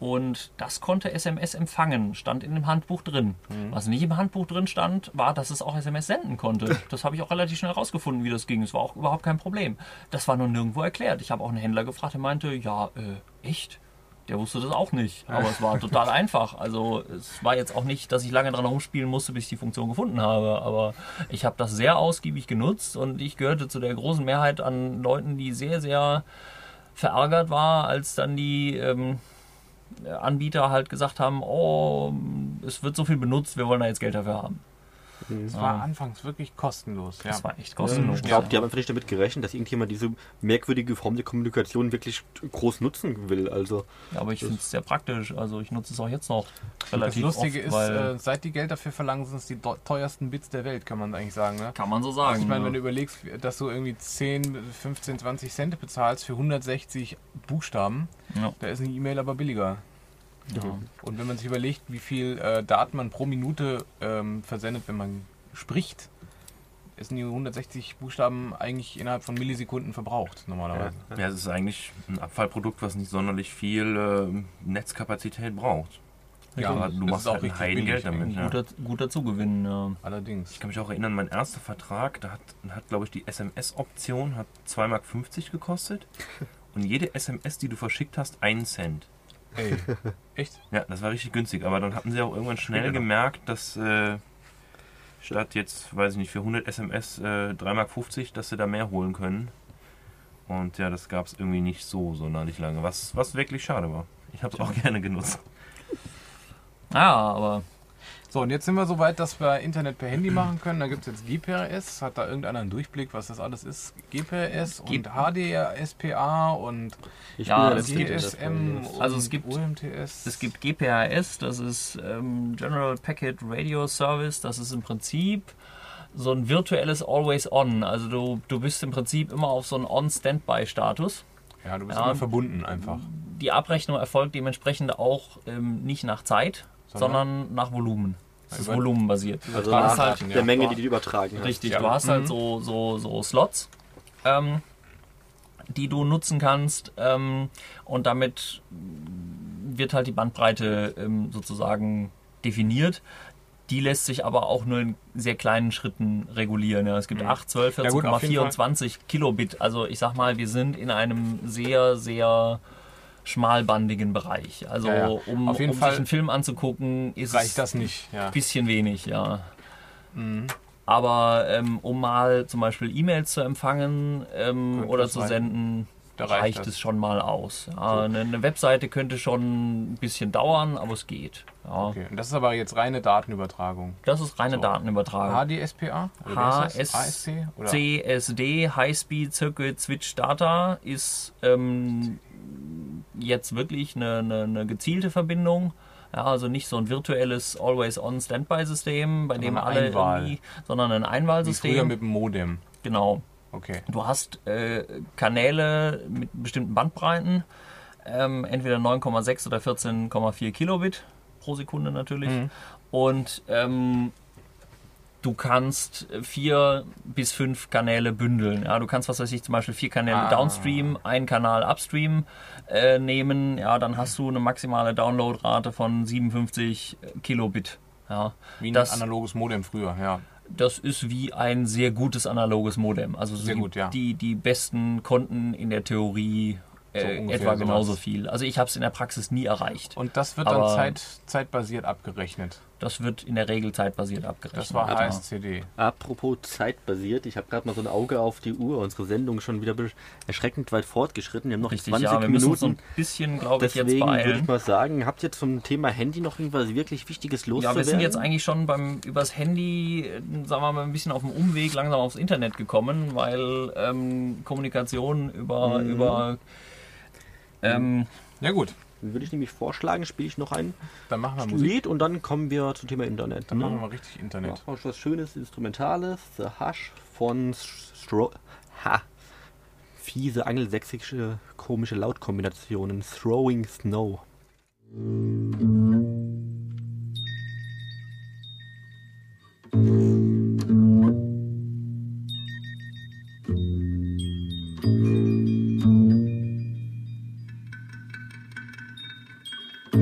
Und das konnte S M S empfangen, stand in dem Handbuch drin. Mhm. Was nicht im Handbuch drin stand, war, dass es auch S M S senden konnte. Das habe ich auch relativ schnell rausgefunden, wie das ging. Es war auch überhaupt kein Problem. Das war nur nirgendwo erklärt. Ich habe auch einen Händler gefragt, der meinte, ja, äh, echt? Der wusste das auch nicht. Aber es war total einfach. Also es war jetzt auch nicht, dass ich lange dran rumspielen musste, bis ich die Funktion gefunden habe. Aber ich habe das sehr ausgiebig genutzt und ich gehörte zu der großen Mehrheit an Leuten, die sehr, sehr verärgert war, als dann die ähm, Anbieter halt gesagt haben, oh, es wird so viel benutzt, wir wollen da jetzt Geld dafür haben. Das war ja. anfangs wirklich kostenlos. Ja. Das war echt kostenlos. Ich glaube, die haben einfach nicht damit gerechnet, dass irgendjemand diese merkwürdige Form der Kommunikation wirklich groß nutzen will. Also, ja, aber ich finde es sehr praktisch. Also ich nutze es auch jetzt noch relativ oft. Das Lustige oft, ist, äh, seit die Geld dafür verlangen, sind es die teuersten Bits der Welt, kann man eigentlich sagen. Ne? Kann man so sagen. Also ich meine, ja. wenn du überlegst, dass du irgendwie zehn, fünfzehn, zwanzig Cent bezahlst für hundertsechzig Buchstaben, ja. da ist eine E-Mail aber billiger. Ja. Und wenn man sich überlegt, wie viel äh, Daten man pro Minute ähm, versendet, wenn man spricht, sind die hundertsechzig Buchstaben eigentlich innerhalb von Millisekunden verbraucht, normalerweise. Ja, ja, es ist eigentlich ein Abfallprodukt, was nicht sonderlich viel äh, Netzkapazität braucht. Ja, aber du machst auch halt ein Heidengeld damit. Ja. Guter, guter Zugewinn, ja. Allerdings. Ich kann mich auch erinnern, mein erster Vertrag, da hat, hat glaube ich, die S M S-Option hat zwei Mark fünfzig gekostet und jede S M S, die du verschickt hast, einen Cent. Ey, echt? Ja, das war richtig günstig, aber dann hatten sie auch irgendwann schnell gemerkt, dass äh, statt jetzt, weiß ich nicht, für hundert S M S äh, drei Mark fünfzig, dass sie da mehr holen können. Und ja, das gab es irgendwie nicht so sonderlich lange, was, was wirklich schade war. Ich habe es auch gerne genutzt. Ja, aber... So, und jetzt sind wir so weit, dass wir Internet per Handy machen können. Da gibt es jetzt G P R S. Hat da irgendeiner einen Durchblick, was das alles ist? G P R S G- und H D R S P A und ich Ja, bin es ja gibt- der G S M Letzte. und Also es gibt- U M T S. Es gibt G P R S, das ist ähm, General Packet Radio Service, das ist im Prinzip so ein virtuelles Always-On. Also du, du bist im Prinzip immer auf so einen On-Standby-Status. Ja, du bist Ja. immer verbunden einfach. Die Abrechnung erfolgt dementsprechend auch ähm, nicht nach Zeit, Sondern? sondern nach Volumen. Es ist Über- volumenbasiert. Also Du hast nach halt- der Menge, die du übertragen hast. Richtig, Ja. du hast Mhm. halt so, so, so Slots, ähm, die du nutzen kannst ähm, und damit wird halt die Bandbreite ähm, sozusagen definiert. Die lässt sich aber auch nur in sehr kleinen Schritten regulieren. Ja. Es gibt Mhm. acht, zwölf, Ja vierzehn gut, Komma auf jeden vierundzwanzig Kilobit. Also ich sag mal, wir sind in einem sehr, sehr schmalbandigen Bereich. Also Ja, ja. um, Auf jeden um Fall sich einen Film anzugucken, ist Reicht es das nicht, ja. ein bisschen wenig, ja. Mhm. Aber ähm, um mal zum Beispiel E-Mails zu empfangen ähm, Könnte oder das zu reichen. senden, Da reicht, reicht das. es schon mal aus. Ja, eine, eine Webseite könnte schon ein bisschen dauern, aber es geht. Ja. Okay. Und das ist aber jetzt reine Datenübertragung. Das ist reine So. Datenübertragung. H D S P A? Oder H wie ist das? A S S C? Oder? C S D, High Speed Circuit Switch Data, ist ähm, jetzt wirklich eine, eine, eine gezielte Verbindung. Ja, also nicht so ein virtuelles Always-On-Standby-System, bei dem eine alle Einwahl. irgendwie, sondern ein Wie früher Einwahlsystem. mit dem Modem. Genau. Okay. Du hast äh, Kanäle mit bestimmten Bandbreiten, ähm, entweder neun Komma sechs oder vierzehn Komma vier Kilobit pro Sekunde natürlich. Mhm. Und ähm, du kannst vier bis fünf Kanäle bündeln. Ja, du kannst, was weiß ich, zum Beispiel vier Kanäle Ah. Downstream, einen Kanal Upstream äh, nehmen. Ja, dann hast du eine maximale Downloadrate von siebenundfünfzig Kilobit. Ja, Wie ein das, analoges Modem früher, ja. das ist wie ein sehr gutes analoges Modem. Also Sehr die, gut, ja. die, die besten konnten in der Theorie So äh, ungefähr etwa sowas. genauso viel. Also ich habe es in der Praxis nie erreicht. Und das wird Aber- dann Zeit, zeitbasiert abgerechnet. Das wird in der Regel zeitbasiert abgerechnet. Das war Ja. H S C D. Apropos zeitbasiert, ich habe gerade mal so ein Auge auf die Uhr. Unsere Sendung ist schon wieder be- erschreckend weit fortgeschritten. Wir haben noch Richtig, zwanzig ja, wir müssen uns so ein Minuten. bisschen, glaube ich, jetzt Deswegen würde ich beeilen. mal sagen, habt ihr zum Thema Handy noch irgendwas wirklich Wichtiges loszuwerden? Ja, wir sind jetzt eigentlich schon beim übers Handy, äh, sagen wir mal, ein bisschen auf dem Umweg langsam aufs Internet gekommen, weil ähm, Kommunikation über, Mhm. über ähm, Ja gut, Dann würde ich nämlich vorschlagen, spiele ich noch ein dann machen wir Musik. Lied und dann kommen wir zum Thema Internet. Dann ne? machen wir mal richtig Internet. Ja, auch was Schönes, Instrumentales. The Hush von Stro... Ha! Fiese angelsächsische komische Lautkombinationen. Throwing Snow. Thank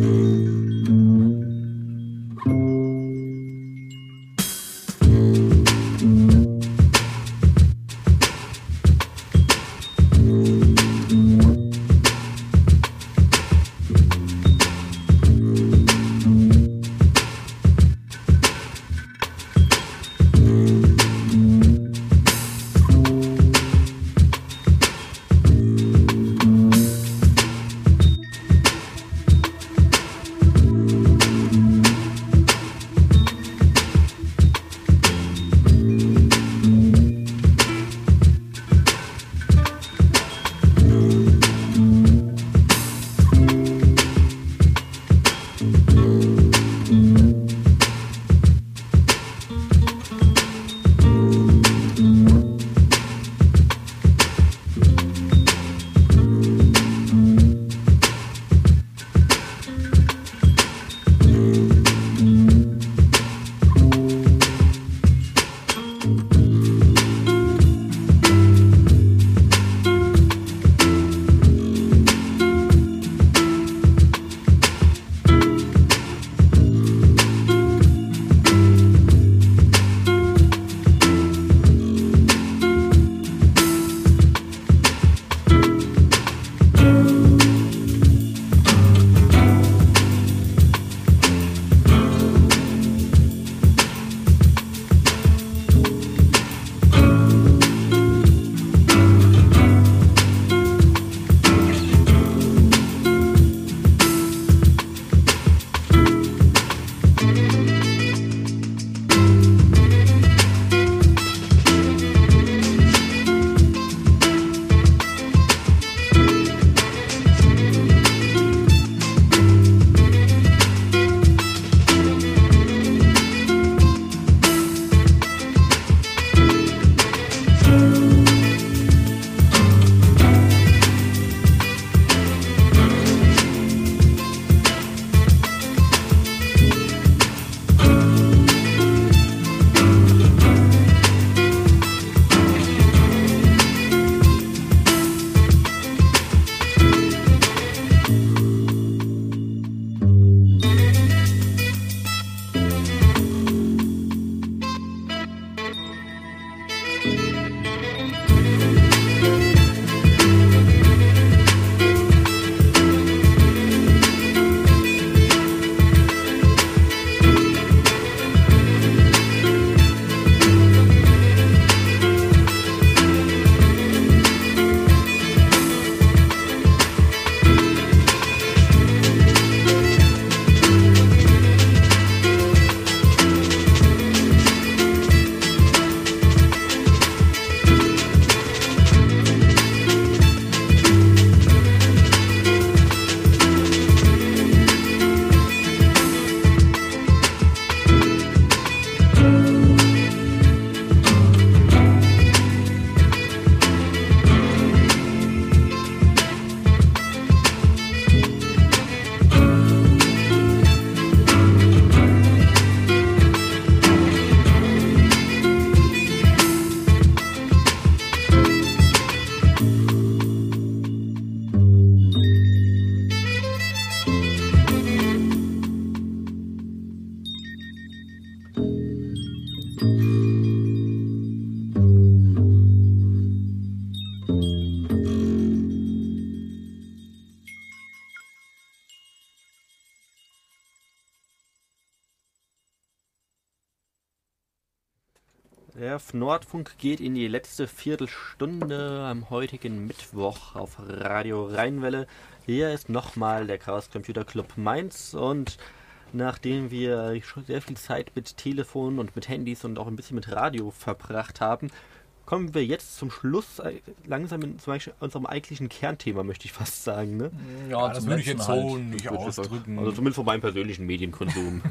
Der Nordfunk geht in die letzte Viertelstunde am heutigen Mittwoch auf Radio Rheinwelle. Hier ist nochmal der Chaos Computer Club Mainz und nachdem wir schon sehr viel Zeit mit Telefon und mit Handys und auch ein bisschen mit Radio verbracht haben, kommen wir jetzt zum Schluss langsam in zum Beispiel unserem eigentlichen Kernthema, möchte ich fast sagen. Ne? Ja, ja das würde ich jetzt so halt nicht ausdrücken. Also zumindest von meinem persönlichen Medienkonsum.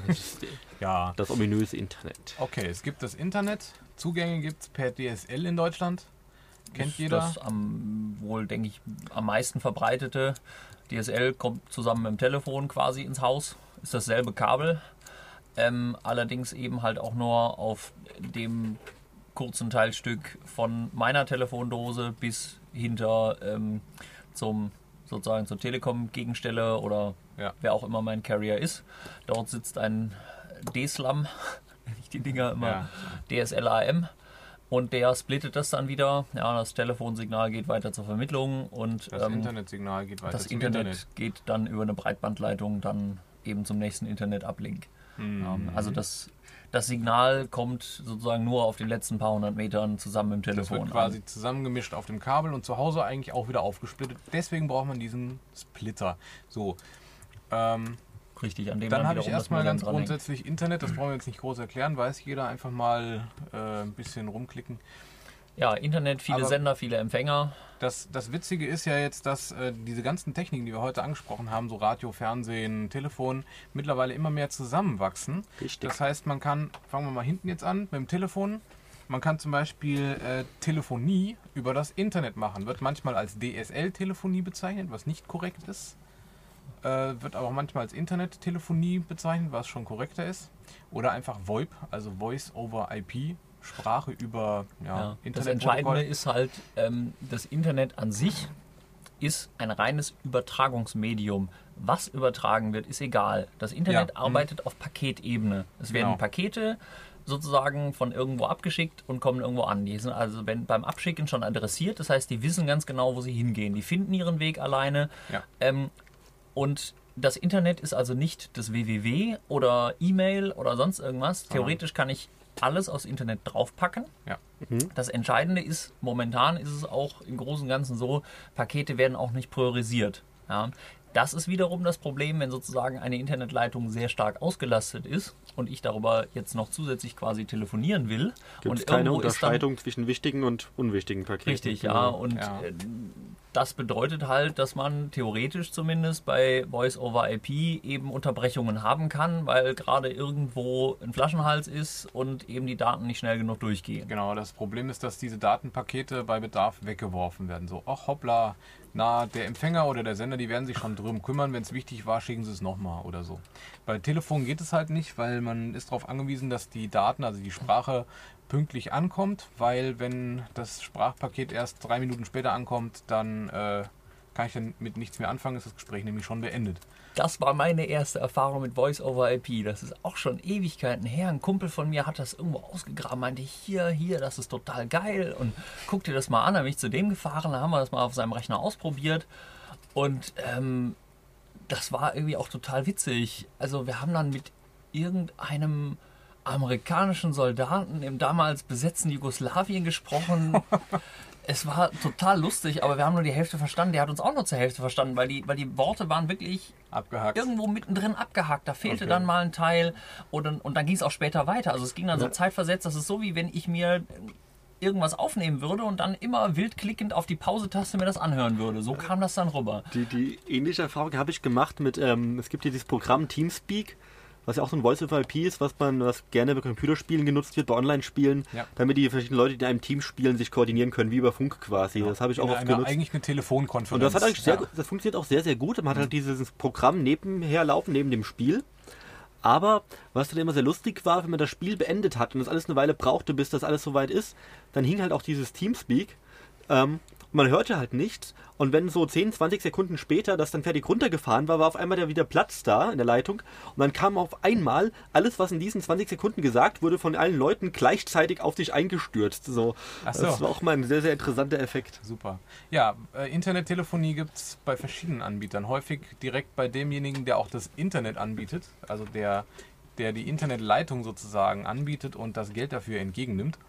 Ja. Das ominöse Internet. Okay, es gibt das Internet. Zugänge gibt es per D S L in Deutschland. Kennt ist jeder. Das am, wohl, denke ich, am meisten verbreitete. D S L kommt zusammen mit dem Telefon quasi ins Haus. Ist dasselbe Kabel. Ähm, allerdings eben halt auch nur auf dem kurzen Teilstück von meiner Telefondose bis hinter ähm, zum sozusagen zur Telekom-Gegenstelle oder ja. wer auch immer mein Carrier ist. Dort sitzt ein D-Slam, nenne ich die Dinger immer, ja. D S L A M, und der splittet das dann wieder. Ja, das Telefonsignal geht weiter zur Vermittlung und das ähm, Internetsignal geht weiter das zum Internet, Internet. geht dann über eine Breitbandleitung dann eben zum nächsten Internet-Uplink. Mhm. Ähm, also das Das Signal kommt sozusagen nur auf den letzten paar hundert Metern zusammen im Telefon. Das wird quasi an. zusammengemischt auf dem Kabel und zu Hause eigentlich auch wieder aufgesplittet. Deswegen braucht man diesen Splitter. So. Ähm, Richtig, an dem dann dann habe ich erstmal ganz dran hängt. grundsätzlich Internet. Das brauchen wir jetzt nicht groß erklären. Weiß jeder. Einfach mal äh, ein bisschen rumklicken. Ja, Internet, viele Aber Sender, viele Empfänger. Das, das Witzige ist ja jetzt, dass äh, diese ganzen Techniken, die wir heute angesprochen haben, so Radio, Fernsehen, Telefon, mittlerweile immer mehr zusammenwachsen. Richtig. Das heißt, man kann, fangen wir mal hinten jetzt an, mit dem Telefon, man kann zum Beispiel äh, Telefonie über das Internet machen. Wird manchmal als D S L-Telefonie bezeichnet, was nicht korrekt ist. Äh, wird aber auch manchmal als Internettelefonie bezeichnet, was schon korrekter ist. Oder einfach VoIP, also Voice over I P. Sprache über ja, Ja, Internet. das Entscheidende ist halt, ähm, das Internet an sich ist ein reines Übertragungsmedium. Was übertragen wird, ist egal. Das Internet Ja, arbeitet auf Paketebene. Es werden Genau. Pakete sozusagen von irgendwo abgeschickt und kommen irgendwo an. Die sind also wenn, beim Abschicken schon adressiert, das heißt, die wissen ganz genau, wo sie hingehen. Die finden ihren Weg alleine. Ja. Ähm, und das Internet ist also nicht das W W W oder E-Mail oder sonst irgendwas. Theoretisch kann ich alles aufs Internet draufpacken. Ja. Das Entscheidende ist, momentan ist es auch im Großen und Ganzen so, Pakete werden auch nicht priorisiert. Ja. Das ist wiederum das Problem, wenn sozusagen eine Internetleitung sehr stark ausgelastet ist und ich darüber jetzt noch zusätzlich quasi telefonieren will. Gibt und es keine irgendwo ist dann, Unterscheidung zwischen wichtigen und unwichtigen Paketen. Richtig, ja. Genau. Und Ja. äh, das bedeutet halt, dass man theoretisch zumindest bei Voice over I P eben Unterbrechungen haben kann, weil gerade irgendwo ein Flaschenhals ist und eben die Daten nicht schnell genug durchgehen. Genau, das Problem ist, dass diese Datenpakete bei Bedarf weggeworfen werden. So, ach hoppla, na, der Empfänger oder der Sender, die werden sich schon drum kümmern. Wenn es wichtig war, schicken sie es nochmal oder so. Bei Telefon geht es halt nicht, weil man ist darauf angewiesen, dass die Daten, also die Sprache, pünktlich ankommt, weil wenn das Sprachpaket erst drei Minuten später ankommt, dann äh, kann ich dann mit nichts mehr anfangen, ist das Gespräch nämlich schon beendet. Das war meine erste Erfahrung mit Voice over I P. Das ist auch schon Ewigkeiten her. Ein Kumpel von mir hat das irgendwo ausgegraben, meinte hier, hier, das ist total geil und guck dir das mal an. Da bin ich zu dem gefahren, da haben wir das mal auf seinem Rechner ausprobiert und ähm, das war irgendwie auch total witzig. Also wir haben dann mit irgendeinem amerikanischen Soldaten im damals besetzten Jugoslawien gesprochen. Es war total lustig, aber wir haben nur die Hälfte verstanden. Der hat uns auch nur zur Hälfte verstanden, weil die, weil die Worte waren wirklich Abgehakt. irgendwo mittendrin abgehakt. Da fehlte Okay. dann mal ein Teil oder, und dann ging es auch später weiter. Also es ging dann so Ja. zeitversetzt. Das ist so, wie wenn ich mir irgendwas aufnehmen würde und dann immer wild klickend auf die Pause-Taste mir das anhören würde. So kam das dann rüber. Die, die ähnliche Erfahrung habe ich gemacht mit, ähm, es gibt hier dieses Programm Teamspeak, was ja auch so ein Voice over I P ist, was man, was gerne bei Computerspielen genutzt wird, bei Online-Spielen, Ja. damit die verschiedenen Leute, die in einem Team spielen, sich koordinieren können, wie über Funk quasi. Das habe ich auch In oft einer, genutzt. eigentlich eine Telefonkonferenz. Und das hat eigentlich sehr, ja. gut- das funktioniert auch sehr, sehr gut. Man hat halt dieses Programm nebenher laufen, neben dem Spiel. Aber was dann immer sehr lustig war, wenn man das Spiel beendet hat und das alles eine Weile brauchte, bis das alles soweit ist, dann hing halt auch dieses Teamspeak. Ähm, man hörte halt nichts. Und wenn so zehn, zwanzig Sekunden später das dann fertig runtergefahren war, war auf einmal da wieder Platz da in der Leitung. Und dann kam auf einmal alles, was in diesen zwanzig Sekunden gesagt wurde, von allen Leuten gleichzeitig auf sich eingestürzt. So. Ach so. Das war auch mal ein sehr, sehr interessanter Effekt. Super. Ja, äh, Internettelefonie gibt es bei verschiedenen Anbietern. Häufig direkt bei demjenigen, der auch das Internet anbietet, also der, der die Internetleitung sozusagen anbietet und das Geld dafür entgegennimmt.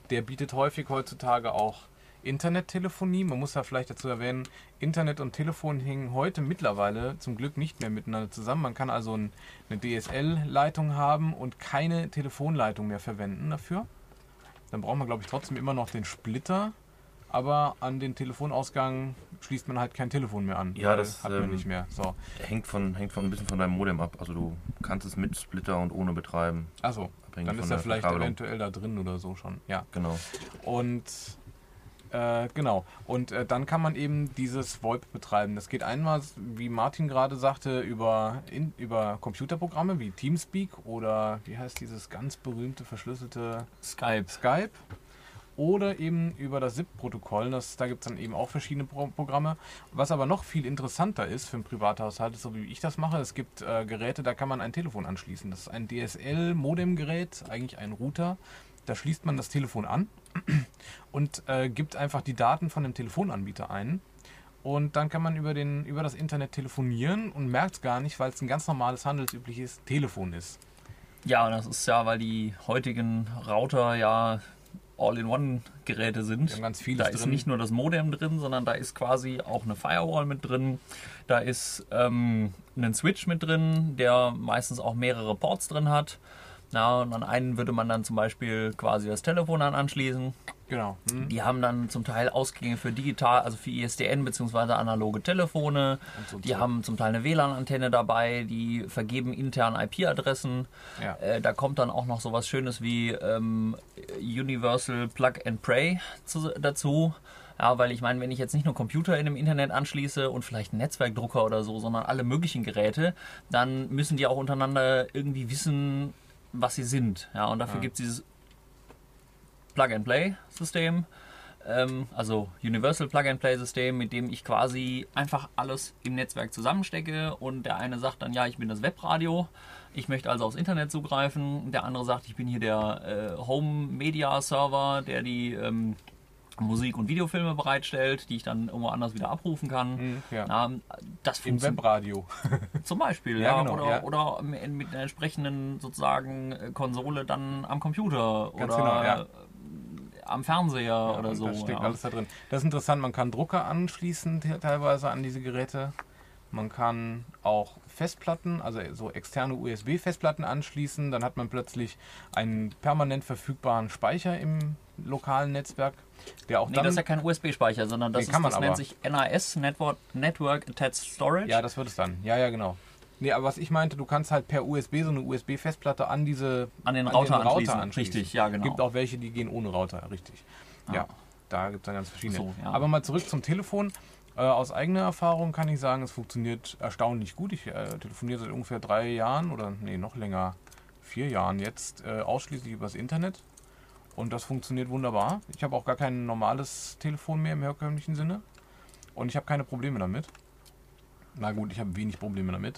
der bietet häufig heutzutage auch Internettelefonie. Man muss da vielleicht dazu erwähnen, Internet und Telefon hängen heute mittlerweile zum Glück nicht mehr miteinander zusammen. Man kann also ein, eine D S L-Leitung haben und keine Telefonleitung mehr verwenden dafür. Dann braucht man, glaube ich, trotzdem immer noch den Splitter, aber an den Telefonausgang schließt man halt kein Telefon mehr an. Ja, das hat man ähm, nicht mehr. So. hängt, von, hängt von ein bisschen von deinem Modem ab. Also du kannst es mit Splitter und ohne betreiben. Achso, Abhängig dann von ist er der vielleicht Verkabelung. eventuell da drin oder so schon. Ja. Genau. Und äh, genau. Und äh, dann kann man eben dieses VoIP betreiben. Das geht einmal, wie Martin gerade sagte, über, in, über Computerprogramme wie Teamspeak oder wie heißt dieses ganz berühmte verschlüsselte Skype. Skype. Oder eben über das S I P-Protokoll. Das, da gibt es dann eben auch verschiedene Pro Programme. Was aber noch viel interessanter ist für einen Privathaushalt, ist so wie ich das mache. Es gibt äh, Geräte, da kann man ein Telefon anschließen. Das ist ein D S L-Modem-Gerät, eigentlich ein Router. Da schließt man das Telefon an und äh, gibt einfach die Daten von dem Telefonanbieter ein. Und dann kann man über, den, über das Internet telefonieren und merkt es gar nicht, weil es ein ganz normales, handelsübliches Telefon ist. Ja, das ist ja, weil die heutigen Router ja All-in-One-Geräte sind. Wir haben ganz vieles Da ist drin. nicht nur das Modem drin, sondern da ist quasi auch eine Firewall mit drin. Da ist ähm, ein Switch mit drin, der meistens auch mehrere Ports drin hat. Na, und an einen würde man dann zum Beispiel quasi das Telefon an anschließen. Genau. Hm. Die haben dann zum Teil Ausgänge für digital, also für I S D N bzw. analoge Telefone. Und so Die Zeug. haben zum Teil eine W L A N-Antenne dabei, die vergeben intern I P-Adressen. Ja. Äh, da kommt dann auch noch sowas Schönes wie ähm, Universal Plug and Pray zu, dazu. Ja, weil ich meine, wenn ich jetzt nicht nur Computer in dem Internet anschließe und vielleicht einen Netzwerkdrucker oder so, sondern alle möglichen Geräte, dann müssen die auch untereinander irgendwie wissen, was sie sind. Ja, und dafür Ja. gibt es dieses Plug-and-Play-System, ähm, also Universal Plug-and-Play-System, mit dem ich quasi einfach alles im Netzwerk zusammenstecke und der eine sagt dann, ja, ich bin das Webradio, ich möchte also aufs Internet zugreifen, der andere sagt, ich bin hier der äh, Home-Media-Server, der die ähm, Musik- und Videofilme bereitstellt, die ich dann irgendwo anders wieder abrufen kann. Mhm, ja. Ja, das Im funktioniert Webradio. zum Beispiel, Ja, ja, genau, oder, ja. oder mit einer entsprechenden sozusagen äh, Konsole dann am Computer Ganz oder genau, ja. äh, am Fernseher Ja, oder und so. Das steckt ja. alles da drin. Das ist interessant, man kann Drucker anschließen te- teilweise an diese Geräte. Man kann auch Festplatten, also so externe U S B-Festplatten anschließen. Dann hat man plötzlich einen permanent verfügbaren Speicher im lokalen Netzwerk, der auch Nee, dann... das ist ja kein U S B-Speicher, sondern das, Nee, ist, kann man das aber. nennt sich N A S, Network, Network Attached Storage. ja, das wird es dann. Ja, ja, genau. Nee, aber was ich meinte, du kannst halt per U S B so eine U S B-Festplatte an diese An den Router anschließen. Richtig, ja, genau. Gibt auch welche, die gehen ohne Router, richtig. Ja, Ah. da gibt es dann ganz verschiedene. So, ja. Aber mal zurück zum Telefon. Äh, aus eigener Erfahrung kann ich sagen, es funktioniert erstaunlich gut. Ich äh, telefoniere seit ungefähr drei Jahren oder nee, noch länger, vier Jahren jetzt äh, ausschließlich übers Internet. Und das funktioniert wunderbar. Ich habe auch gar kein normales Telefon mehr im herkömmlichen Sinne. Und ich habe keine Probleme damit. Na gut, ich habe wenig Probleme damit.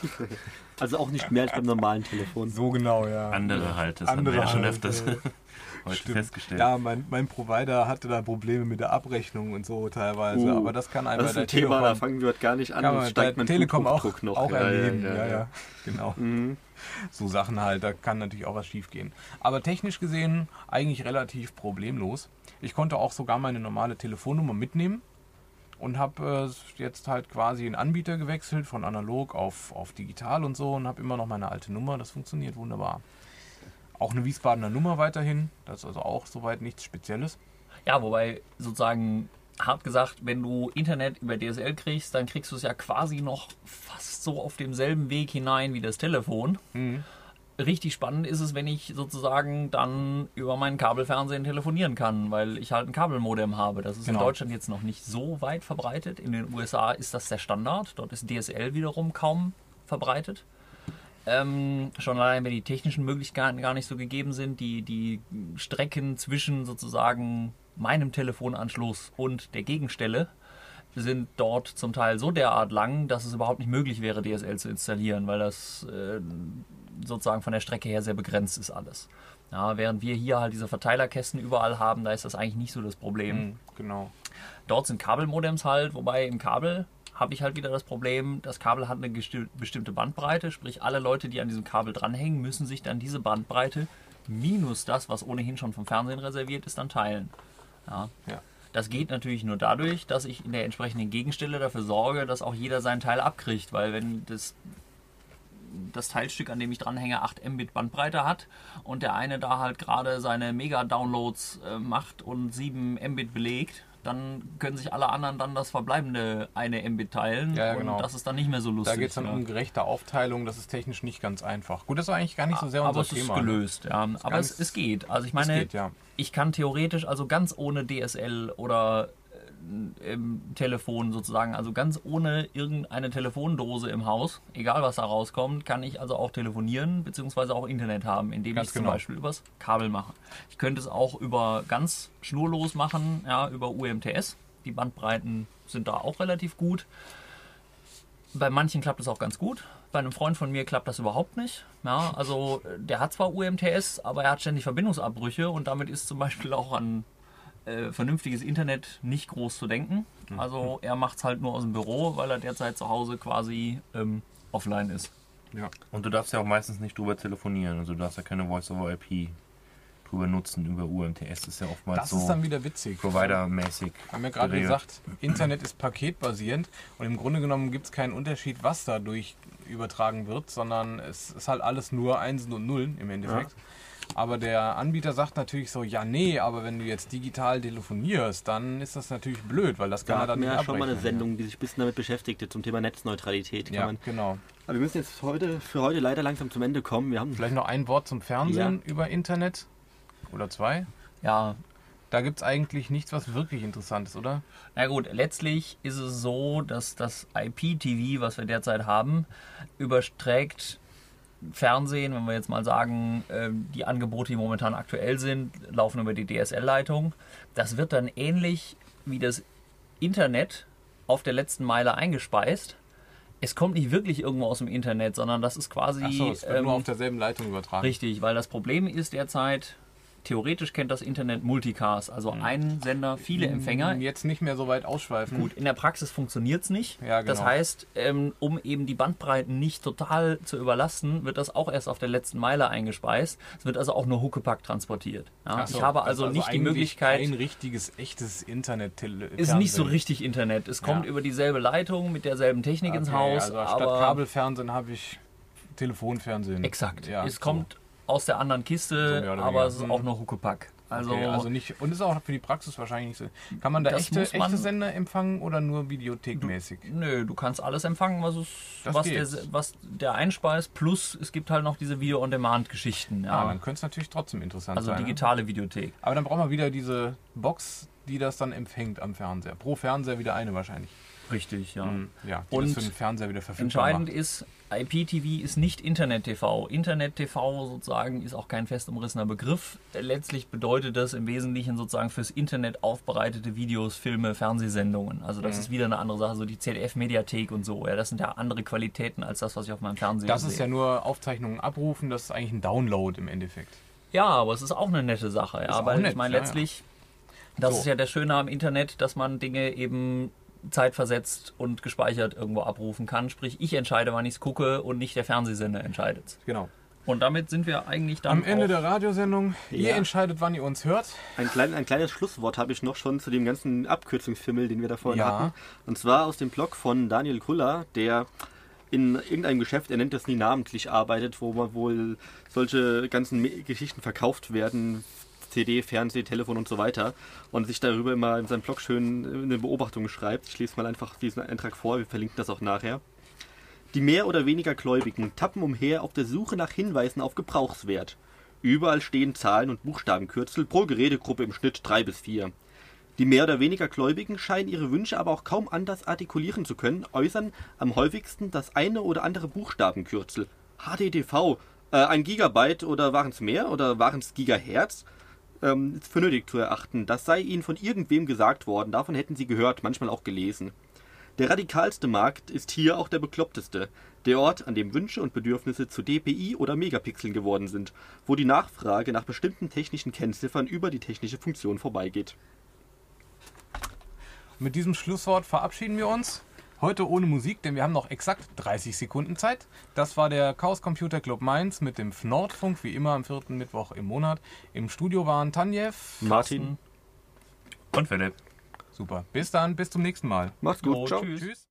Also auch nicht mehr als beim normalen Telefon. So genau, ja. Andere halt, das Andere haben wir ja schon halt, öfters äh, heute Stimmt. festgestellt. Ja, mein, mein Provider hatte da Probleme mit der Abrechnung und so teilweise. Oh, aber das kann einem Das bei ist ein der Thema, da Telekom, fangen wir heute gar nicht an. kann Das man steigt bei mein der Telekom auch, Blutdruck noch. auch Ja, erleben. ja, ja, ja. Genau. Mhm. So Sachen halt, da kann natürlich auch was schief gehen. Aber technisch gesehen eigentlich relativ problemlos. Ich konnte auch sogar meine normale Telefonnummer mitnehmen und habe äh, jetzt halt quasi einen Anbieter gewechselt von analog auf, auf digital und so und habe immer noch meine alte Nummer. Das funktioniert wunderbar. Auch eine Wiesbadener Nummer weiterhin. Das ist also auch soweit nichts Spezielles. Ja, wobei sozusagen hart gesagt, wenn du Internet über D S L kriegst, dann kriegst du es ja quasi noch fast so auf demselben Weg hinein wie das Telefon. Mhm. Richtig spannend ist es, wenn ich sozusagen dann über meinen Kabelfernsehen telefonieren kann, weil ich halt ein Kabelmodem habe. Das ist Genau. in Deutschland jetzt noch nicht so weit verbreitet. In den U S A ist das der Standard. Dort ist D S L wiederum kaum verbreitet. Ähm, schon allein, wenn die technischen Möglichkeiten gar nicht so gegeben sind, die, die Strecken zwischen sozusagen meinem Telefonanschluss und der Gegenstelle sind dort zum Teil so derart lang, dass es überhaupt nicht möglich wäre, D S L zu installieren, weil das äh, sozusagen von der Strecke her sehr begrenzt ist alles. Ja, während wir hier halt diese Verteilerkästen überall haben, da ist das eigentlich nicht so das Problem. Mhm, genau. Dort sind Kabelmodems halt, wobei im Kabel habe ich halt wieder das Problem, das Kabel hat eine gesti- bestimmte Bandbreite, sprich alle Leute, die an diesem Kabel dranhängen, müssen sich dann diese Bandbreite minus das, was ohnehin schon vom Fernsehen reserviert ist, dann teilen. Ja. Ja. Das geht natürlich nur dadurch, dass ich in der entsprechenden Gegenstelle dafür sorge, dass auch jeder seinen Teil abkriegt, weil wenn das, das Teilstück, an dem ich dranhänge, acht Mbit Bandbreite hat und der eine da halt gerade seine Mega-Downloads äh, macht und sieben Mbit belegt, dann können sich alle anderen dann das verbleibende eine Mbit teilen Ja, ja, genau. und das ist dann nicht mehr so lustig. Da geht es dann ja. um gerechte Aufteilung, das ist technisch nicht ganz einfach. Gut, das ist eigentlich gar nicht so sehr Aber unser es ist Thema. ne? gelöst, ja. Aber ganz- es, es geht. Also ich Es meine, geht, ja. ich kann theoretisch, also ganz ohne D S L oder äh, im Telefon sozusagen, also ganz ohne irgendeine Telefondose im Haus, egal was da rauskommt, kann ich also auch telefonieren bzw. auch Internet haben, indem Ganz ich es zum genau. Beispiel übers Kabel mache. Ich könnte es auch über ganz schnurlos machen, ja, über U M T S. Die Bandbreiten sind da auch relativ gut. Bei manchen klappt es auch ganz gut. Bei einem Freund von mir klappt das überhaupt nicht. Ja, also der hat zwar U M T S, aber er hat ständig Verbindungsabbrüche und damit ist zum Beispiel auch an äh, vernünftiges Internet nicht groß zu denken. Also er macht es halt nur aus dem Büro, weil er derzeit zu Hause quasi ähm, offline ist. Ja. Und du darfst ja auch meistens nicht drüber telefonieren. Also du darfst ja keine Voice-over-I P drüber nutzen über U M T S. Das ist ja oftmals Das so ist dann wieder witzig. providermäßig. Wir haben ja gerade geregelt. gesagt, Internet ist paketbasierend und im Grunde genommen gibt es keinen Unterschied, was dadurch übertragen wird, sondern es ist halt alles nur Einsen und Nullen im Endeffekt. Aber der Anbieter sagt natürlich so, ja nee, aber wenn du jetzt digital telefonierst, dann ist das natürlich blöd, weil das kann Da er dann hatten wir nicht ja schon mal eine abrechnen. Sendung, die sich ein bisschen damit beschäftigte, zum Thema Netzneutralität. Kann Ja, man, genau. aber wir müssen jetzt heute, für heute leider langsam zum Ende kommen. Wir haben Vielleicht noch ein Wort zum Fernsehen über Internet oder zwei. Ja, Da gibt es eigentlich nichts, was wirklich interessant ist, oder? na gut, letztlich ist es so, dass das I P T V, was wir derzeit haben, überträgt Fernsehen, wenn wir jetzt mal sagen, äh, die Angebote, die momentan aktuell sind, laufen über die D S L-Leitung. Das wird dann ähnlich wie das Internet auf der letzten Meile eingespeist. Es kommt nicht wirklich irgendwo aus dem Internet, sondern das ist quasi Achso, es wird ähm, nur auf derselben Leitung übertragen. richtig, weil das Problem ist derzeit, theoretisch kennt das Internet Multicast, also ein Sender, viele Empfänger. Jetzt nicht mehr so weit ausschweifen. Gut, in der Praxis funktioniert es nicht. Ja, genau. Das heißt, ähm, um eben die Bandbreiten nicht total zu überlasten, wird das auch erst auf der letzten Meile eingespeist. Es wird also auch nur Huckepack transportiert. Ja, Ach so, ich habe das also ist nicht die eigentlich Möglichkeit, Kein richtiges, echtes Internet. ist nicht so richtig Internet. Es kommt Ja. über dieselbe Leitung mit derselben Technik ins Haus. Also statt aber Kabelfernsehen habe ich Telefonfernsehen. exakt. Ja, es so. kommt aus der anderen Kiste, So mehr oder aber weniger. es ist Hm. auch nur Huckepack. Also, Okay, also nicht, und ist auch für die Praxis wahrscheinlich nicht so. Kann man da Das echte, muss man- echte Sender empfangen oder nur videothekmäßig? nö, du kannst alles empfangen, was, es, Das was, der, geht. was der einspeist. Plus es gibt halt noch diese Video-on-Demand-Geschichten. Ja, Ja. dann könnte es natürlich trotzdem interessant Also sein. Ne? digitale Videothek. Aber dann brauchen wir wieder diese Box, die das dann empfängt am Fernseher. Pro Fernseher wieder eine wahrscheinlich. Richtig, ja. Ja, die Und das für den Fernseher wieder verfügbar Entscheidend macht. ist, I P T V ist nicht Internet-T V. Internet-T V sozusagen ist auch kein fest umrissener Begriff. Letztlich bedeutet das im Wesentlichen sozusagen fürs Internet aufbereitete Videos, Filme, Fernsehsendungen. Also das Mhm. ist wieder eine andere Sache, so die Z D F-Mediathek und so. Ja, das sind ja andere Qualitäten als das, was ich auf meinem Fernseher Das sehe. ist ja nur Aufzeichnungen abrufen, das ist eigentlich ein Download im Endeffekt. Ja, aber es ist auch eine nette Sache. Ist Ja, auch weil nett, ich meine, ja, letztlich, das So. ist ja der Schöne am Internet, dass man Dinge eben zeitversetzt und gespeichert irgendwo abrufen kann. Sprich, ich entscheide, wann ich es gucke und nicht der Fernsehsender entscheidet. Genau. Und damit sind wir eigentlich dann Am Ende auch, der Radiosendung, ihr Ja. entscheidet, wann ihr uns hört. Ein, klein, ein kleines Schlusswort habe ich noch schon zu dem ganzen Abkürzungsfimmel, den wir da vorhin Ja. hatten. Und zwar aus dem Blog von Daniel Kuller, der in irgendeinem Geschäft, er nennt das nie namentlich, arbeitet, wo man wohl solche ganzen Me- Geschichten verkauft werden, C D, Fernseh, Telefon und so weiter, und sich darüber immer in seinem Blog schön eine Beobachtung schreibt. Ich lese mal einfach diesen Eintrag vor, wir verlinken das auch nachher. Die mehr oder weniger Gläubigen tappen umher auf der Suche nach Hinweisen auf Gebrauchswert. Überall stehen Zahlen und Buchstabenkürzel pro Gerätegruppe im Schnitt drei bis vier. Die mehr oder weniger Gläubigen scheinen ihre Wünsche aber auch kaum anders artikulieren zu können, äußern am häufigsten das eine oder andere Buchstabenkürzel. H D T V, äh, ein Gigabyte oder waren es mehr oder waren es Gigahertz? Ähm, ist für nötig zu erachten. Das sei ihnen von irgendwem gesagt worden, davon hätten sie gehört, manchmal auch gelesen. Der radikalste Markt ist hier auch der bekloppteste. Der Ort, an dem Wünsche und Bedürfnisse zu D P I oder Megapixeln geworden sind, wo die Nachfrage nach bestimmten technischen Kennziffern über die technische Funktion vorbeigeht. Mit diesem Schlusswort verabschieden wir uns. Heute ohne Musik, denn wir haben noch exakt dreißig Sekunden Zeit. Das war der Chaos Computer Club Mainz mit dem F N O R D-Funk, wie immer am vierten Mittwoch im Monat. Im Studio waren Tanjev, Martin. Und Philipp. Super. Bis dann, bis zum nächsten Mal. Macht's gut. Jo, Ciao. tschüss. Tschüss.